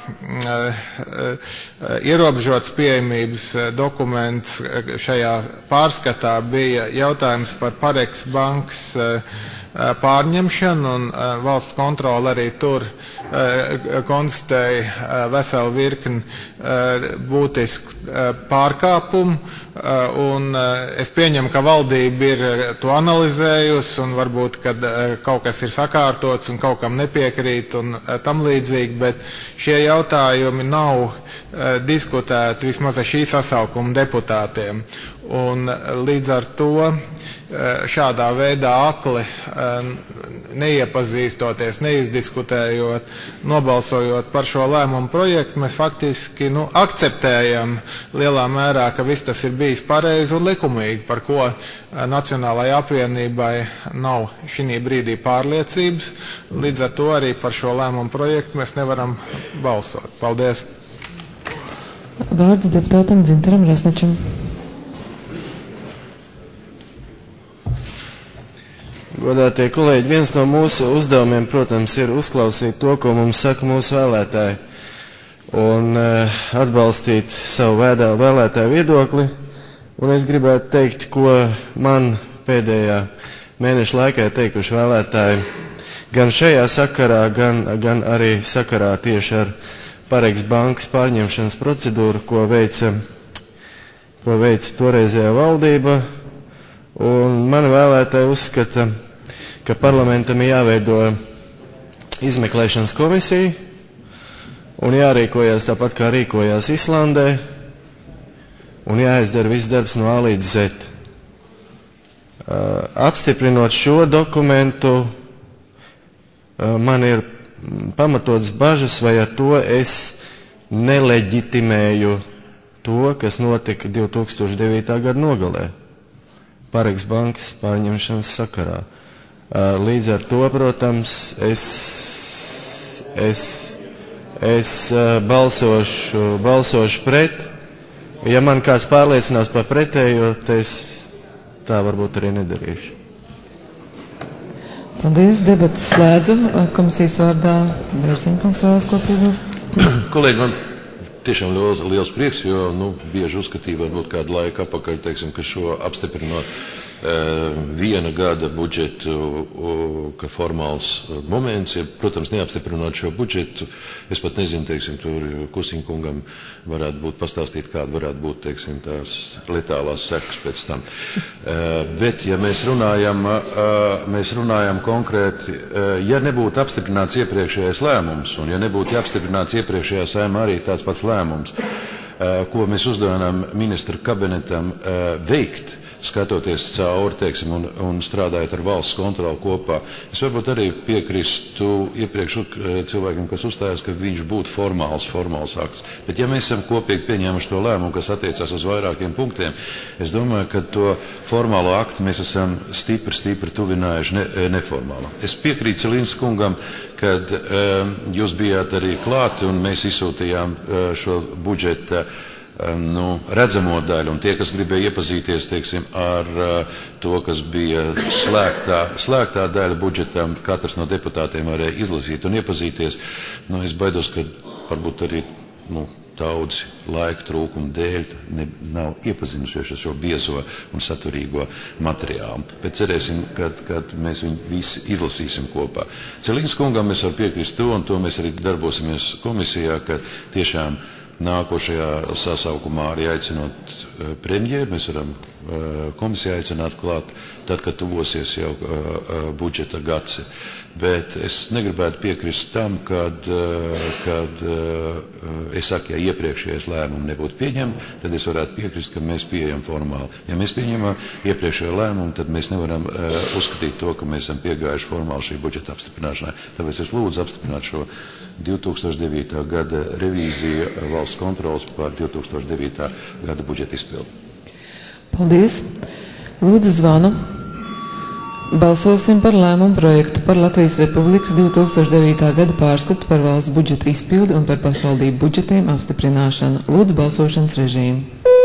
ierobežots pieejamības dokuments šajā pārskatā bija jautājums par Pareks bankas pārņemšanu, un valsts kontrole arī tur konstatēja veselu virkni būtisku pārkāpumu, un es pieņemu, ka valdība ir to analizējusi, un varbūt, kad kaut kas ir sakārtots un kaut kam nepiekrīt un tam līdzīgi, bet šie jautājumi nav diskutēti vismaz ar šī sasaukuma deputātiem. Un līdz ar to šādā veidā akli neiepazīstoties, neizdiskutējot, nobalsojot par šo lēmumu projektu, mēs faktiski nu, akceptējam lielā mērā, ka viss tas ir bijis pareizi un likumīgi, par ko Nacionālajai apvienībai nav šī brīdī pārliecības. Līdz ar to arī par šo lēmumu projektu mēs nevaram balsot. Paldies! Vārds deputātam Dzintaram Resnačam. Godātie kolēģi, viens no mūsu uzdevumiem, protams, ir uzklausīt to, ko mums saka mūsu vēlētāji, un uh, atbalstīt savu vēdā, vēlētāju viedokli. Un es gribētu teikt, ko man pēdējā mēneša laikā teikuši vēlētāji gan šajā sakarā, gan, gan arī sakarā tieši ar Pareigas bankas pārņemšanas procedūru, ko veica, ko veica toreizējā valdība. Un mani vēlētāji uzskata, ka parlamentam ir jāveido izmeklēšanas komisija un jārīkojas tāpat, kā rīkojās Islandē, un jāizdara viss darbs no A līdz Z. Uh, apstiprinot šo dokumentu, uh, man ir pamatots bažas, vai ar to es neleģitimēju to, kas notika divi tūkstoši devītā gada nogalē Pareigas bankas pārņemšanas sakarā. Līdz ar to, protams, es, es, es balsošu, balsošu pret. Ja man kāds pārliecinās par pretējo, tad es tā varbūt arī nedarīšu. Paldies, debatas slēdzu. Komisijas vārdā Bērziņkungs vēlas ko piebilst. Kolēģi, man tiešām liels, liels prieks, jo nu, bieži uzskatīja varbūt kādu laiku apakaļ, teiksim, ka šo apstiprinot viena gada budžetu, ka formāls moments, ja, protams, neapstiprinot šo budžetu, es pat nezinu, teiksim, tur Kusiņkungam varētu būt pastāstīt, kāda varētu būt, teiksim, tās letālās sekas pēc tam. Bet, ja mēs runājam, mēs runājam konkrēti, ja nebūtu apstiprināts iepriekšējais lēmums, un ja nebūtu apstiprināts iepriekšējā saimā arī tāds pats lēmums, ko mēs uzdevām ministra kabinetam veikt, skatoties cauri, teiksim, un, un strādājot ar valsts kontroli kopā. Es varbūt arī piekristu iepriekš cilvēkiem, kas uzstājās, ka viņš būtu formāls, formāls akts. Bet ja mēs esam kopīgi pieņēmuši to lēmumu, kas attiecās uz vairākiem punktiem, es domāju, ka to formālo aktu mēs esam stipri, stipri tuvinājuši ne, neformālu. Es piekrītu Cilīnas kungam, kad um, jūs bijāt arī klāti, un mēs izsūtījām uh, šo budžeta Nu, redzamo daļu, un tie, kas gribēja iepazīties, teiksim, ar uh, to, kas bija slēgtā, slēgtā daļa budžetam, katrs no deputātiem varēja izlasīt un iepazīties. Nu, es baidos, ka varbūt arī nu, daudz laika trūkuma dēļ ne, nav iepazinušies ar šo biezo un saturīgo materiālu. Bet cerēsim, kad, kad mēs viņu visi izlasīsim kopā. Cilīnas kungam es varu piekrist to, un to mēs arī darbosimies komisijā, ka tiešām nākošajā sasaukumā arī aicinot uh, premjeru, mēs varam uh, komisiju aicināt klāt, tad, kad tuvosies jau uh, uh, budžeta gads. Bet es negribētu piekrist tam, kad, uh, kad uh, es saku, ja iepriekšējais lēmumu nebūtu pieņemts, tad es varētu piekrist, ka mēs pieejam formāli. Ja mēs pieņemam iepriekšējo lēmumu, tad mēs nevaram uh, uzskatīt to, ka mēs esam piegājuši formāli šī budžeta apstiprināšanai. Tāpēc es lūdzu apstiprināt šo divi tūkstoši devītā gada revīziju valsts kontrolas par divi tūkstoši devītā gada budžeta izpildi. Paldies. Lūdzu zvanu. Balsosim par lēmumu projektu par Latvijas Republikas divi tūkstoši devītā gada pārskatu par valsts budžeta izpildi un par pašvaldību budžetiem apstiprināšanu. Lūdzu balsošanas režīmu.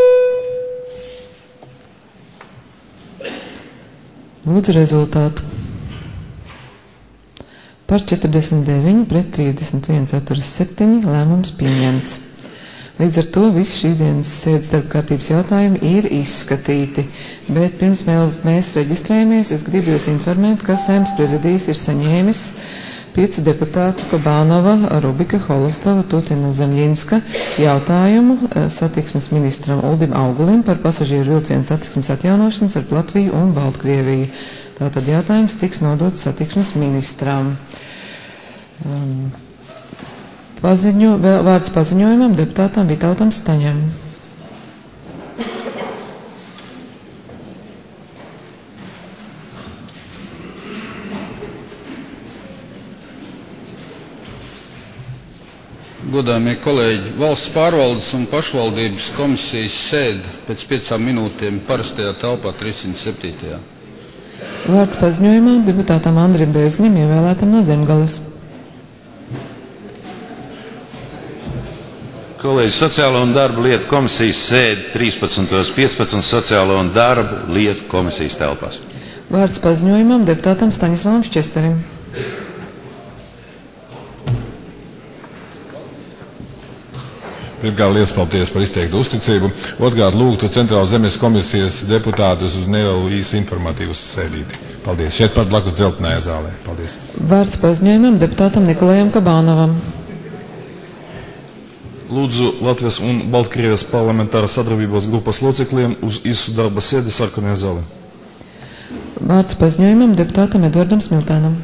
Lūdzu rezultātu. Par četrdesmit deviņi pret trīsdesmit viens atturas septiņi lēmums pieņemts. Līdz ar to visi šīs dienas sēdes darba kārtības jautājumi ir izskatīti. Bet pirms mēs reģistrējamies, es gribu jūs informēt, ka Saeimas prezidijs ir saņēmis piecu deputātu Kabānova, Rubika, Holostova, Tutina, Zemļinska jautājumu satiksmes ministram Uldim Augulim par pasažieru vilcienu satiksmes atjaunošanas ar Latviju un Baltkrieviju. Tātad jautājums tiks nodots satiksmes ministram. Um, paziņo, vēl, vārds paziņojumam deputātam Vitautam Staņam. Godājamie kolēģi, valsts pārvaldes un pašvaldības komisijas sēde pēc piecām minūtēm parastajā telpā trīssimt septītajā. Vārds paziņojumā deputātam Andrim Bērznim, ievēlētam no Zemgales. Kolēģi, Sociālo un darbu lietu komisijas sēde trīspadsmit piecpadsmit Sociālo un darbu lietu komisijas telpās. Vārds paziņojumam deputātam Staņislavam Šķesterim. Pirmkārt, liels paldies par izteiktu uzticību. Otrkārt, lūgtu Centrālās zemes komisijas deputātus uz nelielu īsu informatīvu sēdīti. Paldies. Šeit pat blakus dzeltenajā zālē. Paldies. Vārds paziņojumam deputātam Nikolajam Kabānovam. Lūdzu Latvijas un Baltkrievijas parlamentāras sadarbības grupas locekļiem uz īsu darba sēdi sarkanajā zālē. Vārds paziņojumam deputātam Edvardam Smiltēnam.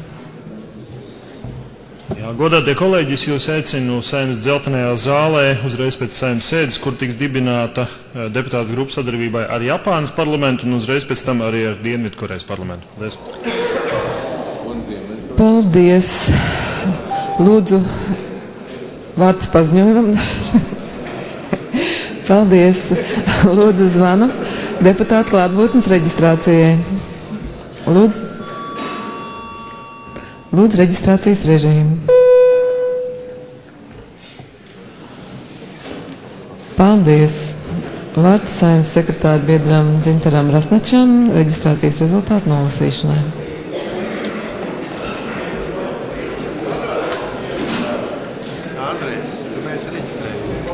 Jā, godātie kolēģi, es jūs aicinu Saeimas dzeltenajā zālē uzreiz pēc Saeimas sēdes, kur tiks dibināta deputātu grupu sadarbībai ar Japānas parlamentu un uzreiz pēc tam arī ar Dienvidkorejas parlamentu. Paldies. Paldies. Lūdzu, vārds paziņojumam. Paldies. Lūdzu, zvanu deputātu klātbūtnes reģistrācijai. Lūdzu. Lūdzu, reģistrācijas režīmu. Paldies. Vārds Saeimas sekretāra biedram Dzintaram Rasnačam reģistrācijas rezultātu nolasīšanai. Andrej, tu mēs reģistrējamies.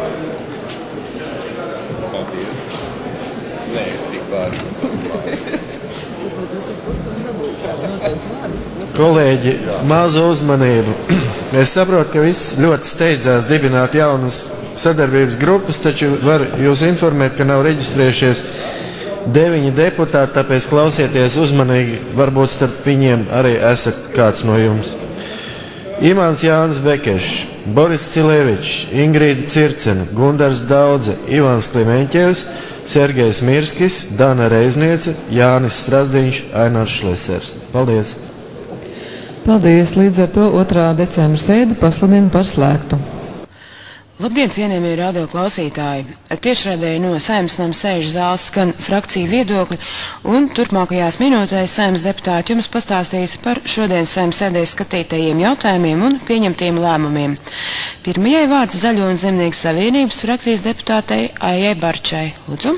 Paldies. Nē, es tik vārdu. Kolēģi, mazu uzmanību. Es saprotu, ka viss ļoti steidzās dibināt jaunas sadarbības grupas, taču var jūs informēt, ka nav reģistrējušies deviņi deputāti, tāpēc klausieties uzmanīgi, varbūt starp viņiem arī esat kāds no jums. Imants Jānis Bekešs, Boris Cilevičs, Ingrīda Circena, Gundars Daudze, Ivans Klimeņķevs, Sergejs Mirskis, Dana Reizniece, Jānis Strazdiņš, Ainārs Šlesers. Paldies! Paldies! Līdz ar to otrā decembra sēdi pasludina par slēgtu. Labdien, cienījamie radio klausītāji! Tiešraidē no Saeimas nama sēžu zāles skan frakciju viedokļi, un turpmākajās minūtēs Saeimas deputāti jums pastāstīs par šodienas Saeimas sēdē skatītajiem jautājumiem un pieņemtiem lēmumiem. Pirmajai vārds Zaļo un Zemnieku savienības frakcijas deputātei Aijai Barčai. Lūdzu!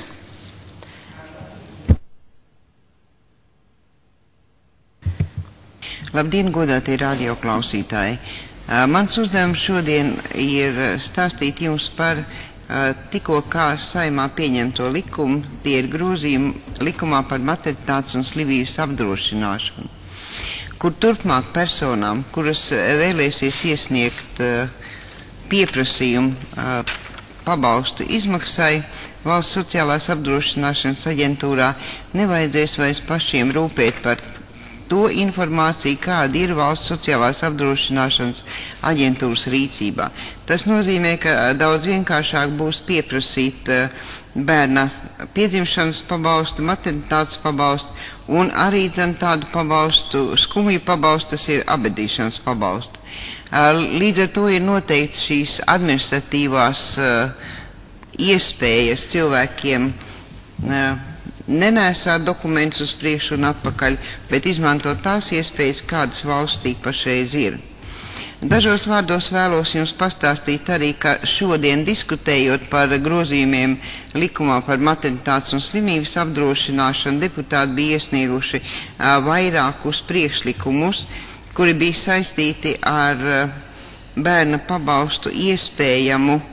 Labdien, godātie radio klausītāji! Mans uzdevums šodien ir stāstīt jums par tikko kā Saeimā pieņemto likumu, tie ir grozījumi likumā par maternitātes un slimības apdrošināšanu, kur turpmāk personām, kuras vēlēsies iesniegt pieprasījumu pabalstu izmaksai, Valsts sociālās apdrošināšanas aģentūrā nevajadzēs vairs pašiem rūpēt par to informāciju, kāda ir Valsts sociālās apdrošināšanas aģentūras rīcībā. Tas nozīmē, ka daudz vienkāršāk būs pieprasīt bērna piedzimšanas pabalstu, maternitātes pabalstu un arī dzen tādu pabalstu, skumju pabalstu, tas ir abedīšanas pabalstu. Līdz ar to ir noteikts šīs administratīvās iespējas cilvēkiem nenēsāt dokumentus uz priekšu un atpakaļ, bet izmantot tās iespējas, kādas valstī pašreiz ir. Dažos vārdos vēlos jums pastāstīt arī, ka šodien diskutējot par grozījumiem likumā par maternitātes un slimības apdrošināšanu, deputāti bija iesnieguši a, vairākus priekšlikumus, kuri bija saistīti ar a, bērna pabalstu iespējamu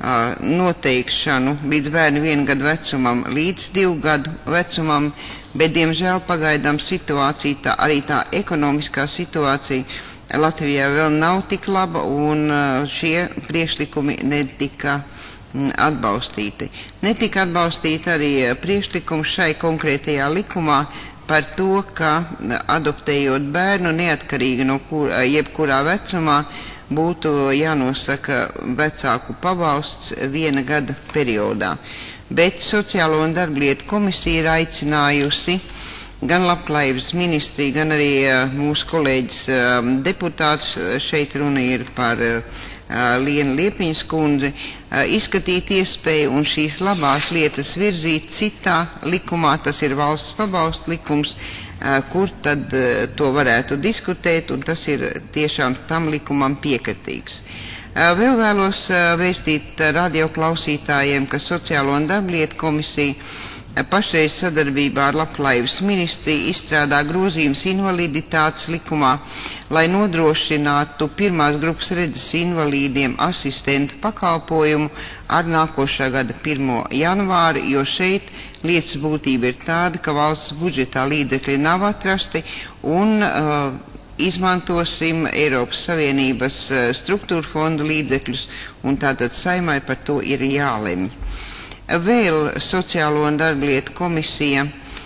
noteikšanu līdz bērnu vienu gadu vecumam, līdz divu gadu vecumam, bet, diemžēl, pagaidām situācija, tā, arī tā ekonomiskā situācija Latvijā vēl nav tik laba, un šie priekšlikumi netika atbalstīti. Netika atbalstīti arī priekšlikumi šai konkrētajā likumā par to, ka adoptējot bērnu neatkarīgi no kur, jebkurā vecumā būtu jānosaka vecāku pabalsts viena gada periodā. Bet Sociālo un darblietu komisija ir aicinājusi gan Labklājības ministriju, gan arī mūsu kolēģis deputāts, šeit runa ir par Lienu Liepiņas kundzi, izskatīt iespēju un šīs labās lietas virzīt citā likumā, tas ir valsts pabalsts likums, kur tad to varētu diskutēt, un tas ir tiešām tam likumam piekritīgs. Vēl vēlos vēstīt radioklausītājiem, ka Sociālo un darblietu komisija pašreiz sadarbībā ar Labklājības ministriju izstrādā grozījums invaliditātes likumā, lai nodrošinātu pirmās grupas redzes invalīdiem asistentu pakalpojumu ar nākošā gada pirmo janvāri, jo šeit lietas būtība ir tāda, ka valsts budžetā līdzekļi nav atrasti un uh, izmantosim Eiropas Savienības uh, struktūra fondu līdzekļus, un tātad Saimai par to ir jālemj. Vēl Sociālo un darblietu komisija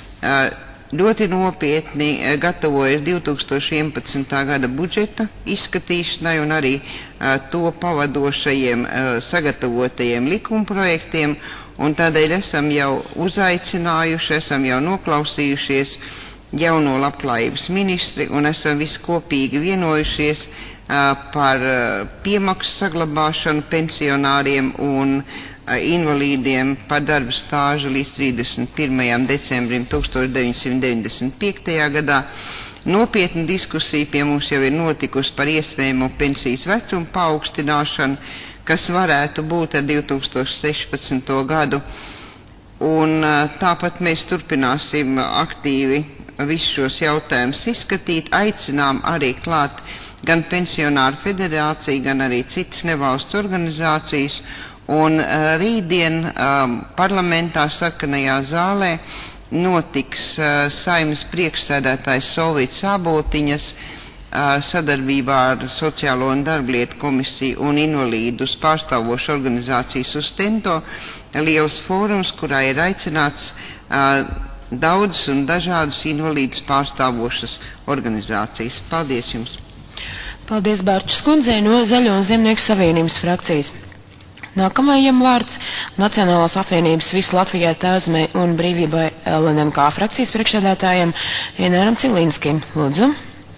ļoti nopietni gatavojas divi tūkstoši vienpadsmitā gada budžeta izskatīšanai un arī to pavadošajiem sagatavotajiem likumprojektiem, un tādēļ esam jau uzaicinājuši, esam jau noklausījušies jauno Labklājības ministri un esam visi kopīgi vienojušies par piemaksu saglabāšanu pensionāriem un invalīdiem par darba stāžu līdz trīsdesmit pirmajam decembrim deviņdesmit piektajā gadā. Nopietna diskusija pie mums jau ir notikusi par iespējamo pensijas vecumu paaugstināšanu, kas varētu būt ar divi tūkstoši sešpadsmito gadu. Un tāpat mēs turpināsim aktīvi visus šos jautājumus izskatīt, aicinām arī klāt gan pensionāru federāciju, gan arī citas nevalsts organizācijas. Un uh, rītdien um, parlamentā sarkanajā zālē notiks uh, Saeimas priekšsēdētājs Solvīts Āboltiņas uh, sadarbībā ar Sociālo un darblietu komisiju un invalīdus pārstāvošu organizāciju Sustento liels fórums, kurā ir aicināts uh, daudzas un dažādas invalīdus pārstāvošas organizācijas. Paldies jums! Paldies Bārčas kundzei no Zaļo un Zemnieku savienības frakcijas. Nākamajam vārds Nacionālās apvienības visu Latvijai Tēvzemei un brīvībai L N M K frakcijas priekšsēdētājiem Ināram Cilīnskim. Lūdzu.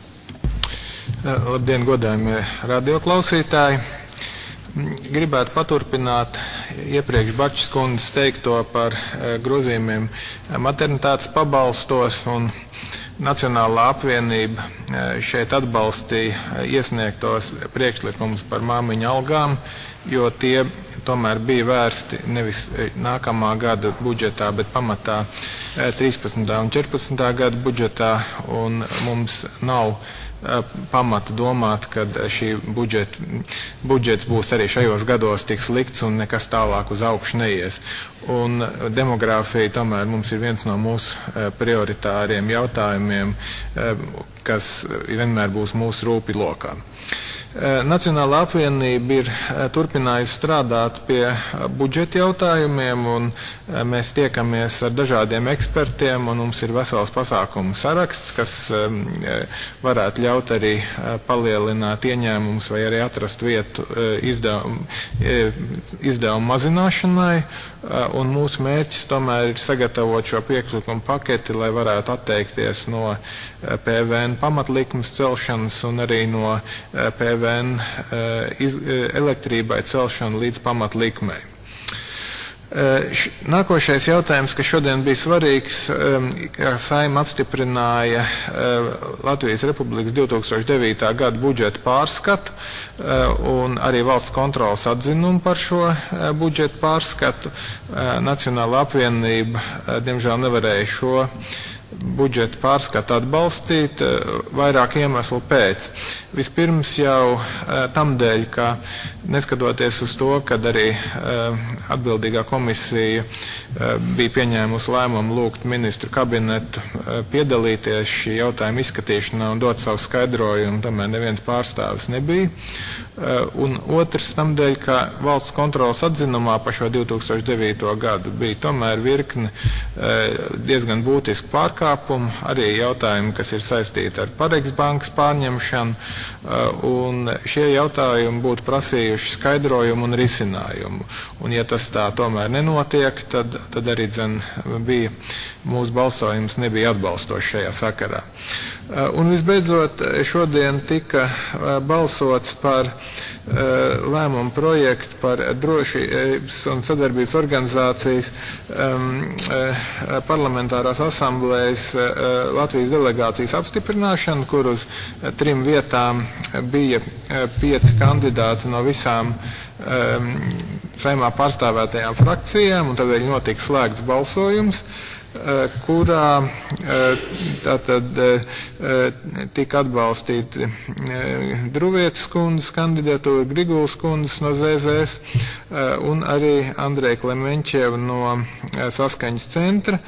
Labdien, godājumie radioklausītāji. Gribētu paturpināt iepriekš Bačas kundzes teikto par grozījumiem maternitātes pabalstos, un Nacionālā apvienība šeit atbalstīja iesniegtos priekšlikumus par māmiņu algām, jo tie tomēr bija vērsti nevis nākamā gada budžetā, bet pamatā trīspadsmitā un četrpadsmitā gada budžetā, un mums nav pamata domāt, ka šī budžeta, budžets būs arī šajos gados tik slikts un nekas tālāk uz augšu neies. Un demogrāfija tomēr mums ir viens no mūsu prioritāriem jautājumiem, kas vienmēr būs mūsu rūpi lokā. Nacionālā apvienība ir turpinājusi strādāt pie budžeta jautājumiem, un mēs tiekamies ar dažādiem ekspertiem, un mums ir vesels pasākumu saraksts, kas varētu ļaut arī palielināt ieņēmumus vai arī atrast vietu izdevumu, izdevumu mazināšanai, un mūsu mērķis tomēr ir sagatavot šo priekšlikumu paketi, lai varētu atteikties no P V N pamatlikmes celšanas un arī no P V N elektrībai celšanu līdz pamatlikmei. Nākošais jautājums, kas šodien bija svarīgs, kā Saeima apstiprināja Latvijas Republikas divi tūkstoši devītā gada budžeta pārskatu un arī valsts kontrolas atzinumu par šo budžeta pārskatu. Nacionāla apvienība, diemžēl, nevarēja šo budžeta pārskatu atbalstīt vairāk iemeslu pēc. Vispirms jau tam dēļ, ka neskatoties uz to, kad arī atbildīgā komisija bija pieņēmusi lēmumu lūgt ministru kabinetu piedalīties šī jautājuma izskatīšanā un dot savu skaidrojumu, tomēr neviens pārstāvis nebija. Un otrs tam dēļ, ka valsts kontrolas atzinumā par šo divi tūkstoši devīto gadu bija tomēr virkni diezgan būtiski pārkāpumu, arī jautājumi, kas ir saistīti ar Paregs bankas pārņemšanu, un šie jautājumi būtu prasījuši skaidrojumu un risinājumu. Un ja tas tā tomēr nenotiek, tad, tad arī dzen bija mūsu balsojums nebija atbalstošs šajā sakarā. Un visbeidzot, šodien tika balsots par lēmumu projektu par drošības un sadarbības organizācijas parlamentārās asamblējas Latvijas delegācijas apstiprināšanu, kur uz trim vietām bija pieci kandidāti no visām Saeimā pārstāvētajām frakcijām, un tādēļ notika slēgts balsojums, kurā tātad tika atbalstīti Druvietas kundzes kandidatūra, Grigulas kundzes no Z Z S un arī Andreja Klemenčeva no Saskaņas centra,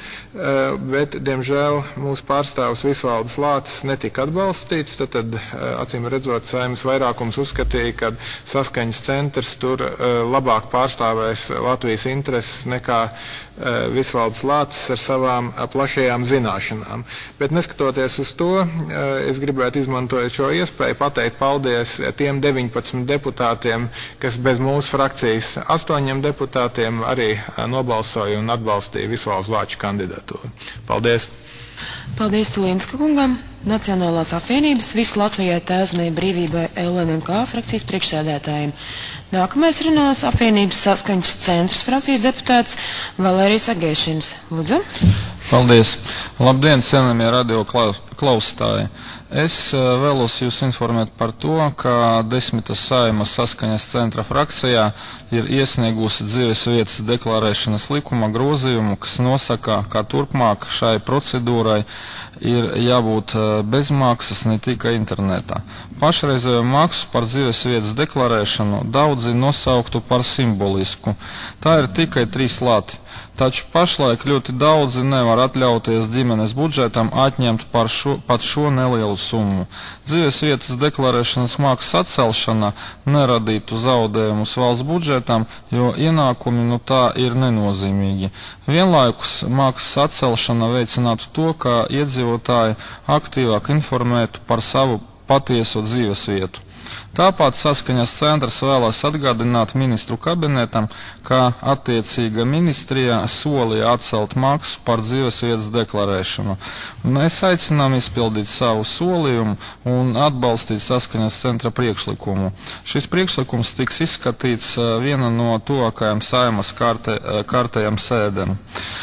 bet, diemžēl, mūsu pārstāvs Visvalds Lācis netika atbalstīts, tad, tad acīm redzot, Saeimas vairākums uzskatīja, ka Saskaņas centrs tur labāk pārstāvēs Latvijas intereses nekā Visvalds Lācis ar savām plašajām zināšanām. Bet neskatoties uz to, es gribētu izmantojot šo iespēju pateikt paldies tiem deviņpadsmit deputātiem, kas bez mūsu frakcijas astoņiem deputātiem arī nobalsoja un atbalstīja Visvalds Lāča kandidatūru. Paldies! Paldies Cilīnska kungam, Nacionālās apvienības Visu Latvijai Tēvzemē brīvībai L N M K frakcijas priekšsēdētājiem. Nākamais runās apvienības Saskaņas centrs frakcijas deputāts Valērijas Agēšins. Lūdzu. Paldies. Labdien, cienījamie radio klausītāji. Es vēlos jūs informēt par to, ka desmita Saeimas Saskaņas centra frakcijā ir iesniegusi dzīves vietas deklarēšanas likuma grozījumu, kas nosaka, ka turpmāk šai procedūrai ir jābūt bezmaksas ne tikai internetā. Pašreizējo maksu par dzīves vietas deklarēšanu daudzi nosauktu par simbolisku. Tā ir tikai trīs lati. Taču pašlaik ļoti daudzi nevar atļauties ģimenes budžetam atņemt par šo, pat šo nelielu summu. Dzīves vietas deklarēšanas maksas atcelšana neradītu zaudējumus valsts budžetam, jo ienākumi no tā ir nenozīmīgi. Vienlaikus maksas atcelšana veicinātu to, ka iedzīvotāji aktīvāk informētu par savu patieso dzīves vietu. Tāpat Saskaņas centrs vēlas atgādināt ministru kabinetam, ka attiecīga ministrijā solīja atcelt maksu par dzīves vietas deklarēšanu. Mēs aicinām izpildīt savu solījumu un atbalstīt Saskaņas centra priekšlikumu. Šis priekšlikums tiks izskatīts viena no tuvākajām Saeimas kārtē, kārtējām sēdēm.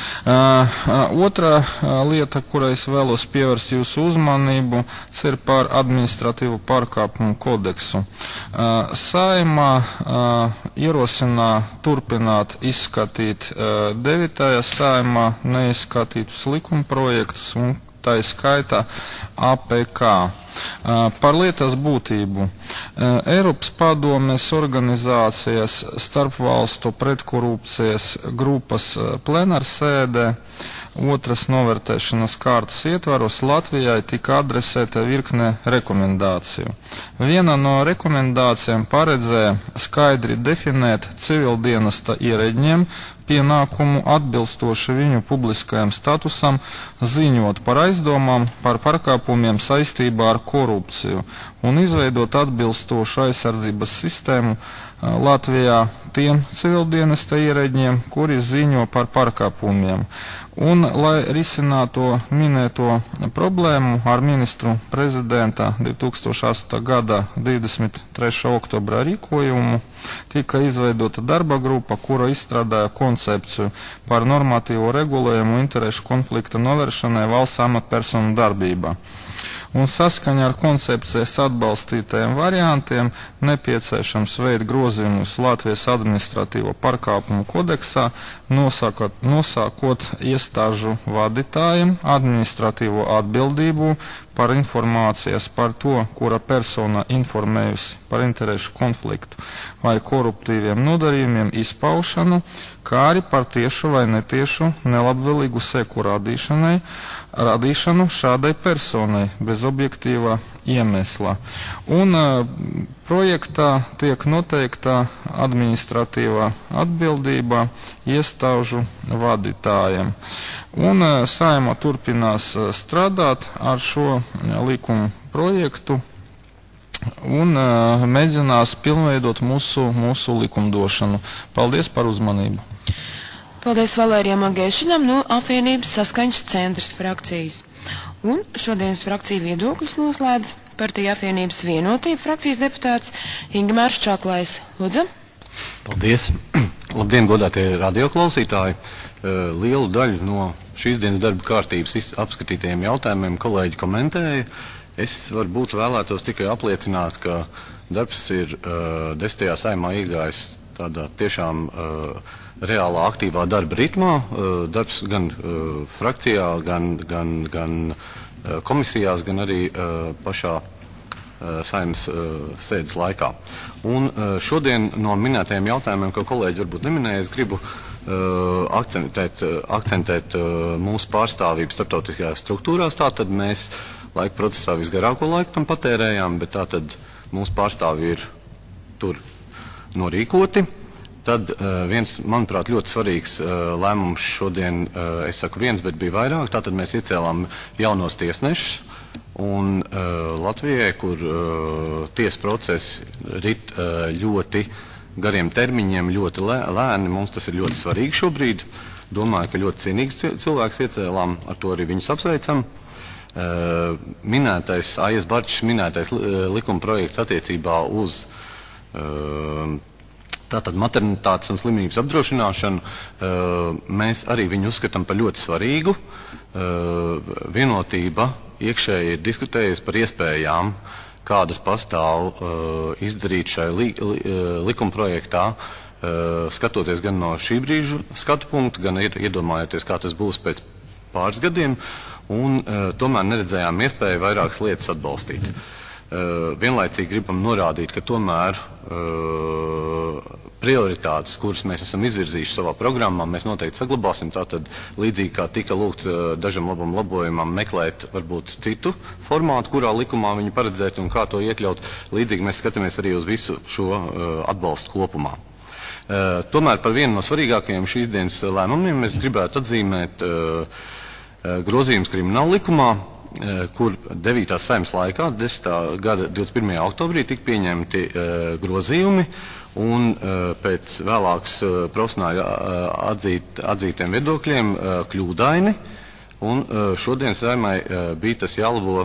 Uh, otra uh, lieta, kurai es vēlos pievērst jūsu uzmanību, ir par administratīvu pārkāpumu kodeksu. Uh, Saeimā uh, ierosinā turpināt izskatīt uh, devītajā Saeimā neizskatītus likumprojektus un tā skaitā A P K. Uh, par lietas būtību. Uh, Eiropas padomes organizācijas starpvalstu pretkorupcijas grupas uh, plenārsēdē otras novērtēšanas kārtas ietvaros Latvijai tika adresēta virkne rekomendāciju. Viena no rekomendācijām paredzēja skaidri definēt civildienesta ierēģiem pienākumu atbilstoši viņu publiskajam statusam ziņot par aizdomām par pārkāpumiem saistībā ar korupciju un izveidot atbilstošu aizsardzības sistēmu Latvijā tiem civildienesta ierēģiem, kuri ziņo par pārkāpumiem. Un, lai risinātu minēto problēmu ar ministru prezidenta divi tūkstoši astotā gada divdesmit trešā oktobra rīkojumu, tika izveidota darba grupa, kura izstrādāja koncepciju par normatīvo regulējumu interešu konflikta novēršanai valsts amatpersonu darbībā. un saskaņā ar koncepcijas atbalstītajiem variantiem nepieciešams veikt grozījumus Latvijas administratīvo pārkāpumu kodeksā, nosakot, nosākot iestāžu vadītājiem administratīvo atbildību par informācijas par to, kura persona informējusi par interešu konfliktu vai koruptīviem nodarījumiem izpaušanu, kā arī par tiešu vai netiešu nelabvēlīgu seku radīšanai, radīšanu šādai personai bez objektīvā iemesla. Un uh, projektā tiek noteikta administratīvā atbildība iestāžu vadītājiem. Un uh, Saeima turpinās uh, strādāt ar šo uh, likumu projektu un uh, mēģinās pilnveidot mūsu, mūsu likumdošanu. Paldies par uzmanību. Paldies Valērijam Agēšinam no apvienības Saskaņas centrs frakcijas. Un šodienas frakcija viedokļus noslēdz Partija apvienības Vienotība frakcijas deputāts Ingmārs Čaklais. Lūdzu. Paldies. Labdien, godātie radioklausītāji. Lielu daļu no šīs dienas darba kārtības apskatītajiem jautājumiem kolēģi komentēja. Es varbūt vēlētos tikai apliecināt, ka darbs ir uh, desmitajā Saeimā iegājis tādā tiešām uh, reālā aktīvā darba ritmā. Uh, darbs gan uh, frakcijā, gan, gan, gan uh, komisijās, gan arī uh, pašā uh, Saeimas uh, sēdes laikā. Un uh, šodien no minētajiem jautājumiem, ko kolēģi varbūt neminēja, es gribu uh, akcentēt, uh, akcentēt uh, mūsu pārstāvību starptautiskajās struktūrās. Tātad mēs laika procesā visgarāko laiku tam patērējām, bet tātad mūsu pārstāvji ir tur norīkoti. Tad uh, viens, manuprāt, ļoti svarīgs uh, lēmums šodien, uh, es saku viens, bet bija vairāk, tātad mēs iecēlām jaunos tiesnešus, un uh, Latvijai, kur uh, tiesa procesi rit uh, ļoti gariem termiņiem, ļoti lē, lēni, mums tas ir ļoti svarīgi šobrīd. Domāju, ka ļoti cienīgs cilvēks iecēlām, ar to arī viņus apsveicam. Uh, minētais, Aijas Barčs minētais uh, likuma projekts attiecībā uz uh, tātad maternitātes un slimības apdrošināšanu, uh, mēs arī viņu uzskatām par ļoti svarīgu. Uh, vienotība iekšēji ir diskutējusi par iespējām, kādas pastāv uh, izdarīt šai li, li, likuma projektā, uh, skatoties gan no šī brīža skatu punktu, gan iedomājoties, kā tas būs pēc pāris gadiem. Un uh, tomēr neredzējām iespēju vairākas lietas atbalstīt. Uh, vienlaicīgi gribam norādīt, ka tomēr uh, prioritātes, kuras mēs esam izvirzījuši savā programmā, mēs noteikti saglabāsim. Tātad līdzīgi kā tika lūgts uh, dažam labam labojumam meklēt varbūt citu formātu, kurā likumā viņu paredzēt un kā to iekļaut, līdzīgi mēs skatāmies arī uz visu šo uh, atbalstu kopumā. Uh, tomēr par vienu no svarīgākajiem šīs dienas lēmumiem es gribētu atzīmēt uh, grozījums krimināla likumā, kur devītās Saeimas laikā, desmitā gada divdesmit pirmajā oktobrī, tika pieņemti grozījumi un pēc vēlākas profesionāli atzīt, atzītiem viedokļiem kļūdaini, un šodien Saeimai bija tas jālabo,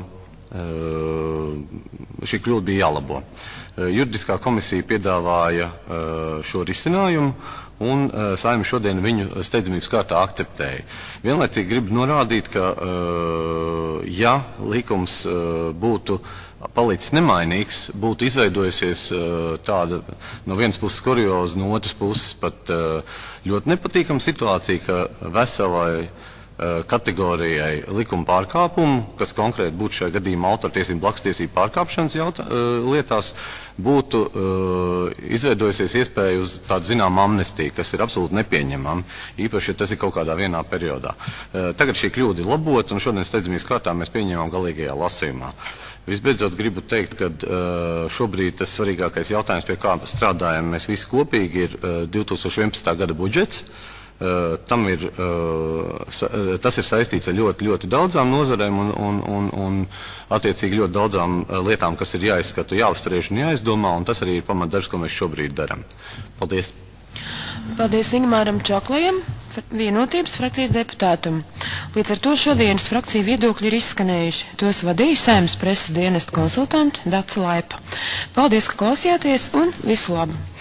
šī kļūda bija jālabo. Juridiskā komisija piedāvāja šo risinājumu, un uh, Saeima šodien viņu steidzamības kārtā akceptēja. Vienlaicīgi gribu norādīt, ka, uh, ja likums uh, būtu palicis nemainīgs, būtu izveidojusies uh, tāda no vienas puses kurioza, no otras puses pat uh, ļoti nepatīkama situācija, ka veselai uh, kategorijai likuma pārkāpumu, kas konkrēti būtu šajā gadījumā autortiesību blakstiesību pārkāpšanas jautā, uh, lietās, būtu uh, izveidojusies iespēja uz tādu zinām amnestiju, kas ir absolūti nepieņemama, īpaši, ja tas ir kaut kādā vienā periodā. Uh, tagad šī kļūda ir labota, un šodien steidzamības kārtā mēs pieņemam galīgajā lasījumā. Visbeidzot, gribu teikt, ka uh, šobrīd tas svarīgākais jautājums, pie kā strādājam mēs visi kopīgi, ir uh, divi tūkstoši vienpadsmitā gada budžets. Uh, tam ir, uh, sa, tas ir saistīts ar ļoti, ļoti daudzām nozarēm un, un, un, un attiecīgi ļoti daudzām uh, lietām, kas ir jāizskata, jāapspriež un jāizdomā, un tas arī ir pamatdarbs, ko mēs šobrīd darām. Paldies! Paldies Ingmāram Čaklajam, Vienotības frakcijas deputātam. Līdz ar to šodienas frakcija viedokļi ir izskanējuši. Tos vadīja Saeimas preses dienesta konsultante Dace Laipa. Paldies, ka klausījāties, un visu labu!